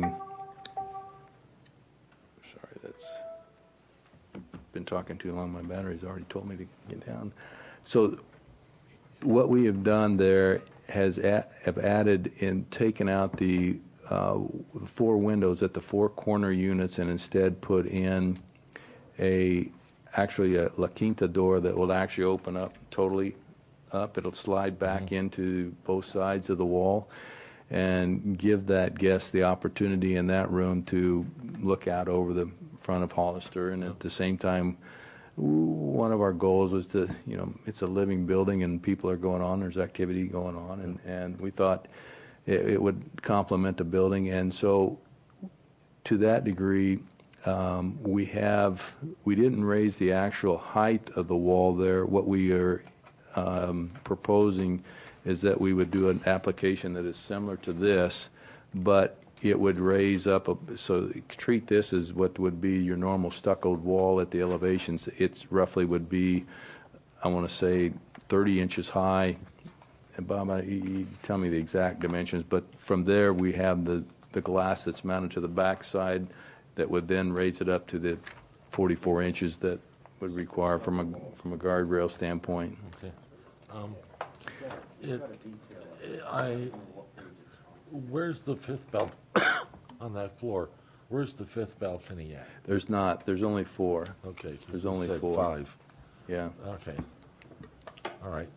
sorry, that's been talking too long. My battery's already told me to get down. So what we have done there has a, have added and taken out the Uh, four windows at the four corner units and instead put in a actually a La Quinta door that will actually open up totally up. It'll slide back mm-hmm. into both sides of the wall and give that guest the opportunity in that room to look out over the front of Hollister. And at the same time, one of our goals was to, you know, it's a living building and people are going on, there's activity going on, and, and we thought it would complement the building. And so to that degree, um, we have, we didn't raise the actual height of the wall there. What we are um, proposing is that we would do an application that is similar to this, but it would raise up, a, so treat this as what would be your normal stuccoed wall at the elevations. It's roughly would be, I want to say, thirty inches high. And Bob, you, you tell me the exact dimensions, but from there we have the, the glass that's mounted to the back side that would then raise it up to the forty-four inches that would require from a from a guardrail standpoint. Okay. Um, it, I, where's the fifth bal on that floor? Where's the fifth balcony at? There's not. There's only four. Okay. There's only said four. Five. Yeah. Okay. All right.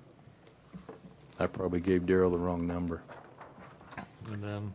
I probably gave Daryl the wrong number. And then,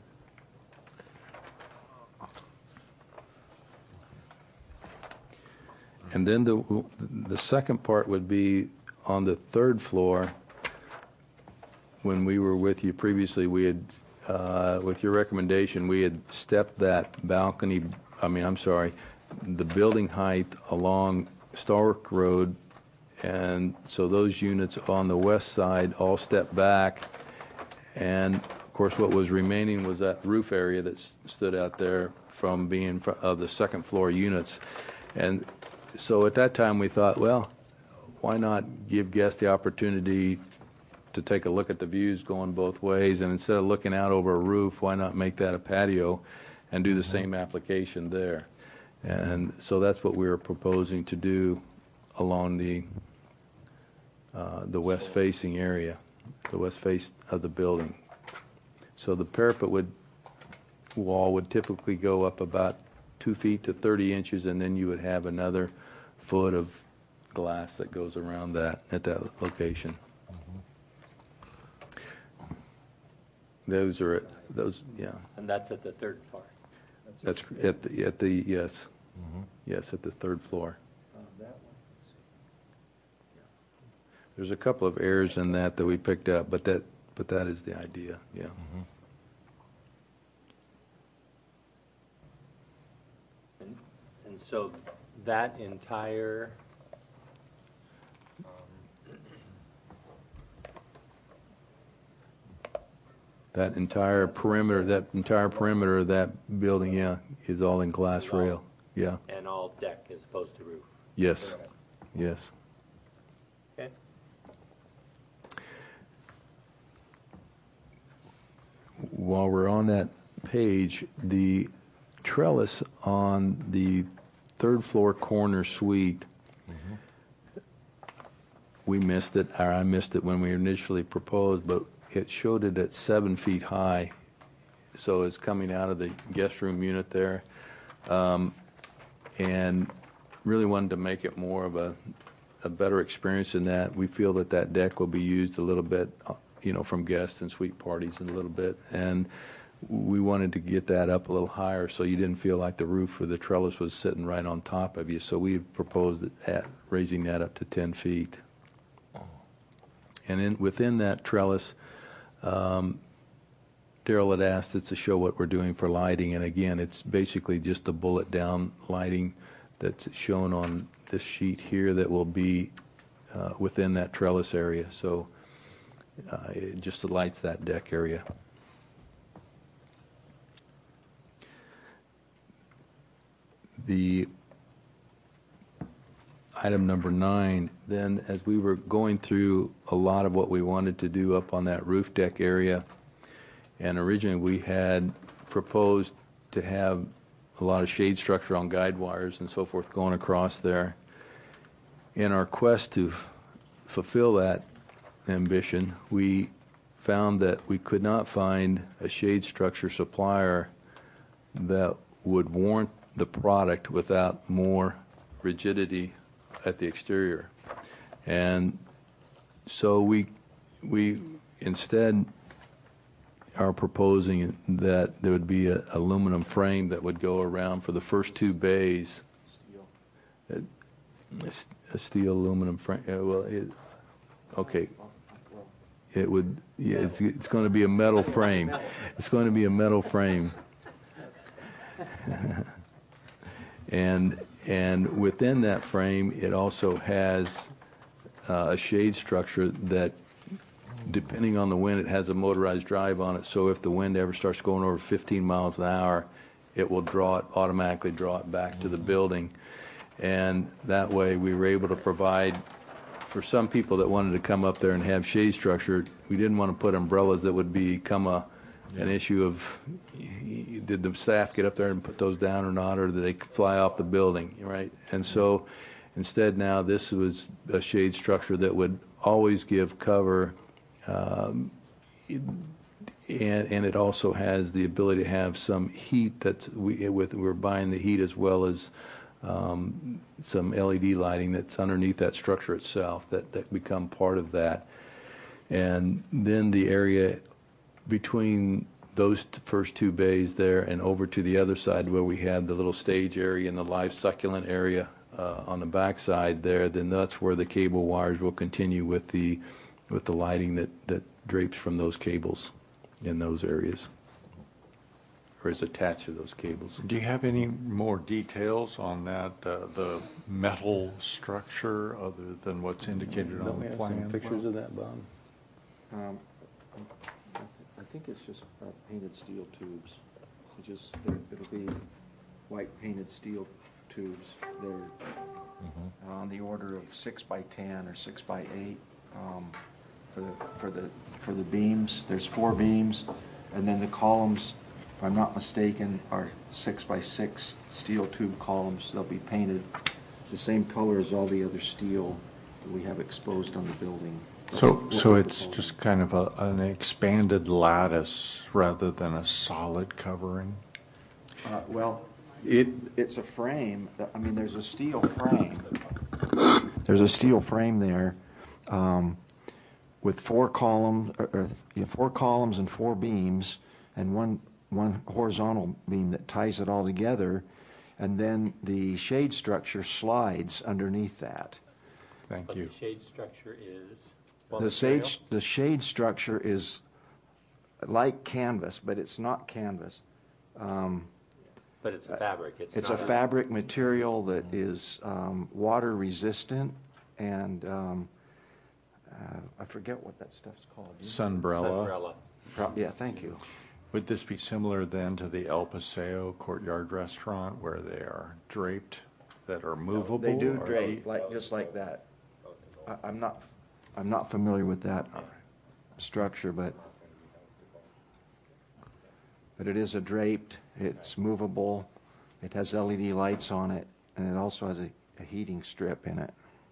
and then the the second part would be on the third floor. When we were with you previously, we had, uh, with your recommendation, we had stepped that balcony. I mean, I'm sorry, the building height along Stark Road. And so those units on the west side all stepped back. And, of course, what was remaining was that roof area that s- stood out there from being fr- of the second floor units. And so at that time we thought, well, why not give guests the opportunity to take a look at the views going both ways? And instead of looking out over a roof, why not make that a patio and do the same application there? And so that's what we were proposing to do along the uh, the west facing area, the west face of the building. So the parapet would wall would typically go up about two feet to thirty inches, and then you would have another foot of glass that goes around that at that location. Those are at, those, yeah. And that's at the third floor. That's at the, at the, yes. Yes, at the third floor. There's a couple of errors in that that we picked up, but that, but that is the idea, yeah. And, and so that entire That entire perimeter, that entire perimeter of that building, yeah, is all in glass rail, yeah. and all deck as opposed to roof. Yes, yes. Okay. While we're on that page, the trellis on the third floor corner suite, we missed it, or I missed it when we initially proposed, but it showed it at seven feet high, so it's coming out of the guest room unit there, um, and really wanted to make it more of a, a better experience in that. We feel that that deck will be used a little bit, uh, you know, from guests and suite parties in a little bit, and we wanted to get that up a little higher so you didn't feel like the roof or the trellis was sitting right on top of you. So we proposed it at raising that up to ten feet. And in, within that trellis, um, Daryl had asked us to show what we're doing for lighting, and again, it's basically just the bullet down lighting that's shown on this sheet here that will be uh, within that trellis area. So uh, it just lights that deck area. The item number nine, then as we were going through a lot of what we wanted to do up on that roof deck area, and originally we had proposed to have a lot of shade structure on guide wires and so forth going across there. In our quest to f- fulfill that ambition, we found that we could not find a shade structure supplier that would warrant the product without more rigidity at the exterior. And so we we instead are proposing that there would be an aluminum frame that would go around for the first two bays. Steel. A, a steel aluminum frame. Uh, well, it, okay. It would. Yeah, it's, it's going to be a metal frame. It's going to be a metal frame. and and within that frame, it also has uh, a shade structure that, depending on the wind, it has a motorized drive on it. So if the wind ever starts going over fifteen miles an hour, it will draw it, automatically draw it back to the building. And that way we were able to provide, for some people that wanted to come up there and have shade structure, we didn't want to put umbrellas that would become a, an issue of, did the staff get up there and put those down or not, or did they fly off the building, right? And so instead now this was a shade structure that would always give cover. Um, and and it also has the ability to have some heat that's we with we're buying the heat as well as um, some L E D lighting that's underneath that structure itself that that become part of that. And then the area between those t- first two bays there and over to the other side where we have the little stage area and the live succulent area uh, on the back side there, then that's where the cable wires will continue with the with the lighting that, that drapes from those cables in those areas, or is attached to those cables. Do you have any more details on that, uh, the metal structure, other than what's indicated Don't on we the have plan? some pictures of that, Bob? Um, I, th- I think it's just uh, painted steel tubes. It just, it- it'll be white painted steel tubes. They're on the order of six by ten or six by eight. Um, for the, for the, for the beams, there's four beams, and then the columns, if I'm not mistaken, are six by six steel tube columns. They'll be painted the same color as all the other steel that we have exposed on the building. That's So, what so we're it's proposing. just kind of a, an expanded lattice rather than a solid covering? Uh, well, it, it's a frame, that- I mean, there's a steel frame. There's a steel frame there, um, with four columns, or, or, yeah, four columns and four beams, and one, one horizontal beam that ties it all together, and then the shade structure slides underneath that. Thank But the shade structure is? what The material? shade, the shade structure is like canvas, but it's not canvas. Um, But it's a fabric. It's It's a not fabric material that is um, water resistant, and um, uh, I forget what that stuff's called. Do you know? Sunbrella. Sunbrella. Pro- Yeah, thank you. Would this be similar then to the El Paseo Courtyard Restaurant where they are draped, that are movable? They do or drape, the- like, just like that. I- I'm not, I'm not familiar with that structure, but, but it is a draped, it's movable, it has L E D lights on it, and it also has a a heating strip in it.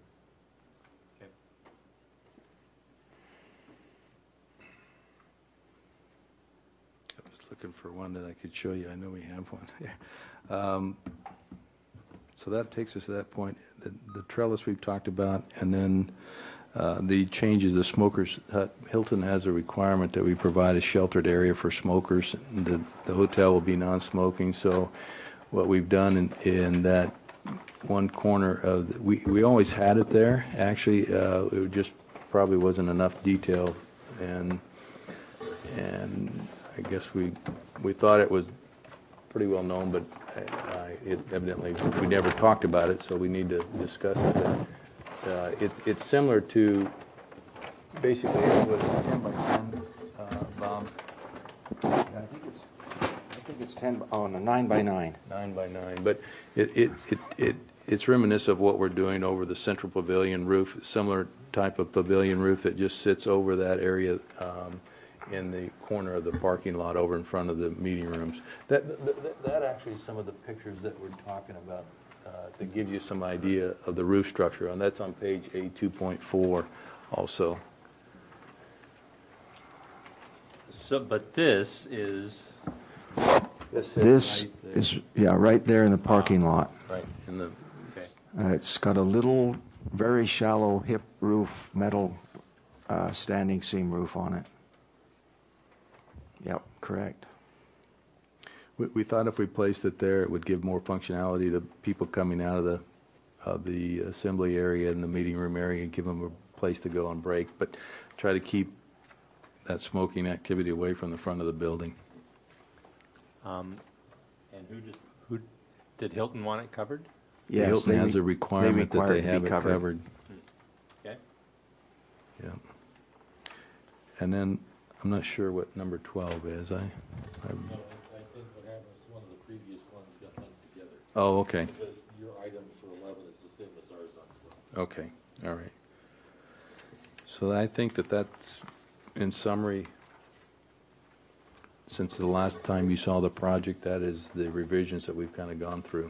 I was looking for one that I could show you. I know we have one. um, so that takes us to that point. The, the trellis we've talked about, and then uh, the changes. The smokers hut. Hilton has a requirement that we provide a sheltered area for smokers. The, the hotel will be non-smoking. So what we've done in, in that one corner of the, we we always had it there. Actually, uh, it just probably wasn't enough detail, and and I guess we we thought it was pretty well known, but uh, it evidently we never talked about it, so we need to discuss it. But, uh, it it's similar to basically it was ten by ten uh, bomb. Yeah, I think it's, I think it's ten, oh, no, nine by nine. Nine by nine, but it, it, it, it it's reminiscent of what we're doing over the central pavilion roof, similar type of pavilion roof that just sits over that area um, in the corner of the parking lot over in front of the meeting rooms. That, that, that actually is some of the pictures that we're talking about uh, to give you some idea of the roof structure, and that's on page A two point four also. So, but this is, This is, yeah, right there in the parking lot. Right, in the, okay. Uh, It's got a little, very shallow hip roof, metal uh, standing seam roof on it. Yep, correct. We, we thought if we placed it there, it would give more functionality to people coming out of the of the assembly area and the meeting room area, and give them a place to go and break, but try to keep that smoking activity away from the front of the building. Um, and who did, who, did Hilton want it covered? Yes, Hilton they has re- a requirement they that require they it to be have it covered. covered. Okay. Yeah. And then, I'm not sure what number twelve is. I, I No, I, I think what happened is one of the previous ones got lumped together. Oh, okay. Because your item for eleven is the same as ours on twelve. Okay, all right. So I think that that's, in summary, since the last time you saw the project, that is the revisions that we've kind of gone through.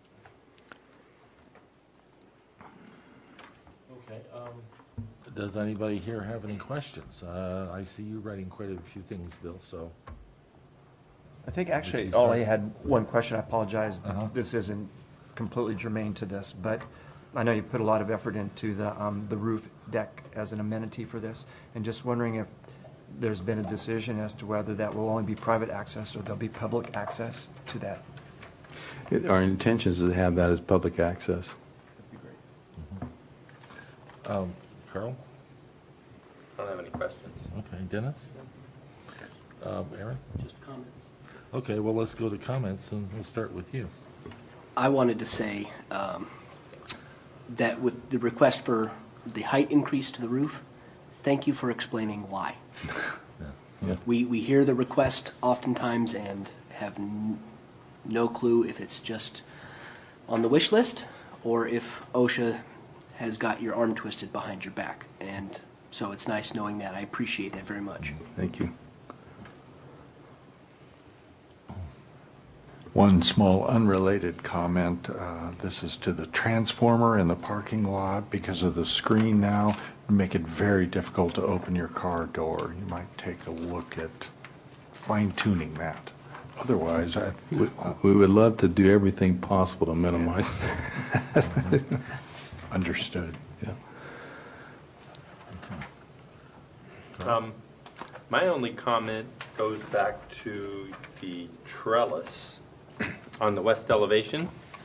Okay, um, does anybody here have any questions? Uh, I see you writing quite a few things, Bill, so. I think actually, you Ollie start? had one question. I apologize. that Uh-huh. This isn't completely germane to this, but I know you put a lot of effort into the, um, the roof deck as an amenity for this, and just wondering if there's been a decision as to whether that will only be private access or there'll be public access to that. It- Our intention is to have that as public access. Um, Carl? I don't have any questions. Okay, Dennis? Um, Aaron? Just comments. Okay, well, let's go to comments, and we'll start with you. I wanted to say um, that with the request for the height increase to the roof, thank you for explaining why. Yeah. We, we hear the request oftentimes and have n- no clue if it's just on the wish list or if OSHA has got your arm twisted behind your back. And so it's nice knowing that. I appreciate that very much. Thank you. One small unrelated comment. Uh, this is to the transformer in the parking lot. Because of the screen now, it'll make it very difficult to open your car door. You might take a look at fine-tuning that. Otherwise, I, We, we would love to do everything possible to minimize that. Understood. Yeah. Um, my only comment goes back to the trellis on the west elevation.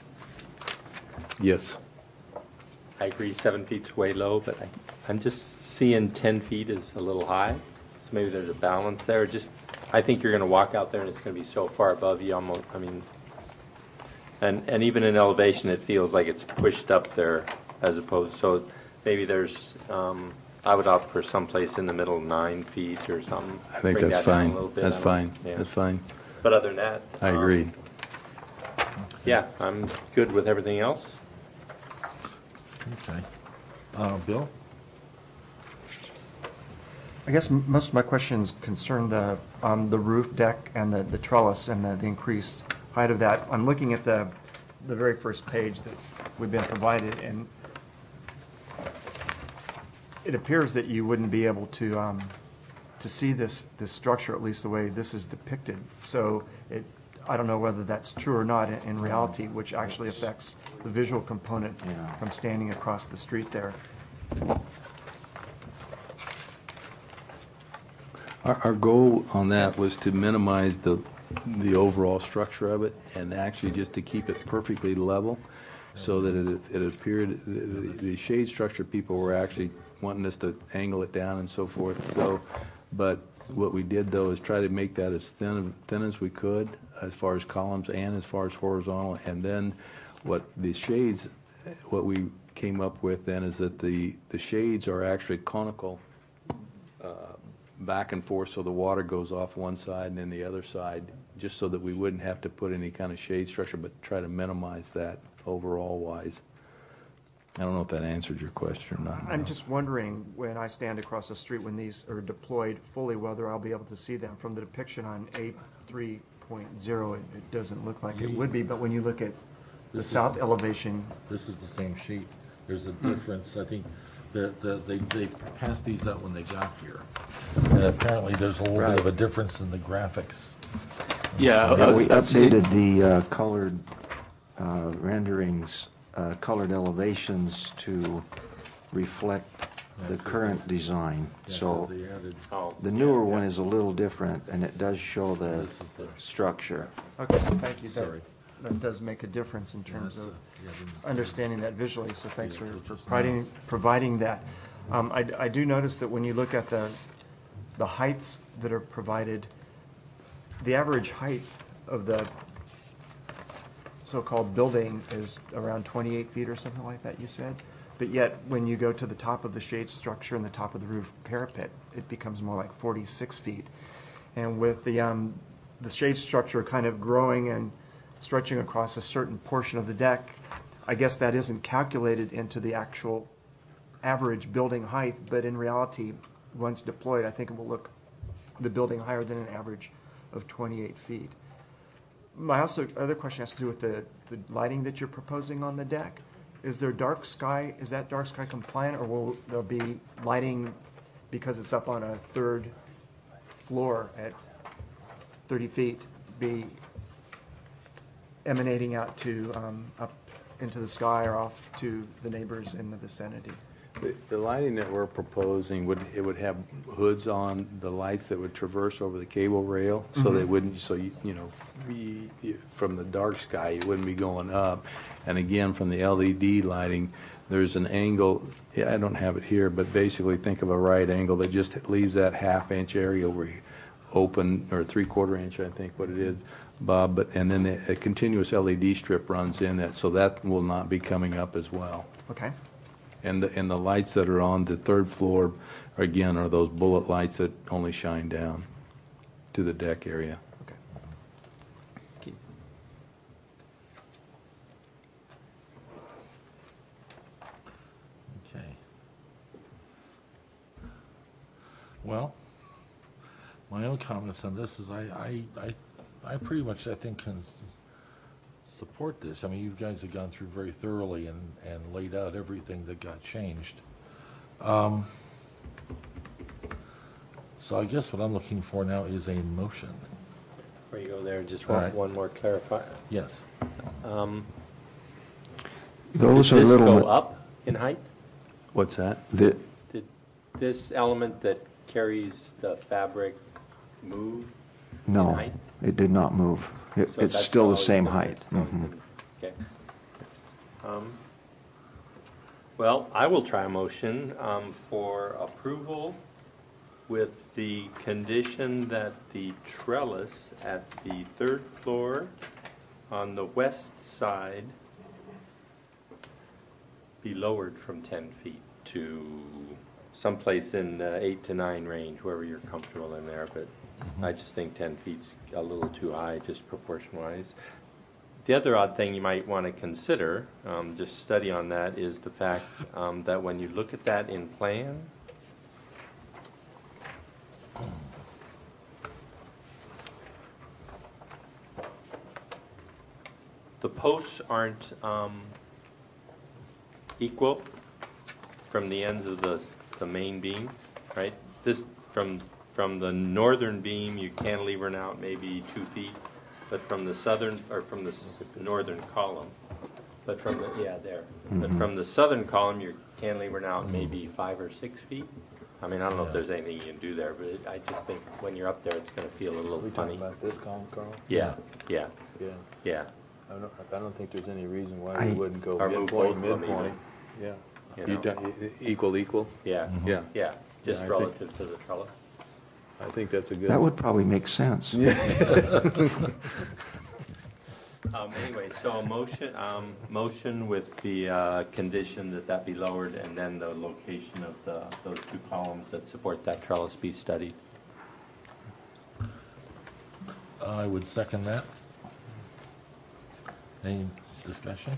Yes. I agree seven feet's way low, but I, I'm just seeing ten feet is a little high. So maybe there's a balance there. Just, I think you're going to walk out there and it's going to be so far above you almost, I mean, and, and even in elevation it feels like it's pushed up there as opposed, so maybe there's, um, I would opt for someplace in the middle, nine feet or something. I think Bring that's that down fine. a little bit. That's I don't- fine. yeah. That's fine. But other than that. I um, agree. Yeah, I'm good with everything else. Okay. Uh, Bill? I guess m- most of my questions concern the, um, the roof deck and the, the trellis and the, the increased height of that. I'm looking at the, the very first page that we've been provided, and it appears that you wouldn't be able to, um, to see this, this structure, at least the way this is depicted. So it, I don't know whether that's true or not in, in reality, which actually affects the visual component from standing across the street there. Our, our goal on that was to minimize the, the overall structure of it and actually just to keep it perfectly level so that it, it appeared, the, the- the shade structure people were actually wanting us to angle it down and so forth. So, but what we did though is try to make that as thin, thin as we could as far as columns and as far as horizontal. And then what the shades, what we came up with then is that the, the shades are actually conical uh, back and forth, so the water goes off one side and then the other side, just so that we wouldn't have to put any kind of shade structure, but try to minimize that overall wise. I don't know if that answered your question or not. I'm just wondering, when I stand across the street, when these are deployed fully, whether I'll be able to see them. From the depiction on A three point oh, it, it doesn't look like it would be, but when you look at the This is- south elevation, This is the same sheet. There's a Hmm. difference. I think the, the, they, they passed these out when they got here. And apparently there's a little bit of a difference in the graphics. Yeah, Yeah, uh, we uh, updated the uh, colored uh, renderings, uh, colored elevations to reflect the current design. So they added- the newer one is a little different, and it does show the structure. okay, thank you. That, that does make a difference in terms of understanding that visually, so thanks for, for providing, providing that. Um, I, I do notice that when you look at the, the heights that are provided, the average height of the so-called building is around twenty-eight feet or something like that, you said? But yet, when you go to the top of the shade structure and the top of the roof parapet, it becomes more like forty-six feet. And with the, um, the shade structure kind of growing and stretching across a certain portion of the deck, I guess that isn't calculated into the actual average building height, but in reality, once deployed, I think it will look the building higher than an average of twenty-eight feet. My also other question has to do with the, the lighting that you're proposing on the deck. Is there dark sky, is that dark sky compliant, or will there be lighting because it's up on a third floor at thirty feet, be emanating out to, um, up into the sky or off to the neighbors in the vicinity? The, the lighting that we're proposing would, it would have hoods on the lights that would traverse over the cable rail, so they Mhm. wouldn't, so you, you know, you, you, from the dark sky, it wouldn't be going up. And again, from the L E D lighting, there's an angle, yeah, I don't have it here, but basically think of a right angle that just leaves that half inch area over here open, or three quarter inch, I think what it is, Bob, but, and then a, a continuous L E D strip runs in that, so that will not be coming up as well. Okay. And the, and the lights that are on the third floor, again, are those bullet lights that only shine down to the deck area. Okay. Thank you. Okay. Well, my own comments on this is I, I, I, I pretty much, I think, can support this. I mean, you guys have gone through very thoroughly and, and laid out everything that got changed. Um, so I guess what I'm looking for now is a motion. Before you go there, just All one, right. one more clarify. Yes. Um, Those did are this little. go up in height? What's that? The, Did this element that carries the fabric move in no, height? it did not move. It, So it's that's still the always same been height. there. Mhm. Okay. Um, Well, I will try a motion um, for approval with the condition that the trellis at the third floor on the west side be lowered from ten feet to someplace in the eight to nine range, wherever you're comfortable in there, but I just think ten feet's a little too high, just proportion-wise. The other odd thing you might want to consider, um, just study on that, is the fact um, that when you look at that in plan, the posts aren't um, equal from the ends of the, the main beam, right? This, from, from the northern beam, you cantilever out maybe two feet, but from the southern, or from the s- northern column, but from the, yeah, there. But Mhm. from the southern column, you're cantilevering out maybe five or six feet. I mean, I don't know if there's anything you can do there, but it, I just think when you're up there, it's going to feel a little we funny. talking about this column, Carl? Yeah, yeah, Yeah. yeah. I don't, I don't think there's any reason why I- we wouldn't go Or move midpoint, both of them midpoint. Yeah. You You know? done- e- e- Equal, equal? Yeah, Yeah. yeah, just Yeah, I think- relative to the trellis. I think that's a good. That would probably make sense. Um, anyway, so a motion, um, motion with the, uh, condition that that be lowered, and then the location of the, those two columns that support that trellis be studied. I would second that. Any discussion?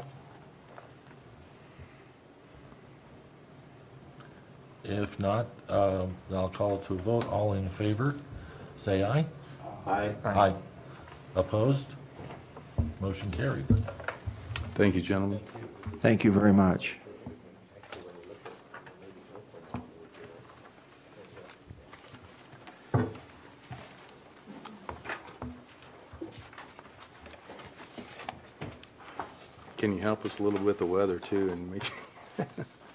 If not, uh, then I'll call it to a vote. All in favor, say aye. Aye. Aye. Opposed? Motion carried. Thank you, gentlemen. Thank you very much. Can you help us a little with the weather too and make? You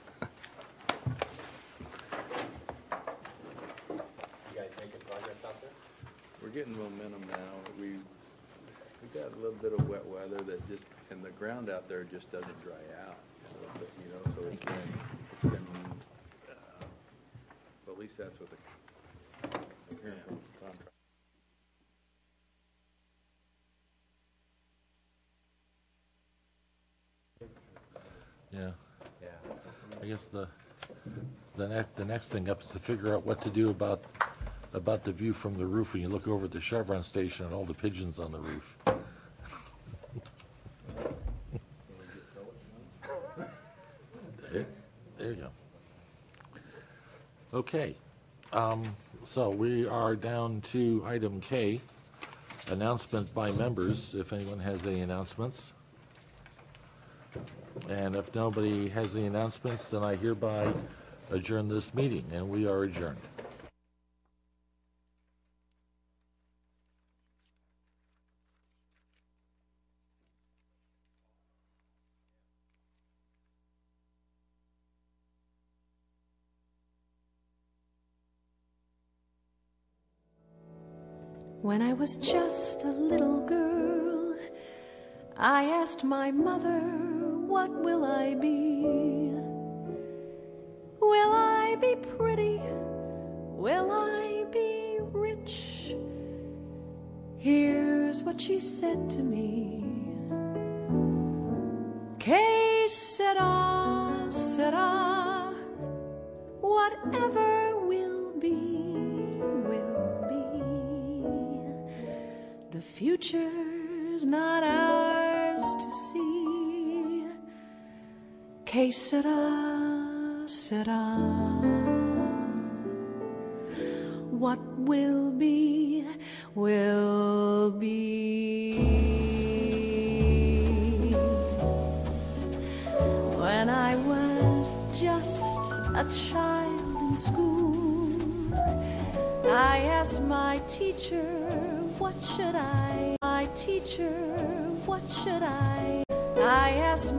guys making progress out there? We're getting momentum now. We, we got a little bit of wet weather that just, and the ground out there just doesn't dry out. a little bit, You know, so it's been, it's been, uh, well, at least that's what the, I'm hearing from the contractor. Yeah. Yeah. I guess the, the next, the next thing up is to figure out what to do about, about the view from the roof when you look over at the Chevron station and all the pigeons on the roof. There, there you go. Okay, um, so we are down to item K, announcement by members, if anyone has any announcements. And if nobody has any announcements, then I hereby adjourn this meeting, and we are adjourned. When I was just a little girl, I asked my mother, what will I be? Will I be pretty? Will I be rich? Here's what she said to me. Que sera, sera, whatever will be, will be. The future's not ours to see. Que sera, sera. What will be, will be. a child in school. I asked my teacher, what should I? My teacher, what should I? I asked